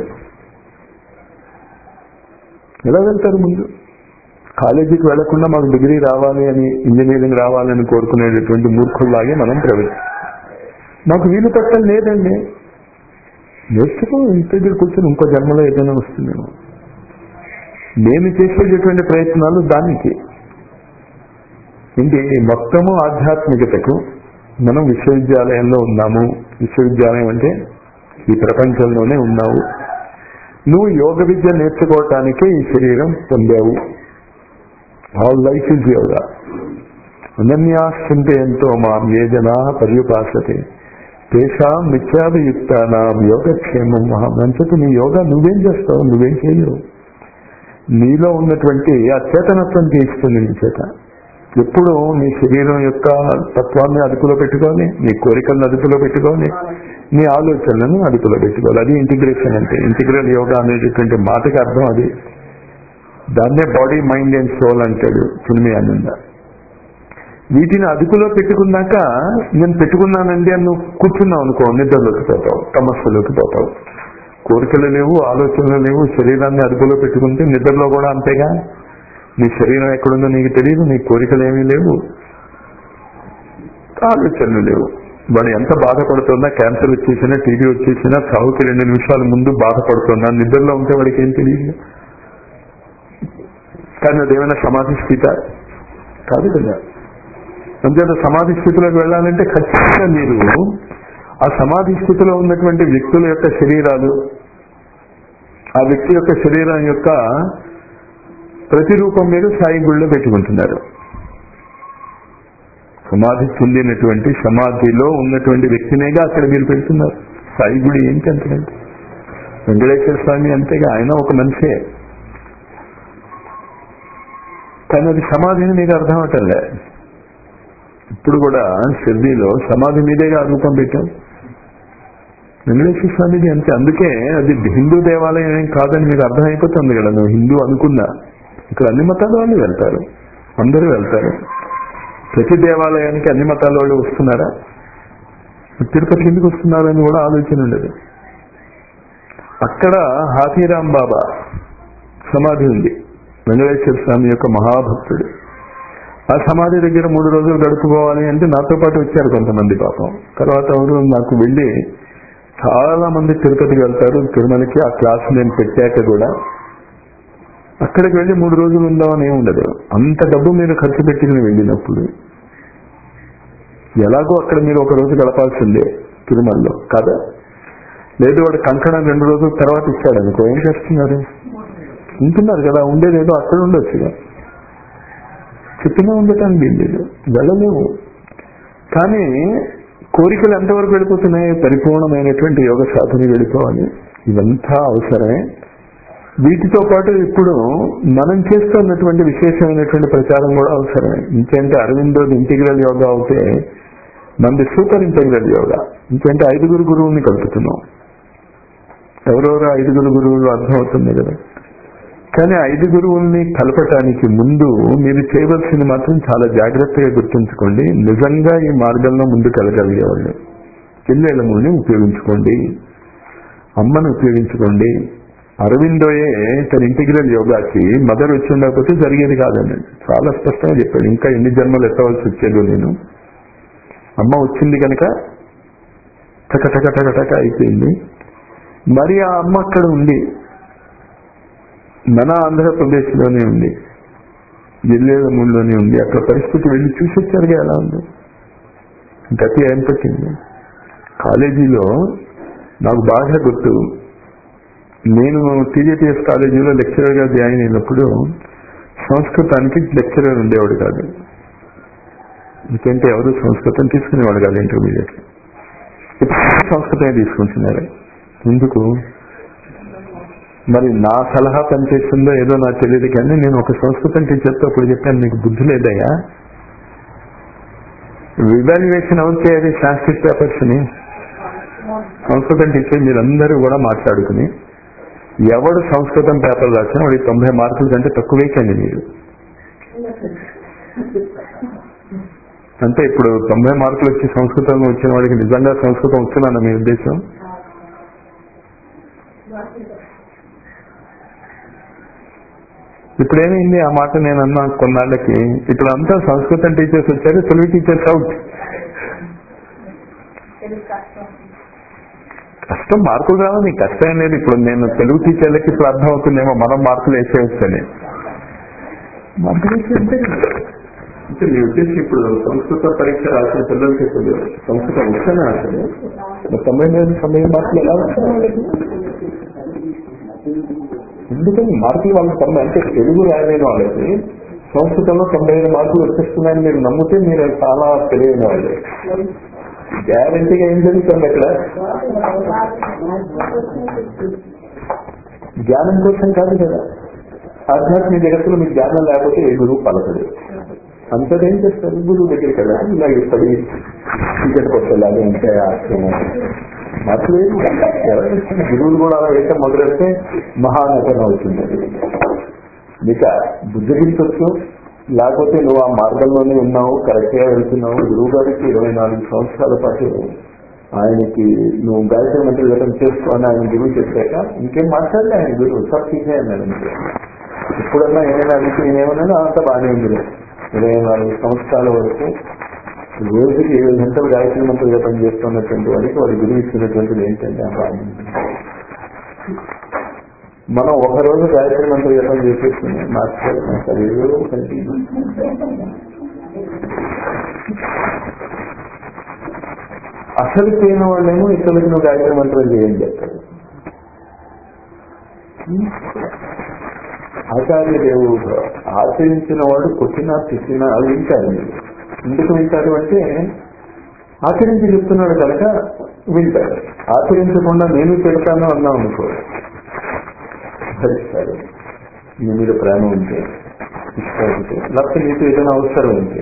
ఎలా వెళ్తారు? ముందు కాలేజీకి వెళ్లకుండా మాకు డిగ్రీ రావాలి అని, ఇంజనీరింగ్ రావాలని కోరుకునేటటువంటి మూర్ఖుల్లాగే మనం ప్రవర్తిస్తాం. మాకు వీలు పట్టం లేదండి, నేర్చుకో, ఇంటి దగ్గర కూర్చొని ఇంకో జన్మలో ఏదైనా వస్తుందేమో. నేను చేసేటటువంటి ప్రయత్నాలు దానికి ఏంటి, మొత్తము ఆధ్యాత్మికతకు మనం విశ్వవిద్యాలయంలో ఉన్నాము. విశ్వవిద్యాలయం అంటే ఈ ప్రపంచంలోనే ఉన్నావు. నువ్వు యోగ విద్య నేర్చుకోవటానికే ఈ శరీరం పొందావు. All life is yoga. అనన్యాశ్చింతయంతో మాం ఏ జనా పర్యుపాసతే తేషాం నిత్యాభియుక్తానాం యోగక్షేమం మహామంచకు. నీ యోగా నువ్వేం చేస్తావు? నువ్వేం చేయవు. నీలో ఉన్నటువంటి ఆ చేతనత్వం తీస్తుంది నీ చేత. ఎప్పుడు నీ శరీరం యొక్క తత్వాన్ని అదుపులో పెట్టుకోవాలి, నీ కోరికలను అదుపులో పెట్టుకోవాలి, నీ ఆలోచనలను అదుపులో పెట్టుకోవాలి. అది ఇంటిగ్రేషన్ అంటే. ఇంటిగ్రల్ యోగా అనేటటువంటి మాటకి అర్థం అది. దాన్నే బాడీ, మైండ్ అండ్ సోల్ అంటాడు చిన్మయానంద. వీటిని అదుపులో పెట్టుకున్నాక, నేను పెట్టుకున్నానండి అని నువ్వు కూర్చున్నావు అనుకో, నిద్రలోకి పోతావు, తమస్సులోకి పోతావు. కోరికలు లేవు, ఆలోచనలు లేవు. శరీరాన్ని అదుపులో పెట్టుకుంటే నిద్రలో కూడా అంతేగా. నీ శరీరం ఎక్కడుందో నీకు తెలియదు, నీ కోరికలు ఏమీ లేవు, ఆలోచనలు లేవు. వాడు ఎంత బాధపడుతున్నా, క్యాన్సర్ వచ్చేసినా, టీబీ వచ్చేసినా, చావుకి 2 నిమిషాల ముందు బాధపడుతున్నా, నిద్రలో ఉంటే వాడికి ఏం తెలియదు. కానీ అదేమైనా సమాధి స్థితి కాదు కదా. అంతేత సమాధి స్థితిలోకి వెళ్ళాలంటే ఖచ్చితంగా మీరు ఆ సమాధి స్థితిలో ఉన్నటువంటి వ్యక్తుల యొక్క శరీరాలు, ఆ వ్యక్తి యొక్క శరీరం యొక్క ప్రతిరూపం మీరు సాయి గుళ్ళో పెట్టుకుంటున్నారు. సమాధి చెందినటువంటి సమాధిలో ఉన్నటువంటి వ్యక్తినేగా అక్కడ మీరు పెడుతున్నారు. సాయి గుడి ఏంటి అంతకంటే? వెంకటేశ్వర స్వామి అంతేగా, ఆయన ఒక మనిషే. కానీ అది సమాధిని మీకు అర్థం అవటంలే. ఇప్పుడు కూడా షిర్డీలో సమాధి మీదేగా రూపం పెట్టాం. వెంకటేశ్వర స్వామిది అంతే. అందుకే అది హిందూ దేవాలయం ఏం కాదని మీకు అర్థమైపోతుంది కదా. నువ్వు హిందూ అనుకున్నా ఇక్కడ అన్ని మతాల వాళ్ళు వెళ్తారు, అందరూ వెళ్తారు. ప్రతి దేవాలయానికి అన్ని మతాల వాళ్ళు వస్తున్నారా? తిరుపతికి ఎందుకు వస్తున్నారు అని కూడా ఆలోచన ఉండదు. అక్కడ హాతీరాం బాబా సమాధి ఉంది, వెంకటేశ్వర స్వామి యొక్క మహాభక్తుడు. ఆ సమాధి దగ్గర 3 రోజులు గడుపుకోవాలి అంటే నాతో పాటు వచ్చారు కొంతమంది పాపం. తర్వాత ఎవరు నాకు వెళ్ళి, చాలా మంది తిరుపతికి వెళ్తారు, తిరుమలకి. ఆ క్లాస్ నేను పెట్టాక కూడా అక్కడికి వెళ్ళి 3 రోజులు ఉందామని ఏమి ఉండదు. అంత డబ్బు మీరు ఖర్చు పెట్టుకుని వెళ్ళినప్పుడు ఎలాగో అక్కడ మీరు 1 రోజు గడపాల్సిందే తిరుమలలో కదా. లేదు వాడు కంకణం 2 రోజుల తర్వాత ఇచ్చాడు అనుకో, ఏం చేస్తున్నారు? ఉంటున్నారు కదా. ఉండేదేదో అక్కడ ఉండొచ్చుగా. చెప్పినా ఉండటానికి వీల్లేదు, వెళ్ళలేవు. కానీ కోరికలు ఎంతవరకు వెళ్ళిపోతున్నాయి? పరిపూర్ణమైనటువంటి యోగ సాధన వెళ్ళిపోవాలి. ఇదంతా అవసరమే. వీటితో పాటు ఇప్పుడు మనం చేస్తున్నటువంటి విశేషమైనటువంటి ప్రచారం కూడా అవసరమే. ఇంకేంటే అరవిందోది ఇంటిగ్రల్ యోగా అవుతే మనది సూపర్ ఇంటిగ్రల్ యోగా. ఇంకేంటే 5 గురువుల్ని కలుపుతున్నాం. ఎవరెవరో 5 గురువులు అర్థమవుతుంది కదా. కానీ 5 గురువుల్ని కలపటానికి ముందు మీరు చేయవలసింది మాత్రం చాలా జాగ్రత్తగా గుర్తుంచుకోండి. నిజంగా ఈ మార్గంలో ముందుకు వెళ్ళగలిగేవాళ్ళు చెల్లెళ్ళముని ఉపయోగించుకోండి, అమ్మను ఉపయోగించుకోండి. అరవిందోయే తన ఇంటిగ్రల్ యోగాకి మదర్ వచ్చి ఉండకపోతే జరిగేది కాదండి. చాలా స్పష్టంగా చెప్పాడు. ఇంకా ఎన్ని జన్మలు ఎత్తవలసి వచ్చేదో నేను. అమ్మ వచ్చింది కనుక టక అయిపోయింది. మరి ఆ అమ్మ అక్కడ ఉంది, మన ఆంధ్రప్రదేశ్లోనే ఉంది, జిల్లేలమూడిలోనే ఉంది. అక్కడ పరిస్థితి వెళ్ళి చూసొచ్చారుగా ఎలా ఉంది. గతి ఏం పట్టింది. కాలేజీలో నాకు బాగా గుర్తు, నేను టీజేటీఎస్ కాలేజీలో లెక్చరర్గా జాయిన్ అయినప్పుడు సంస్కృతానికి లెక్చరర్ ఉండేవాడు కాదు. ఎందుకంటే ఎవరు సంస్కృతం తీసుకునేవాడు కాదు ఇంటర్మీడియట్. ఇప్పుడు సంస్కృతమే తీసుకుంటున్నారు. ఎందుకు? మరి నా సలహా పనిచేస్తుందో ఏదో నాకు తెలియదు. కానీ నేను ఒక సంస్కృతం టీచర్తో అప్పుడు చెప్పాను, నీకు బుద్ధి లేదయ్యా, ఇవాల్యుయేషన్ అవుతే అది సాంస్క్రిట్ పేపర్స్ ని. సంస్కృతం టీచర్ మీరందరూ కూడా మాట్లాడుకుని ఎవడు సంస్కృతం పేపర్ రాసినా వాడికి 90 మార్కుల కంటే తక్కువేకండి మీరు. అంటే ఇప్పుడు 90 మార్కులు వచ్చి సంస్కృతంలో వచ్చిన వాడికి నిజంగా సంస్కృతం వచ్చిందన్న మీ ఉద్దేశం? ఇప్పుడేమైంది? ఆ మాట నేను అన్నా కొన్నాళ్ళకి. ఇప్పుడు అంతా సంస్కృతం టీచర్స్ వచ్చారు, తెలుగు టీచర్స్ అవుట్. కష్టం మార్కులు రావాలి, కష్టం అనేది. ఇప్పుడు నేను తెలుగు టీచర్లకి ఇప్పుడు అర్థం అవుతుందేమో, మనం మార్కులు వేసేవచ్చని. మార్కులు వేసే అంటే మీ ఉద్దేశం ఇప్పుడు సంస్కృత పరీక్ష రాసిన పిల్లలకి సంస్కృతం వచ్చానే అసలు 90 మార్కులు ఎలా వస్తాయి? ఎందుకని మార్కులు వాళ్ళకి 90 అంటే తెలుగు రాయలేని వాళ్ళకి సంస్కృతంలో 95 మార్కులు వచ్చేస్తున్నాయని మీరు నమ్మితే మీరు చాలా తెలియని వాళ్ళు. గ్యారంటీగా ఏం జరుగుతుంది అక్కడ? జ్ఞానం కోసం కాదు కదా. ఆధ్యాత్మిక జగత్తులో మీకు జ్ఞానం లేకపోతే ఏ గురువు పలకడు. అంతటా ఏం చేస్తారు? గురువు దగ్గరికి కదా ఇలా ఇప్పటి టికెట్ కొట్టేలాగా ఉంటే ఆశ్రమం మార్కులు గురువులు కూడా అలా వేయటం మొదలెడితే మహానటన అవుతుంది. ఇక బుద్ధగించవచ్చు, లేకపోతే నువ్వు ఆ మార్గంలోనే ఉన్నావు, కరెక్ట్ గా వెళ్తున్నావు. గురువు గారికి 24 సంవత్సరాల పాటు ఆయనకి నువ్వు గాయత్రి మంత్రి జపం చేసుకోని ఆయన గురువు చెప్పాక ఇంకేం మాట్లాడలే. ఆయన గురువు సబ్ తీసే అన్నాడు. ఎప్పుడన్నా ఏమైనా అడిగితే నేనేమన్నా అంత బాగానే ఉంది. 24 సంవత్సరాల వరకు రోజుకి 7 గంటలు గాయత్రి మంత్రి జపం చేస్తున్నటువంటి వాడికి వాడి గురువు ఇచ్చినటువంటిది ఏంటంటే ఆ బాగా. మనం ఒక రోజు గాయత్రి మంత్రి జపం చేసేస్తుంది మాట్లాడుతున్నాం. అసలు చేయని వాళ్ళేమో ఇతరులకు నువ్వు గాయత్రి మంత్రం చేయండి చెప్తారు. ఆచార్యదేవు ఆచరించిన వాడు కొట్టినా తిట్టినా వింటారు. మీరు ఎందుకు వింటారు అంటే ఆచరించి చెప్తున్నాడు కనుక వింటారు. ఆచరించకుండా నేను తిడతాను అన్నాం అనుకో భరిస్తారు. మీ మీద ప్రేమ ఉంటే, ఇష్టం ఉంటే, లేకపోతే మీకు ఏదైనా అవసరం ఉంటే.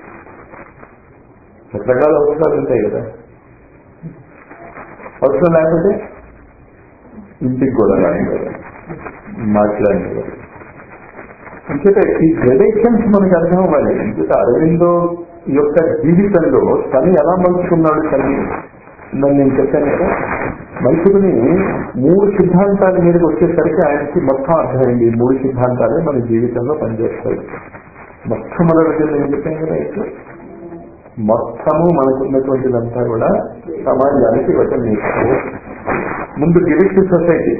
రకరకాల అవసరాలు ఉంటాయి కదా. అవసరం లేకపోతే ఇంటికి కూడా రానివ్వరు, మాట్లాడినవారు. అంచేత ఈ గ్రెడేషన్స్ మనకు అర్థం అవ్వాలి. అంచేత అరవిందో యొక్క జీవితంలో తను ఎలా మలుచుకున్నాడు తల్లి నేను చెప్పాను కదా. మనుషుని 3 సిద్ధాంతాల మీదకి వచ్చేసరికి ఆయనకి మొత్తం అర్థమైంది. 3 సిద్ధాంతాలే మన జీవితంలో పనిచేస్తాయి. మొట్టమొదటి నేను చెప్పాను కదా, అయితే మొత్తము మనకున్నటువంటిదంతా కూడా సమాజానికి ఇవ్వటం నేర్చుకో. ముందు గివిట్ సొసైటీ.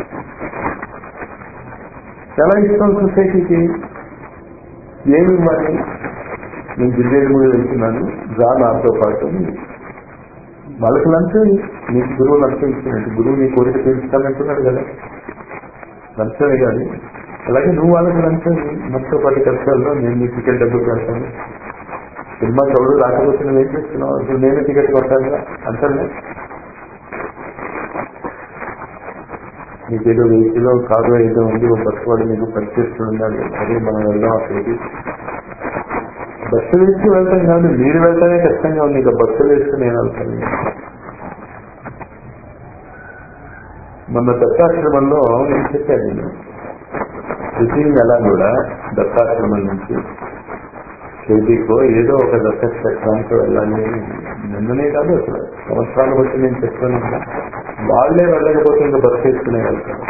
ఎలా ఇస్తాం సొసైటీకి? ఏమి ఇవ్వాలి? నేను జిల్లేడు మూడు వెళ్తున్నాను, రా నాతో పాటు. వాళ్ళకి లంచం, నీకు గురువు లంచం ఇచ్చినట్టు. గురువు నీ కోరిక తీర్చుతానంటున్నాడు కదా, లంచమే కాదు. అలాగే నువ్వు వాళ్ళకి లంచం నాతో పాటు ఖర్చుల్లో నేను నీ టికెట్ డబ్బులు కడతాను. సినిమా చౌడు రాకపోతే నువ్వు ఏం చేస్తున్నావు? అసలు నేను టికెట్ కొట్టాను అంటానే. నీకేదో వెహికల్లో కారు ఏదో ఉంది, ఒక బస్సు వాడు నీకు పనిచేస్తూ ఉండాలి. అదే మనం వెళ్దాం అక్కడికి. బస్సు వేసుకు వెళ్తాం కాదు, మీరు వెళ్తానే కష్టంగా ఉంది. ఇక బస్సులు వేసుకుని నేను వెళ్తాను. మొన్న దత్తాశ్రమంలో నేను చెప్పాను, నేను ప్రతి నెల కూడా దత్తాశ్రమం నుంచి షిరిడీకో ఏదో ఒక దత్తక్షేత్రానికి వెళ్ళాలి. నిన్ననే కాదు, అసలు సంవత్సరాలు బట్టి నేను చెప్తున్నాను. వాళ్ళే వెళ్ళకపోతే ఇంకా బస్సు వేసుకునే వెళ్తాను.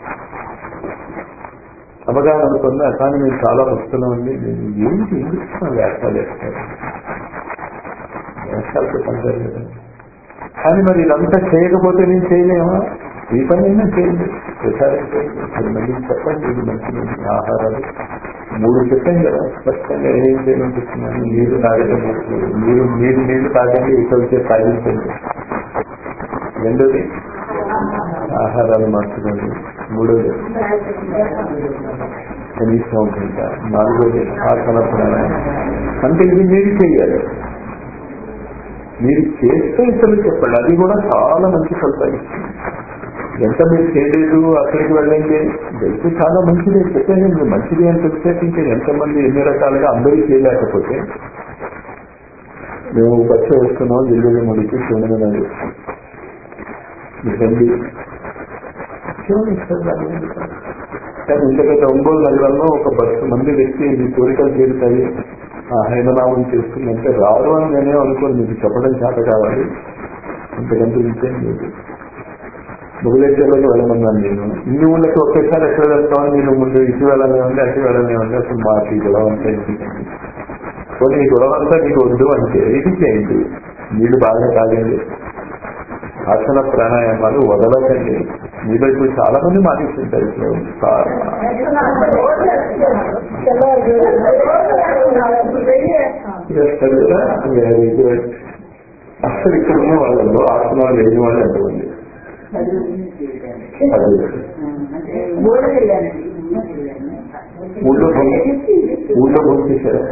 అవగాహన అనుకున్నా. కానీ నేను చాలా వస్తున్నామండి. నేను ఏంటి ఎందుకు వ్యాఖ్యలు వేస్తాను, వ్యాఖ్యలతో పనిచేయదు కదా. కానీ మరి ఇదంతా చేయకపోతే నేను చేయలేమా? ఈ పని అయినా చేయండి, ప్రచారం చేయండి. 10 మందికి చెప్పండి ఇది మంచిది. ఆహారాలు 3 చెప్పాను కదా స్పష్టంగా. ఏం చేయమని చెప్తున్నాను? నీరు తాగడం, నీళ్ళు తాగండి, ఇతరులతో తాగించండి. రెండోది ఆహారాలు మార్చుకోండి. మూడోది కనీసం ఉంటుంది. 4వది ఆసన ప్రాణాయామం. అంటే ఇది మీరు చేయాలి. మీరు చేస్తే ఇతరులు చెప్పండి. అది కూడా చాలా మంచి ఫలితాలు ఇస్తుంది. ఎంత మీరు చేయలేదు అక్కడికి వెళ్ళండి, వెళ్తే చాలా మంచిది చెప్పండి. మీరు మంచిది అని చెప్తే ఇంకా ఎంతమంది ఎన్ని రకాలుగా అందరూ చేయలేకపోతే, మేము బస్సు వస్తున్నాం జిల్లేడు ముడికి చూడమని రండి కానీ ఇంతకంటే ఒంగోలు నగరంలో ఒక బస్సు మంది వ్యక్తి మీ కోరికలు తీరుతాయి హైదరాబాద్ చేస్తుందంటే రాదు అని నేనే అనుకోని మీకు చెప్పడం చేత కావాలి. ఇంతకంటే ఇంకేం లేదు. మొదలెట్టేలోకి వెళ్ళమన్నాను నేను. ఇన్ని ఊళ్ళకి ఒకేసారి ఎక్కడ వెళ్తామని మీరు ముందు ఇటు వెళ్ళనే ఉంది, అటు వెళ్ళనే ఉంది. అసలు మాకు ఈ గొడవ అంతా ఎందుకండి? కొన్ని ఈ గొడవ అంతా మీకు వద్దు అంటే ఇది చేయండి. నీళ్ళు బాగా తాగండి, ఆసన ప్రాణాయామాలు వదలకండి. మీలో ఇప్పుడు చాలా మంది మానేస్తుంటారు. అసలు ఇక్కడ ఉన్న వాళ్ళలో ఆసనాలు లేని వాళ్ళు ఎంతమంది? ఊళ్ళో పంపించారా?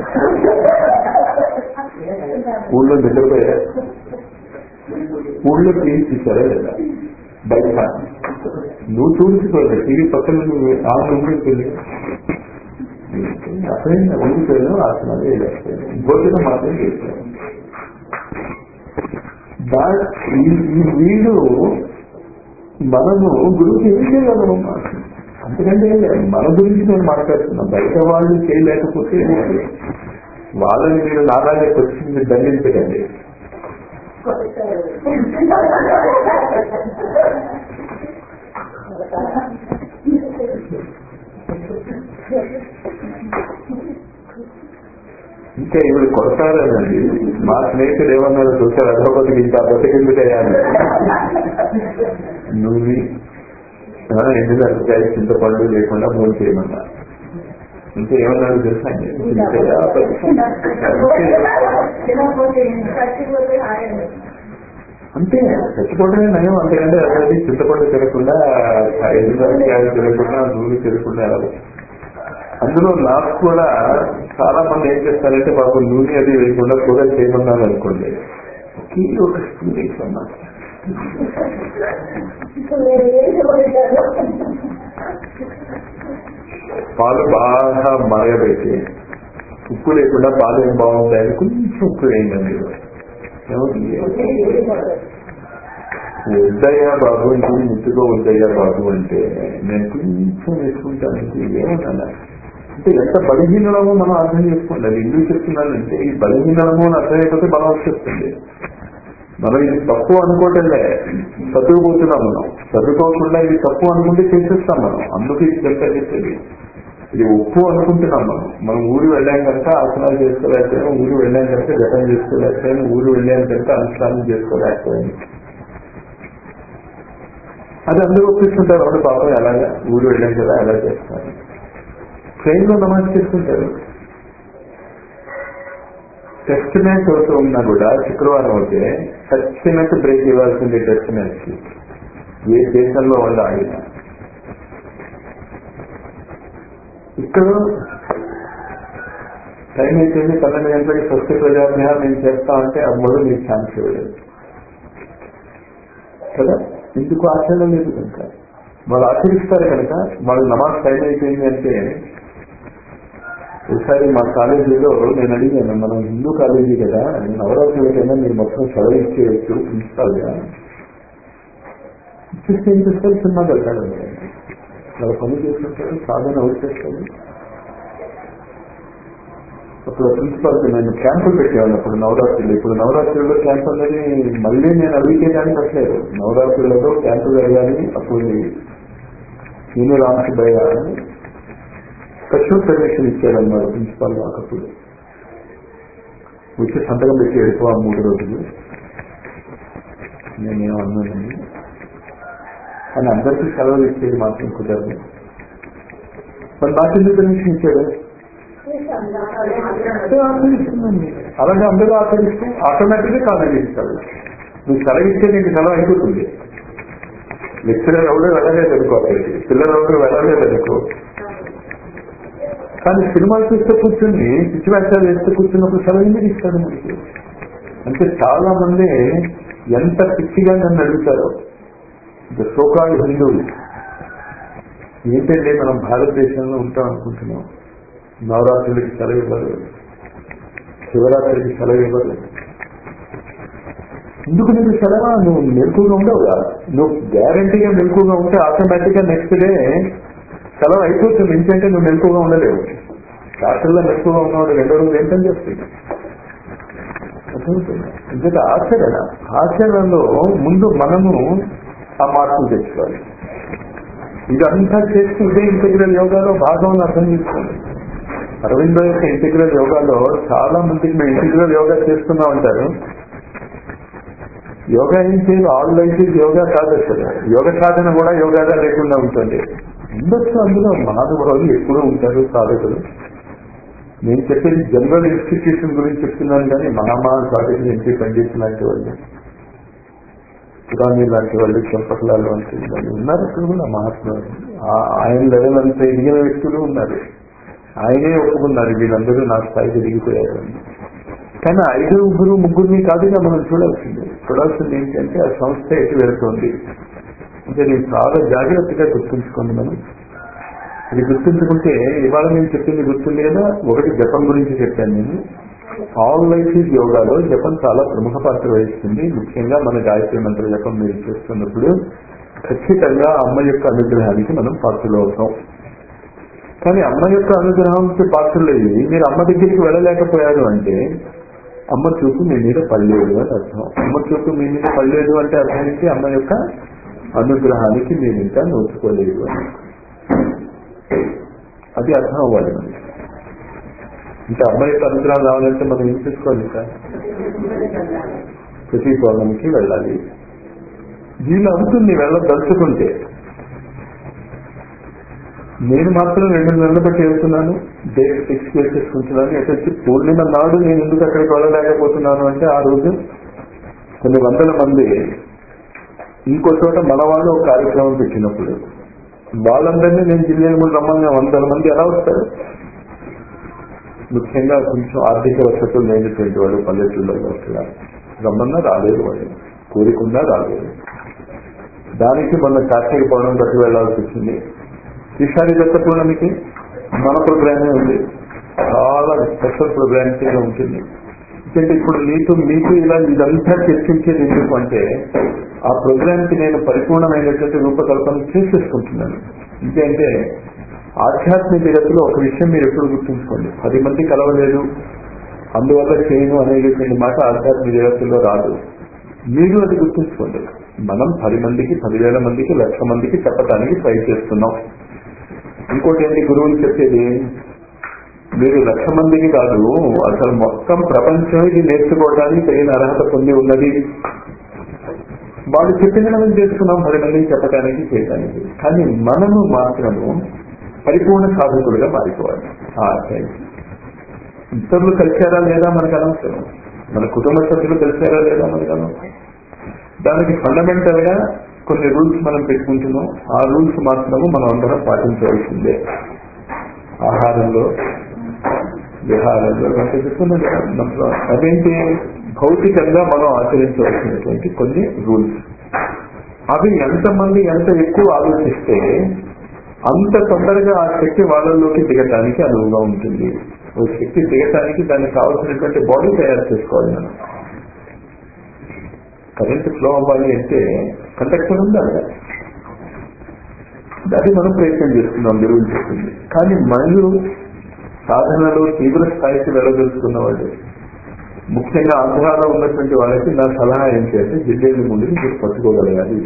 ఊళ్ళో నిద్రపోయారా? ఊళ్ళో టీవీ చూసారా లేదా? బయట నువ్వు చూసుకోవాలి. టీవీ పక్కన ఉండిపోయింది. అసలే ఉండిపోయాను. ఆసనాలు వేసేస్తాను, భోజనం మాత్రం చేస్తాను. ఈ వీడు మనము గురువుకి ఏం చేయగలము? అందుకంటే మన గురించి నేను మాట్లాడుతున్నాను. బయట వాళ్ళు చేయలేకపోతే వాళ్ళని మీరు నారాయణ వచ్చింది దండించకండి. ఇంకా ఇవి కొడతారనండి. మా స్నేహితుడు ఏమన్నారో చూసారు, అదొకటికి ఇంకా బతికెందుకయ్యాను నువ్వు ఎందుకు అసలు చింతపండు లేకుండా భోజనం చేయమన్నా. ఇంకా ఏమన్నాడు తెలుసా? అంతే, చచ్చిపోవడమే నయం. అంతేకంటే అది చింతపండు తినకుండా, ఎండుమిరపకాయలు తినకుండా, నూనె తినకుండా ఎలా. అందులో నాకు కూడా చాలా మంది ఏం చేస్తారంటే మాకు నూనె అది వేయకుండా కూర చేయమన్నారు అనుకోండి, ఒక స్పూన్ వేసమ్మా, పాలు బాగా మరగబెట్టి ఉప్పు లేకుండా పాలు ఏం బాగుంటాయని కొంచెం ఉప్పు వేయండి. వద్దయ్యా బాబు ఇంటి ముట్టుగా వద్దయ్యా బాబు అంటే నేను కొంచెం వేసుకుంటాను. ఏమన్నా అంటే ఎంత బలహీనమో మనం అర్థం చేసుకోండి. అది ఎందుకు చెప్తున్నానంటే ఈ బలహీనమో అని అర్థమైపోతే బలం వచ్చేస్తుంది. మనం ఇది తప్పు అనుకోవటంలే, చదువుకుంటున్నాం. మనం చదువుకోకుండా ఇది తప్పు అనుకుంటే చేసేస్తాం మనం. అందుకు ఇది చెప్పేది. ఇది ఒప్పు అనుకుంటున్నాం మనం ఊరు వెళ్ళాం కనుక ఆసనాలు చేసుకోలేకపోయాము, ఊరు వెళ్ళాం కనుక జపం చేసుకోలేకపోయాము, ఊరు వెళ్ళాం కనుక అనుష్ఠానం చేసుకోలేకపోయాము. అది అందరూ ఒప్పిస్తుంటారు. వాళ్ళు పాపం ఎలాగా ఊరు వెళ్ళాం కదా ఎలా చేస్తారు. ట్రైన్లో నమాజ్ చేసుకుంటారు. టెస్ట్ మ్యాచ్ అవుతూ ఉన్నా కూడా శుక్రవారం అయితే ఖచ్చితంగా బ్రేక్ ఇవ్వాల్సింది టెస్ట్ మ్యాచ్ కి, ఏ దేశంలో వాళ్ళు ఆడినా. ఇక్కడ టైం అయిపోయింది 12 గంటలకి స్వస్తి ప్రజాభ్యాసం మేము చేస్తామంటే అమ్మడు మీకు ఛాన్స్ ఇవ్వలేదు కదా. ఎందుకు ఆచరణ లేదు కనుక. వాళ్ళు ఆచరిస్తారు కనుక. వాళ్ళు నమాజ్ టైం అయిపోయింది అంటే, ఒకసారి మా కాలేజీలో నేను అడిగాను, మనం హిందూ కాలేజీ కదా, నవరాత్రులకైనా మీరు మొత్తం సెలవు ఇచ్చేయచ్చు ప్రిన్సిపాల్గా, ఇచ్చేస్తే ఏం చేస్తారు, సినిమా వెళ్తాడు. వాళ్ళ పని చేసుకుంటారు, సాధన అవుట్ చేస్తారు. అప్పుడు ప్రిన్సిపాల్కి నేను క్యాంపులు పెట్టేవాళ్ళు అప్పుడు నవరాత్రులు. ఇప్పుడు నవరాత్రుల్లో క్యాంపు అనేది మళ్ళీ నేను అడిగితే కానీ పెట్టలేదు. నవరాత్రులలో క్యాంపు జరగాలి. అప్పుడు నేను రామకి బయట స్పెషల్ పర్మిషన్ ఇచ్చారన్నారు ప్రిన్సిపాల్ అప్పుడు. వచ్చి సంతకం పెట్టి వెళ్ళిపో 3 రోజులు. నేనేమన్నానండి, కానీ అందరికీ సెలవులు ఇచ్చేది మాత్రం కుదరదు. మరి నాకెందుకు పర్మిషన్ ఇచ్చాడు? ఆచరిస్తుందండి. అలాగే అందరూ ఆచరిస్తే ఆటోమేటిక్ గా కాలేజీ ఇస్తారు. నువ్వు సెలవు ఇస్తే నీకు సెలవు అయిపోతుంది. లెక్చరర్ ఎవరు వెళ్ళలేదు అనుకో, పిల్లలు ఎవరు వెళ్ళలేదు అనుకో. కానీ సినిమాలు చూస్తే కూర్చుని పిచ్చి వ్యాఖ్యలు వేస్తే కూర్చున్నప్పుడు సెలవు ఎందుకు ఇస్తారు మనకి? అంటే చాలా మంది ఎంత పిచ్చిగా నన్ను అడుగుతారో, సోకాల్డ్ హిందువులు. ఏంటంటే మనం భారతదేశంలో ఉంటాం అనుకుంటున్నాం, నవరాత్రులకి సెలవు ఇవ్వరు, శివరాత్రికి సెలవు ఇవ్వరు. ఎందుకు నీకు సెలవా? నువ్వు మెలకుగా ఉండవుగా. నువ్వు గ్యారంటీగా మెలకుగా ఉంటే ఆటోమేటిక్ గా నెక్స్ట్ డే సెలవు అయిపోతుంది. ఎందుకంటే నువ్వు మెలకుగా ఉండలేవు. రాత్రుల్లో మెలకుగా ఉన్నవాడు 2 రోజులు ఏం పని చేస్తుంది? ఎందుకంటే ఆచరణలో ముందు మనము ఆ మార్పులు తెచ్చుకోవాలి. ఇదంతా చేస్తూ ఇదే ఇంటిగ్రల్ యోగాలో భాగంలో అర్థం చేసుకోండి. అరవిందో యొక్క ఇంటిగ్రల్ యోగాలో చాలా మందికి మేము ఇంటిగ్రల్ యోగా చేస్తున్నాం అంటారు. యోగా ఏం చేయాలి? ఆల్ లైఫ్ ఈజ్ యోగా కాదు. అసలు యోగ సాధన కూడా యోగాగా లేకుండా ఉంటుంది. ఉండొచ్చు, అందులో మహానుభావులు ఎప్పుడూ ఉంటారు, సాధకులు. నేను చెప్పేది జనరల్ ఇన్స్టిట్యూషన్ గురించి చెప్తున్నాను, కానీ సాధకులు ఎంపీ పండిత్ లాంటి వాళ్ళు, పురాణి లాంటి వాళ్ళు, చెంపకలాలు లాంటి వాళ్ళు ఉన్నారు. అక్కడ కూడా మహాత్ములు, ఆయన లెవెల్ అంతా ఎదిగిన వ్యక్తులు ఉన్నారు. ఆయనే ఒప్పుకున్నారు వీళ్ళందరూ నా స్థాయికి ఎదిగిపోయారు. కానీ 5, 3 కాదుగా మనం చూడాల్సింది ఏంటంటే ఆ సంస్థ ఎటు వెళ్తుంది అంటే నేను చాలా జాగ్రత్తగా గుర్తుంచుకోండి. మనం ఇది గుర్తుంచుకుంటే ఇవాళ నేను చెప్పింది గుర్తుంది కదా. ఒకటి జపం గురించి చెప్పాను నేను. ఆల్ లైఫ్ ఈజ్ యోగాలో జపం చాలా ప్రముఖ పాత్ర వహిస్తుంది. ముఖ్యంగా మన గాయత్రి మంత్ర జపం మీరు చేస్తున్నప్పుడు ఖచ్చితంగా అమ్మ యొక్క అనుగ్రహానికి మనం పాత్రలు అవుతాం. కానీ అమ్మ యొక్క అనుగ్రహానికి పాత్రలేదు. మీరు అమ్మ దగ్గరికి వెళ్ళలేకపోయారు అంటే అమ్మ చూపు మీ మీద పడలేదు అని అర్థం. అమ్మ చూపు మీ మీద పడలేదు అంటే అర్థం ఏంటి? అమ్మ యొక్క అనుగ్రహానికి మీరు ఇంకా నోచుకోలేదు అని. అది అర్థం అవ్వాలి మనకి. ఇంకా అమ్మ యొక్క అనుగ్రహం రావాలంటే మనం ఏం చేసుకోవాలి? ఇంకా ప్రతి పౌర్ణమికి వెళ్ళాలి. దీనిలో అవుతుంది వెళ్ళదలుచుకుంటే. నేను మాత్రం 2 నెలలు బట్టి వెళ్తున్నాను, డేట్ ఫిక్స్ చేసేసుకుంటున్నాను. ఎటు పూర్ణిమ నాడు నేను ఎందుకు అక్కడికి వెళ్ళలేకపోతున్నాను అంటే ఆ రోజు కొన్ని వందల మంది ఇంకో చోట మన వాళ్ళు ఒక కార్యక్రమం పెట్టినప్పుడు వాళ్ళందరినీ నేను జిల్లాలో రమ్మని వందల మంది ఎలా వస్తారు? ముఖ్యంగా కొంచెం ఆర్థిక వసతులు లేనటువంటి వాళ్ళు పల్లెటూళ్ళలో వస్తున్నారు. రమ్మన్నా రాలేదు, వాళ్ళు కోరికుండా రాలేదు. దానికి మొన్న కార్తీక పౌర్ణం బట్టి వెళ్లాల్సి వచ్చింది. ఈసారి దత్త పౌర్ణమికి మన ప్రోగ్రామే ఉంది, చాలా స్పెషల్ ప్రోగ్రామ్స్ ఉంటుంది. ఎందుకంటే ఇప్పుడు మీకు ఇలా ఇదంతా చర్చించేది ఎందుకు అంటే ఆ ప్రోగ్రామ్ కి నేను పరిపూర్ణమైనటువంటి రూపకల్పన చేసేసుకుంటున్నాను. ఎందుకంటే ఆధ్యాత్మిక జగత్తులో ఒక విషయం మీరు ఎప్పుడు గుర్తుంచుకోండి, 10 మంది కలవలేదు అందువల్ల చేయను అనేటువంటి మాట ఆధ్యాత్మిక జగత్తులో రాదు. మీరు అది గుర్తుంచుకోండి. మనం 10 మందికి, 10,000 మందికి, 1,00,000 మందికి చెప్పడానికి ట్రై చేస్తున్నాం. ఇంకోటి ఏంటి గురువులు చెప్పేది, మీరు 1,00,000 మందికి కాదు, అసలు మొత్తం ప్రపంచం ఇది నేర్చుకోవడానికి తగిన అర్హత పొంది ఉన్నది. వాళ్ళు చెప్పిన మనం చేస్తున్నాం 10 మందికి చెప్పడానికి, చేయడానికి. కానీ మనము మాత్రము పరిపూర్ణ సాధకులుగా మారిపోవాలి. ఇతరులు కలిసారా లేదా మనకు అనవసరం, మన కుటుంబ సభ్యులు కలిసారా లేదా మనకు అనవసరం. దానికి ఫండమెంటల్ గా కొన్ని రూల్స్ మనం పెట్టుకుంటున్నాం. ఆ రూల్స్ మాత్రము మనం అందరం పాటించవలసిందే. ఆహారంలో, విహారంలో అదేంటి భౌతికంగా మనం ఆచరించవలసినటువంటి కొన్ని రూల్స్. అవి ఎంతమంది ఎంత ఎక్కువ ఆలోచిస్తే అంత తొందరగా ఆ శక్తి వాళ్ళలోకి దిగటానికి అనువుగా ఉంటుంది. ఓ శక్తి దిగటానికి దానికి కావాల్సినటువంటి బాడీ తయారు చేసుకోవాలి. మనం కరెంట్ ఫ్లో అవ్వాలి అంటే కండక్టర్ ఉండాలి, అది మనం ప్రయత్నం చేస్తున్నాం, గురువులు చెప్తుంది. కానీ మరియు సాధనలో తీవ్ర స్థాయికి వెళ్ళదలుచుకున్న వాళ్ళు, ముఖ్యంగా ఆంధ్రాలో ఉన్నటువంటి వాళ్ళకి నా సలహా ఏంటంటే జిల్లేళ్ళ ముందు మీరు పట్టుకోగలగాలి.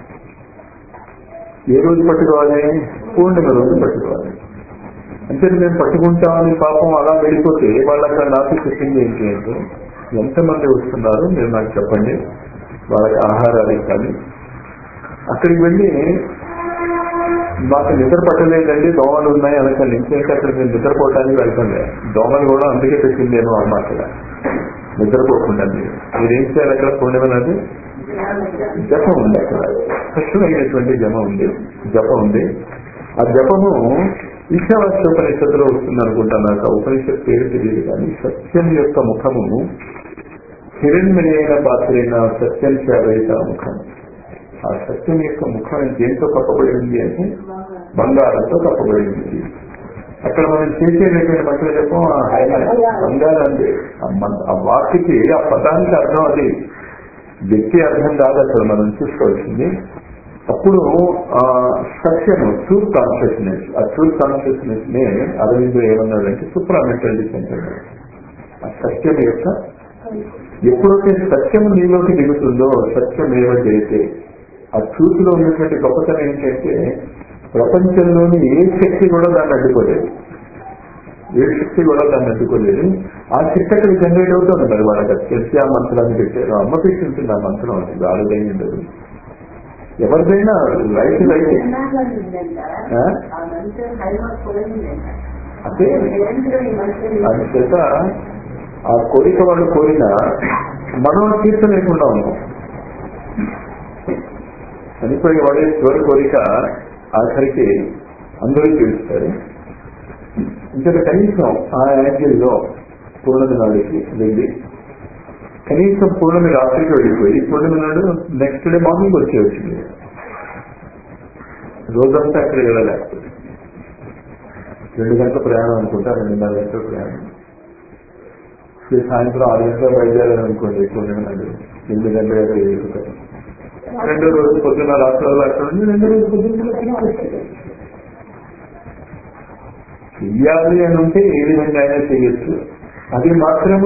ఏ రోజు పట్టుకోవాలి? పూర్ణిమ రోజు పట్టుకోవాలి. అంటే మేము పట్టుకుంటామని పాపం అలా వెళ్ళిపోతే వాళ్ళు అక్కడ నాకు చెప్పింది ఏంటి అంటే, ఎంతమంది వస్తున్నారు మీరు నాకు చెప్పండి, వాళ్ళకి ఆహారాలు ఇవ్వాలి. అక్కడికి వెళ్ళి మాకు నిద్ర పట్టలేదండి, దోమలు ఉన్నాయి అనకండి. ఇంకేంటి అక్కడ మేము నిద్రపోవటానికి వెళ్తాంలే, దోమలు కూడా అందుకే పెట్టిందేమో అమ్మ అక్కడ నిద్రపోకుండా. మీరేం చేయాలి అక్కడ? పూర్ణిమ నాది జపం ఉంది, అక్కడ స్పష్టమైనటువంటి జపం ఉంది. ఆ జపము ఈశావాస్యోపనిషత్తులో వస్తుంది అనుకుంటాను, నాకు ఆ ఉపనిషత్తు పేరు తెలియదు. కానీ సత్యం యొక్క ముఖము హిరణ్మయైన పాత్రైన సత్యం చేత ముఖం. ఆ సత్యం యొక్క ముఖం దేంతో కప్పబడి ఉంది అంటే బంగారంతో కప్పబడి ఉంది. అక్కడ మనం చేసేటటువంటి మంత్ర జపం బంగారం అంటే ఆ వాక్యకి, ఆ పదానికి అర్థం అది, వ్యక్తి అర్థం కాదు అసలు మనం చూసుకోవాల్సింది. అప్పుడు ఆ సత్యము, ట్రూత్ కాన్షియస్నెస్, ఆ ట్రూత్ కాన్షియస్నెస్ నే అరవిందో ఏమన్నాడంటే సూప్రామెంటల్ డిసెంటర్. ఆ సత్యం యొక్క ఎప్పుడైతే సత్యము నీలోకి దిగుతుందో సత్యం ఏమో చేస్తే ఆ ట్రూత్ లో ఉన్నటువంటి గొప్పతనం ఏంటంటే ప్రపంచంలోని ఏ శక్తి కూడా దాన్ని అడ్డుకోలేదు, ఆ శక్తి అక్కడ జనరేట్ అవుతుంది. మరి వాళ్ళకి తెలిసి ఆ మంత్రాన్ని పెట్టారు, అమ్మ పెట్టి ఉంటుంది ఆ మంత్రం, అది వాళ్ళదైనా ఉండదు, ఎవరిదైనా రైట్ రైట్. అదే అందుచేత ఆ కోరిక వాళ్ళు కోరినా మనం తీర్చలేకుండా ఉన్నాం. చనిపోయే వాడే చివరి కోరిక ఆఖరికి అందరూ తీరుస్తారు. ఇంకా కనీసం ఆ యాంగిల్లో పూర్ణమి నాడుకి వెళ్ళి, కనీసం పూర్ణమి రాత్రికి వెళ్ళిపోయి పూర్ణమి నాడు నెక్స్ట్ డే మార్నింగ్ వచ్చేయచ్చింది. రోజంతా అక్కడికి వెళ్ళలేకపోతే 2 గంటల ప్రయాణం అనుకుంటా, 2.5 గంటల ప్రయాణం. సాయంత్రం 6 గంటలకు బయలుదేరాలనుకోండి పూర్ణమి నాడు 8 గంటల వెళ్ళిపోతారు. 2వ రోజు పొద్దున్న రాష్ట్రాల్లో అక్కడ ఉంది, 2వ రోజు పొద్దున్న చెయ్యాలి అని ఉంటే ఏ విధంగా అయినా చేయొచ్చు. అది మాత్రము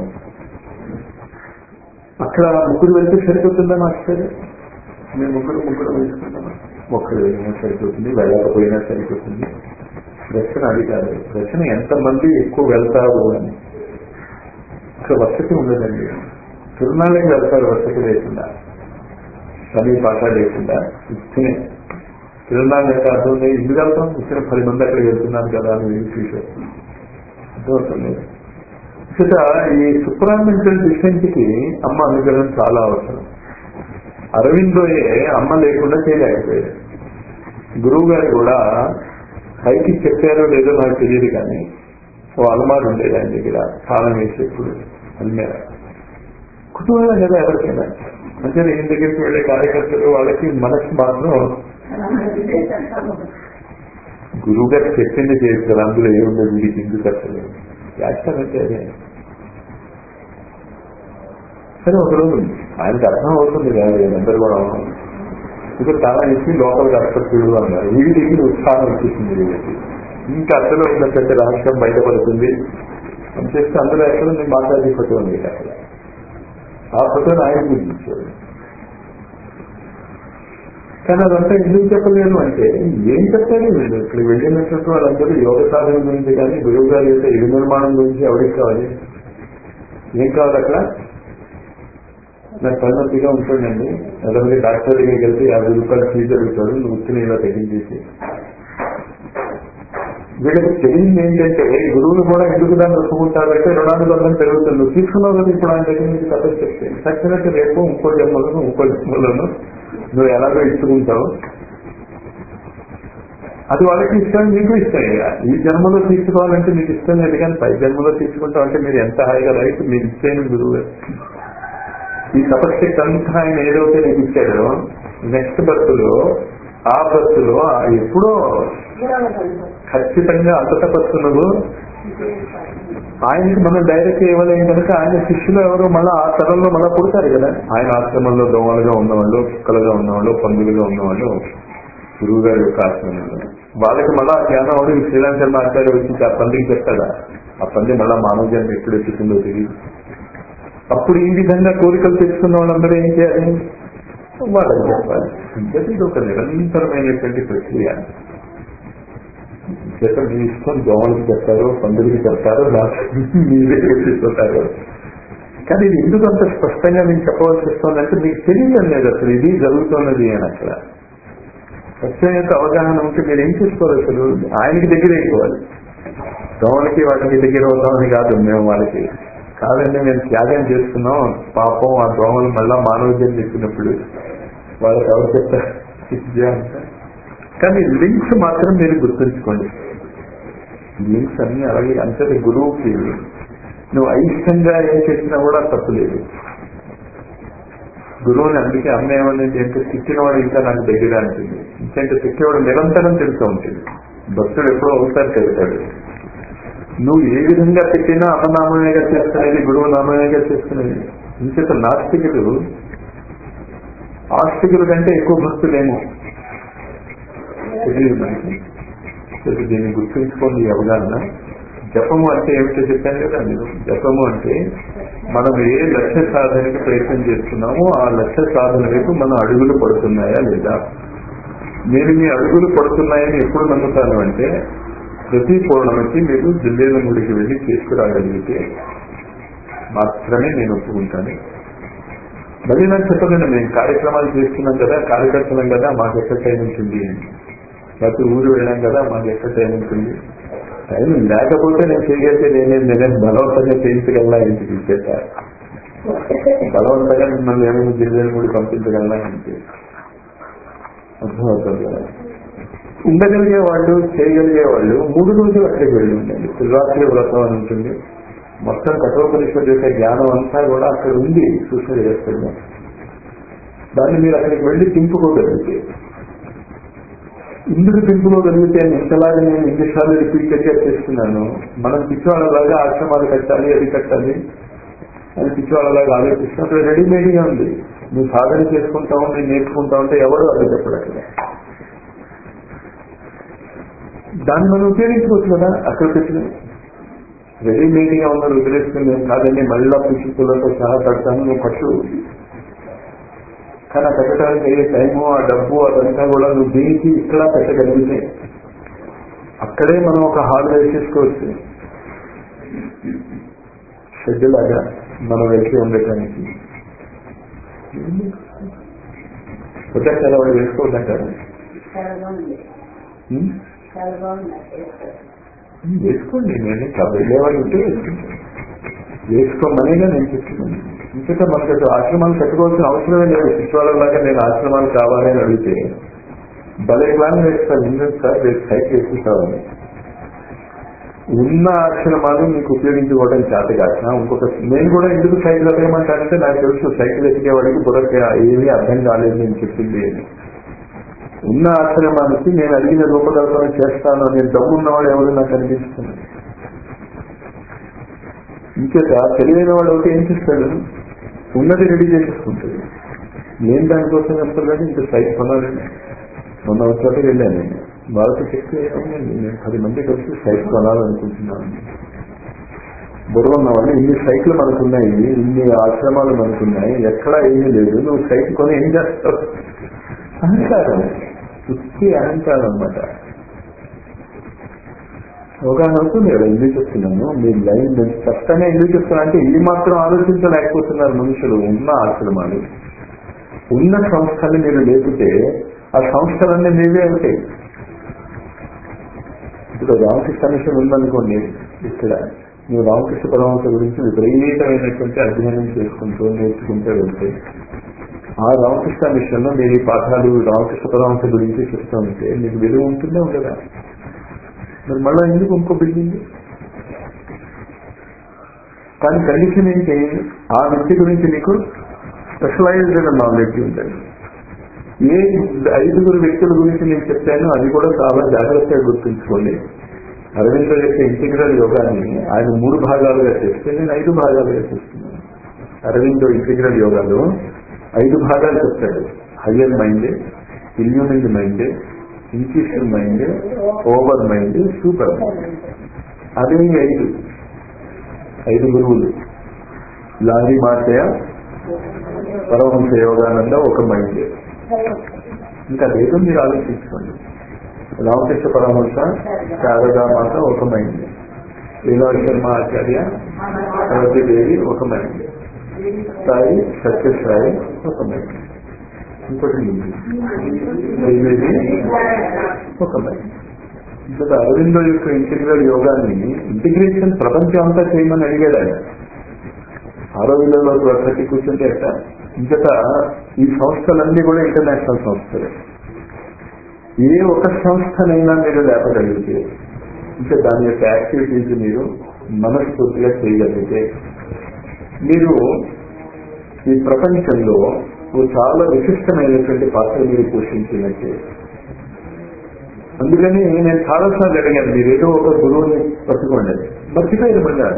అక్కడ ముగ్గురు వెళ్తే సరిపోతుందా మాస్టర్? మేము ముగ్గురు వేసుకుంటాము, ఒక్కరు వెళ్ళినా సరిపోతుంది, వెళ్ళకపోయినా సరిపోతుంది. ప్రశ్న అది కాదు. ప్రశ్న ఎంతమంది ఎక్కువ వెళ్తారు అని. అక్కడ వసతి ఉండదండి. తిరునాళ్ళకి వెళ్తారు వసతి లేకుండా, పని పాట లేకుండా. ఇచ్చిన తిరునాళ్ళు యొక్క అర్థం లేదు, ఇల్లు వెళ్తాం, ఇచ్చిన 10 మంది అక్కడికి వెళ్తున్నాను కదా అని చూసారు. అర్థమవుతుంది. ఇక ఈ సుప్రామెంటల్ డిఫెన్స్కి అమ్మ అనుగ్రహం చాలా అవసరం. అరవిందోయే అమ్మ లేకుండా చేయలేకపోయారు. గురువు గారు కూడా పైకి చెప్పారో లేదో నాకు తెలియదు, కానీ ఓ అలమారు ఉండేది ఆయన దగ్గర, తాళం వేసేప్పుడు అల్మేర. కుటుంబంలో కదా ఎవరికైనా అంటే నేను దగ్గరికి వెళ్ళే కార్యకర్తలు వాళ్ళకి మనసు మాత్రం గురువు గారు చెప్పింది చేస్తారు, అందులో ఏముండదు వీడికి ఎందుకు అసలు చేస్తారంటే అదే. సరే ఒకరోజు ఆయనకు అర్థం అవుతుంది కదా అందరు కూడా ఇప్పుడు తాళం ఇచ్చి లోపలికి అర్థపడుతూ అన్నారు. వీడికి ఉత్సాహం వచ్చేసింది, వీళ్ళకి ఇంకా అసలు ఉన్నటువంటి రహస్యం బయటపడుతుంది అని చెప్తే అందులో ఎక్కడ నేను మాట్లాడే ఫోటో ఉంది అక్కడ. ఆ ఫోటోని ఆయన చూపించారు. కానీ అదంతా ఎందుకు చెప్పలేను అంటే ఏం చెప్తారు వీళ్ళు ఇక్కడ వెళ్ళినటువంటి వాళ్ళందరూ యోగ సాధన గురించి కానీ గురువు గారి యొక్క ఇరు నిర్మాణం గురించి ఎవరికి కావాలి, ఏం కావాలి అక్కడ. నాకు తలనొప్పిగా ఉంటుందండి, అదే డాక్టర్ దగ్గరికి వెళ్తే 50 రూపాయలు ఫీజు అడుగుతాడు, నువ్వు ఉత్తిని ఇలా తగ్గించేసి. వీళ్ళకి తెలియదు ఏంటంటే గురువులు కూడా ఎందుకు దాన్ని ఒప్పుకుంటారంటే రుణానుబంధం పెరుగుతుంది. నువ్వు తీసుకున్నావు కదా ఇప్పుడు ఆయన దగ్గర నుంచి తప్పని చెప్తే చచ్చినట్టు రేపు ఇంకో జన్మలను నువ్వు ఎలాగో ఇచ్చుకుంటావు, అది వాళ్ళకి ఇష్టం, మీకు ఇష్టం. ఈ జన్మలో తీసుకోవాలంటే మీకు ఇష్టం లేదు, కానీ పై జన్మలో తీసుకుంటాం అంటే మీరు ఎంత హాయిగా రైట్ మీరు ఇచ్చేయండి గురువు. ఈ తపశక్తి అంతా ఆయన ఏదైతే నీకు ఇచ్చాడో నెక్స్ట్ బర్త్లో ఆ బర్త్లో ఎప్పుడో ఖచ్చితంగా అంత తపస్సు నువ్వు ఆయనకి మనం డైరెక్ట్ ఇవ్వలేం కనుక ఆయన శిష్యులు ఎవరు మళ్ళీ ఆ తరంలో మళ్ళీ పుడతారు కదా. ఆయన ఆశ్రమంలో దోమలుగా ఉన్నవాళ్ళు, కుక్కలుగా ఉన్నవాళ్ళు, పందులుగా ఉన్నవాళ్ళు గురువు గారి యొక్క ఆశ్రమంలో వాళ్ళకి మళ్ళీ ఆ జ్ఞానం వాడు శ్రీలంక మాట్లాడి వచ్చి ఆ పందికి చెప్తాడా, ఆ పంది మళ్ళీ మానవ జన్మ ఎప్పుడు ఎత్తుతుందో తెలియదు. అప్పుడు ఈ విధంగా కోరికలు తెచ్చుకున్న వాళ్ళందరూ ఏం చేయాలి, వాళ్ళని చెప్పాలి. అంటే ఇది ఒక నిరంతరమైనటువంటి ప్రక్రియ. చేత మీ ఇష్టం దోమలకి చెప్తారు, పందులకి చెప్తారు, మీరే తీసుకుంటారు. కానీ ఇది ఎందుకు అంత స్పష్టంగా నేను చెప్పవలసి వస్తుందంటే మీకు తెలియడం లేదు అసలు ఇది జరుగుతున్నది అని. అక్కడ సత్యం యొక్క అవగాహన ఉంటే మీరు ఏం చేసుకోవాలి, అసలు ఆయనకి దగ్గర అయిపోవాలి. దోమలకి వాటికి దగ్గర అవుతామని కాదు, మేము వాళ్ళకి కాదండి మేము త్యాగం చేస్తున్నాం, పాపం ఆ దోమలు మళ్ళా మానవ జన్మ ఇచ్చినప్పుడు వాళ్ళకి ఎవరు చెప్తారు. కానీ లింక్స్ మాత్రం మీరు గుర్తుంచుకోండి. లింక్స్ అన్ని అలాగే అంతటి గురువుకి నువ్వు అయిష్టంగా ఏం చేసినా కూడా తప్పులేదు. గురువుని అందుకే అమ్మ ఏమన్నది అంటే తిట్టినవాడు ఇంకా నాకు దగ్గర అంటుంది. ఇంకంటే తిట్టేవాడు నిరంతరం తిడుతూ ఉంటుంది. భక్తుడు ఎప్పుడో ఒకసారి తిడతాడు. నువ్వు ఏ విధంగా తిట్టినా అపనామేగా చేస్తున్నది, గురువు నామేగా చేస్తున్నది. ఇంకేత నాస్తికులు ఆస్తికుల కంటే ఎక్కువ భక్తులేమో తెలియదు మనకి. దీన్ని గుర్తుంచుకోండి ఈ అవగాహన. జపము అంటే ఏమిటో చెప్పాను కదా మీరు. జపము అంటే మనం ఏ లక్ష్య సాధనకి ప్రయత్నం చేస్తున్నామో ఆ లక్ష్య సాధన వైపు మన అడుగులు పడుతున్నాయా లేదా. నేను మీ అడుగులు పడుతున్నాయని ఎప్పుడు నమ్ముతాను అంటే ప్రతి పౌర్ణమికి మీరు జిల్లేల గుడికి వెళ్ళి తీసుకురాగలిగితే మాత్రమే నేను ఒప్పుకుంటాను. మళ్ళీ నాకు చెప్పకండి మేము కార్యక్రమాలు చేస్తున్నాం కదా, కార్యకర్తలం కదా, మాకు ఎక్కడ టైం ఉంటుంది, ప్రతి ఊరు వెళ్ళాం కదా, మాకు ఎక్కడ టైం ఉంటుంది. టైం లేకపోతే నేను చేయగలిగేది నేనేం బలవంతంగా చేయించగలనా ఇంటికి ఇచ్చేట, బలవంతంగా మిమ్మల్ని ఏమైనా జిల్లేల గుడి పంపించగలనా ఇంటి అర్థమవుతుంది కదా. ఉండగలిగే వాళ్ళు చేయగలిగే వాళ్ళు 3 రోజులు అక్కడికి వెళ్ళి ఉండండి. శివరాత్రి వ్రతం అని ఉంటుంది. మొత్తం కఠోపనిషత్తు యొక్క జ్ఞానం అంతా కూడా అక్కడ ఉంది సూచన చేస్తుంది. దాన్ని మీరు అక్కడికి వెళ్ళి తింపుకోగలిగితే, ఇందుకు తింపుకోగలిగితే ఇంతలాగా నేను ఎన్నిసార్లు రిపీటెడ్గా చేస్తున్నాను. మనం పిచ్చివాళ్ళలాగా ఆశ్రమాలు కట్టాలి, అది కట్టాలి అని పిచ్చివాళ్ళలాగా ఆలోచిస్తున్నాం. అక్కడ రెడీమేడ్గా ఉంది. నువ్వు సాధన చేసుకుంటావు, నేను నేర్చుకుంటా ఉంటే ఎవరు అది చెప్పడు. అక్కడ దాన్ని మనం ఉపయోగించుకోవచ్చు కదా. అక్కడ పెట్టిన రెడీమేడ్గా ఉన్నది వదిలేసుకుని కాదండి మళ్ళా పుస్తకాలతో సహా కడతాను, నువ్వు పట్టు. కానీ ఆ పెట్టడానికి అయ్యే టైము, ఆ డబ్బు, అదంతా కూడా నువ్వు దీనికి ఇక్కడ పెట్టగలిగితే అక్కడే మనం ఒక హాల్ వేసేసుకోవచ్చు. షెడ్ లాగా మనం వెళ్తే ఉండటానికి వాళ్ళు వేసుకోవద్దంటారు. వేసుకోండి, నేను వెళ్ళేవాళ్ళు ఉంటే వేసుకుంటాను. వేసుకోమనేగా నేను చెప్తున్నాను. ఇంకట మనకు ఆశ్రమాలు కట్టుకోవాల్సిన అవసరమే లేదు. శిశువాళ్ళలాగా నేను ఆశ్రమాలు కావాలి అని అడిగితే భలే ప్లాన్ వేస్తారు. ఎందుకంటే సార్ రేపు సైట్ వేసుకుంటామని ఉన్న ఆశ్రమాలు మీకు ఉపయోగించుకోవడం చేత కాక ఇంకొక నేను కూడా ఎందుకు సైకిల్ ఎక్కమంటానంటే నాకు తెలుసు సైకిల్ ఎక్కేవాడికి బుర్రకి ఏమీ అర్థం కాలేదు నేను చెప్పింది అని. ఉన్న ఆశ్రమానికి నేను అడిగిన రూపకల్పన చేస్తాను నేను దమ్మున్నవాడు ఎవరు నాకు అనిపిస్తున్నాను. ఇంకేత తెలియని వాడు ఒకటి ఏం చేస్తాడు, ఉన్నది రెడీ చేసేసుకుంటాడు. నేను దానికోసం చెప్పలేదు ఇంకా సైట్ కొనాలండి. మొన్న వచ్చాక వెళ్ళాను నేను వాళ్ళతో చెప్తే ఏమండి నేను 10 మంది కలిసి సైట్ కొనాలనుకుంటున్నాను. బుర్ర ఉన్నవాళ్ళు ఇన్ని సైట్లు మనకున్నాయి, ఇన్ని ఆశ్రమాలు మనకున్నాయి, ఎక్కడా ఏమీ లేదు, నువ్వు సైట్ కొని ఏం చేస్తావు? అహంకారం, వృత్తి అహంకారం అన్నమాట. అవగాహన అవుతుంది కదా ఎందుకు చెప్తున్నాను. మీ లైన్ స్పష్టంగా ఎందుకు చెప్తున్నా అంటే ఇది మాత్రం ఆలోచించలేకపోతున్నారు మనుషులు. ఉన్న ఆశ్రమాలు ఉన్న సంస్థలు మీరు లేకపోతే ఆ సంస్థలన్నీ మీవే ఉంటాయి. ఇప్పుడు రామకృష్ణ మిషన్ ఉందనుకోండి, ఇక్కడ నువ్వు రామకృష్ణ పరమహంస గురించి విపరీతమైనటువంటి అధ్యయనం చేసుకుంటూ నేర్చుకుంటూ వెళ్తే ఆ రామకృష్ణ మిషన్ లో మీరు ఈ పాఠాలు రామకృష్ణ పరమహంస గురించి చెప్తూ ఉంటే మీకు విలువ ఉంటుందా ఉండదా? మరి మళ్ళీ ఎందుకు ఇంకో బిల్డింగ్? కానీ కండిషన్ ఏంటి, ఆ వ్యక్తి గురించి మీకు స్పెషలైజ్డ్ నాలెడ్జ్ ఉందండి. ఏ 5 వ్యక్తుల గురించి నేను చెప్పాను అది కూడా చాలా జాగ్రత్తగా గుర్తుంచుకోండి. అరవిందో యొక్క ఇంటిగ్రల్ యోగాన్ని ఆయన 3 భాగాలుగా చేస్తే నేను 5 భాగాలుగా చేస్తున్నాను. అరవిందో ఇంటిగ్రల్ యోగాలో 5 భాగాలు చెప్తాడు. Higher mind, illumined mind, infusion mind, over mind, super mind. అదే 5 గురువులు. లారీ మాతయ్య పరమహంస యోగానంద ఒక మైండ్. ఇంకా అదేదో మీరు ఆలోచించుకోండి. రామకృష్ణ పరమహంస శారదామాత ఒక మైండ్, లీలా శర్మ ఆచార్య సరస్వతీదేవి ఒక మైండ్, సాయి సత్యసాయి ఒక మైండ్, ఇంకోటి శ్రీదేవి ఒక మైండ్. ఇంకా అరవిందో యొక్క ఇంటిగ్రల్ యోగాన్ని ఇంటిగ్రేషన్ ప్రపంచం అంతా చేయమని అడిగాడు ఆయన. 60లో ప్రతి కూర్చుంటే అట్ట. ఇంకట ఈ సంస్థలన్నీ కూడా ఇంటర్నేషనల్ సంస్థలే. ఏ ఒక సంస్థనైనా మీరు లేపగలిగితే ఇంకా దాని యొక్క యాక్టివిటీస్ మీరు మనస్ఫూర్తిగా చేయగలిగితే మీరు ఈ ప్రపంచంలో చాలా విశిష్టమైనటువంటి పాత్ర మీరు పోషించినట్టే. అందుకని నేను చాలాసార్లు అడిగాను, మీరు ఏదో ఒక గురువుని పట్టుకోండి. మర్చిపోయారు మళ్ళీ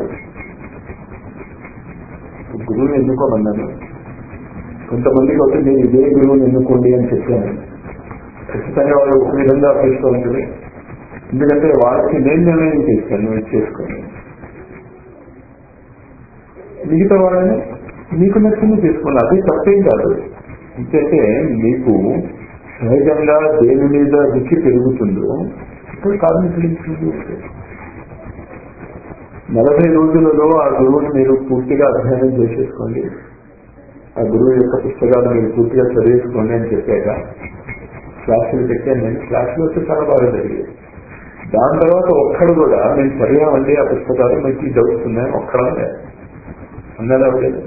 గురువుని ఎన్నుకోమన్నాను. కొంతమందికి అయితే నేను ఇదే గురువుని ఎన్నుకోండి అని చెప్పాను. ఖచ్చితంగా వాళ్ళు ఒక విధంగా చేస్తూ ఉంటుంది. ఎందుకంటే వాళ్ళకి నేను నిర్ణయం చేస్తాను, నువ్వు చేసుకోండి. మిగతా వాళ్ళని మీకు నచ్చింది చేసుకోండి, అది తప్పేం కాదు. ఎందుకంటే మీకు సహజంగా దేని మీద రుచి పెరుగుతుందో ఇప్పుడు కార్మికులు 40 రోజులలో ఆ గురువుని మీరు పూర్తిగా అధ్యయనం చేసేసుకోండి. ఆ గురువు యొక్క పుస్తకాలు మీరు పూర్తిగా చదివేసుకోండి అని చెప్పాక క్లాసులు పెట్టాను. నేను క్లాసులు వస్తే చాలా బాగా జరిగేది. దాని తర్వాత ఒక్కడు కూడా నేను చదివామండి ఆ పుస్తకాలు మీకు డౌట్స్ ఉన్నాయి ఒక్కడే అన్నాడు. అవ్వలేదు.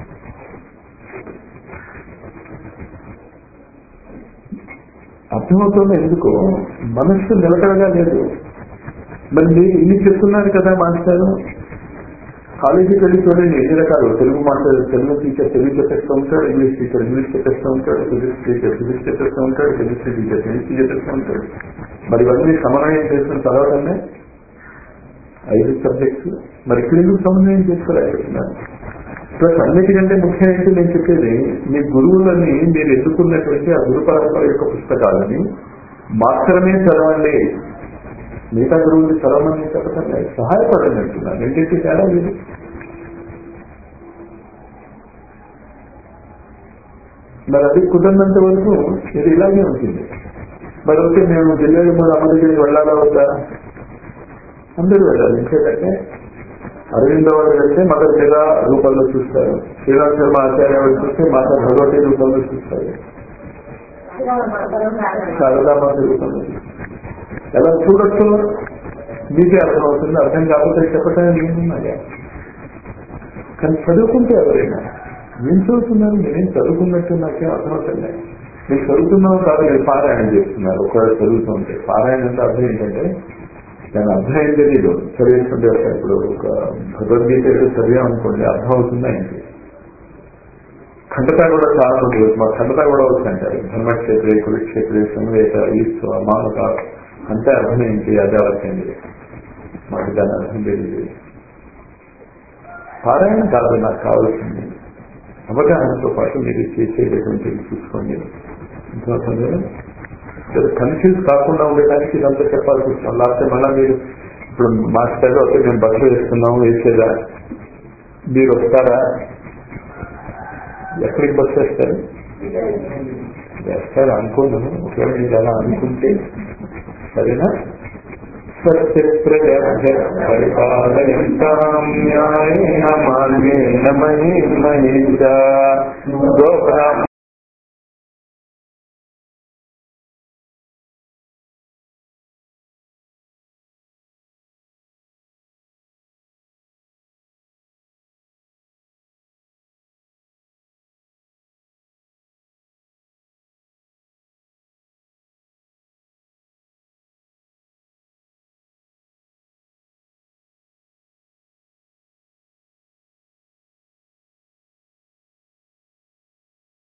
అర్థమవుతుంది ఎందుకు, మనస్సు నిలకడగా లేదు. మరి మీరు ఇన్ని చెప్తున్నారు కదా మాస్టారు, కాలేజీకి వెళ్ళి చూడండి ఎన్ని రకాలు. తెలుగు మాస్టర్ తెలుగు టీచర్ తెలుగు చెప్పేస్తూ ఉంటాడు, ఇంగ్లీష్ టీచర్ ఇంగ్లీష్ చెప్పేస్తూ ఉంటాడు, ఫిజిక్స్ టీచర్ ఫిజిక్స్ చెప్పేస్తూ ఉంటాడు, కెమిస్ట్రీ టీచర్ కెమిస్ట్రీ చెప్పేస్తూ ఉంటాడు. మరి ఇవన్నీ సమన్వయం చేసుకుని చదవటమే 5 సబ్జెక్ట్స్. మరి ఇక్కడ ఎందుకు సమన్వయం చేసుకోలేకపోతున్నారు? ప్లస్ అన్నిటికంటే ముఖ్యం ఏంటి నేను చెప్పేది, మీ గురువులని మీరు ఎన్నుకున్నటువంటి ఆ గురు పరంపర యొక్క పుస్తకాలని మాత్రమే చదవండి. మిగతా గురువుని చదవమని చెప్పటం లేదు, సహాయపడండి అంటున్నాను. రెండింటి తేడా లేదు. మరి అది కుదరినంత వరకు ఇది ఇలాగే ఉంటుంది. మరి ఓకే మేము జిల్లాలో మన అమ్మ దగ్గరికి వెళ్ళాలా వద్దా? అందరూ వెళ్ళాలి. ఎందుకంటే అరవిందో వాళ్ళు వెళ్తే మదర్ తెరా రూపంలో చూస్తారు, శ్రీరామ్ శర్మ ఆచార్య వాళ్ళు చూస్తే మాత భగవతి రూపంలో చూస్తారు, శారదామాత రూపంలో చూస్తారు. ఎలా చూడొచ్చు మీకే అర్థమవుతుంది. అర్థం కాకపోతే చెప్పడానికి ఏమున్నాయా? కానీ చదువుకుంటే ఎవరైనా నేను చదువుతున్నాను, నేనేం చదువుకున్నట్టు నాకేం అర్థమవుతుంది. మీరు చదువుతున్నావు కాదు, మీరు పారాయణ చేస్తున్నారు. ఒకవేళ చదువుతుంటే పారాయణ అంటే అర్థం ఏంటంటే దాని అర్థం ఏం తెలియదు. చదివేస్తుంటే ఇప్పుడు ఒక భగవద్గీత ఏదో చదివామనుకోండి, అర్థం అవుతుందా ఏంటి? ఖండత కూడా చాలా ఉంటుంది. మా ఖండత కూడా వస్తుంటారు. ధర్మక్షేత్రే, కురుక్షేత్రే, సంవేత, ఈశ్వ, మానవ అంటే అర్థం ఏంటి? అదే అర్థం మాకు దాని అర్థం తెలియదు. పారాయణ కాదు నాకు కావాల్సింది, అవగాహనతో పాటు మీరు చేసేటటువంటి చూసుకోండి. కన్ఫ్యూజ్ కాకుండా ఉండటానికి ఇదంతా చెప్పాల్సి వస్తాం. లేకపోతే మళ్ళీ మీరు ఇప్పుడు మాస్టర్ అయితే మేము బస్సు వేస్తున్నాము, వేసేదా మీరు వస్తారా? ఎక్కడికి బస్సు వేస్తారు? వేస్తారు అనుకున్నాను. ఒకవేళ మీరు అలా అనుకుంటే సరేనా? పరిపాలయంతాం న్యాయేన మార్గేణ మహేమహేష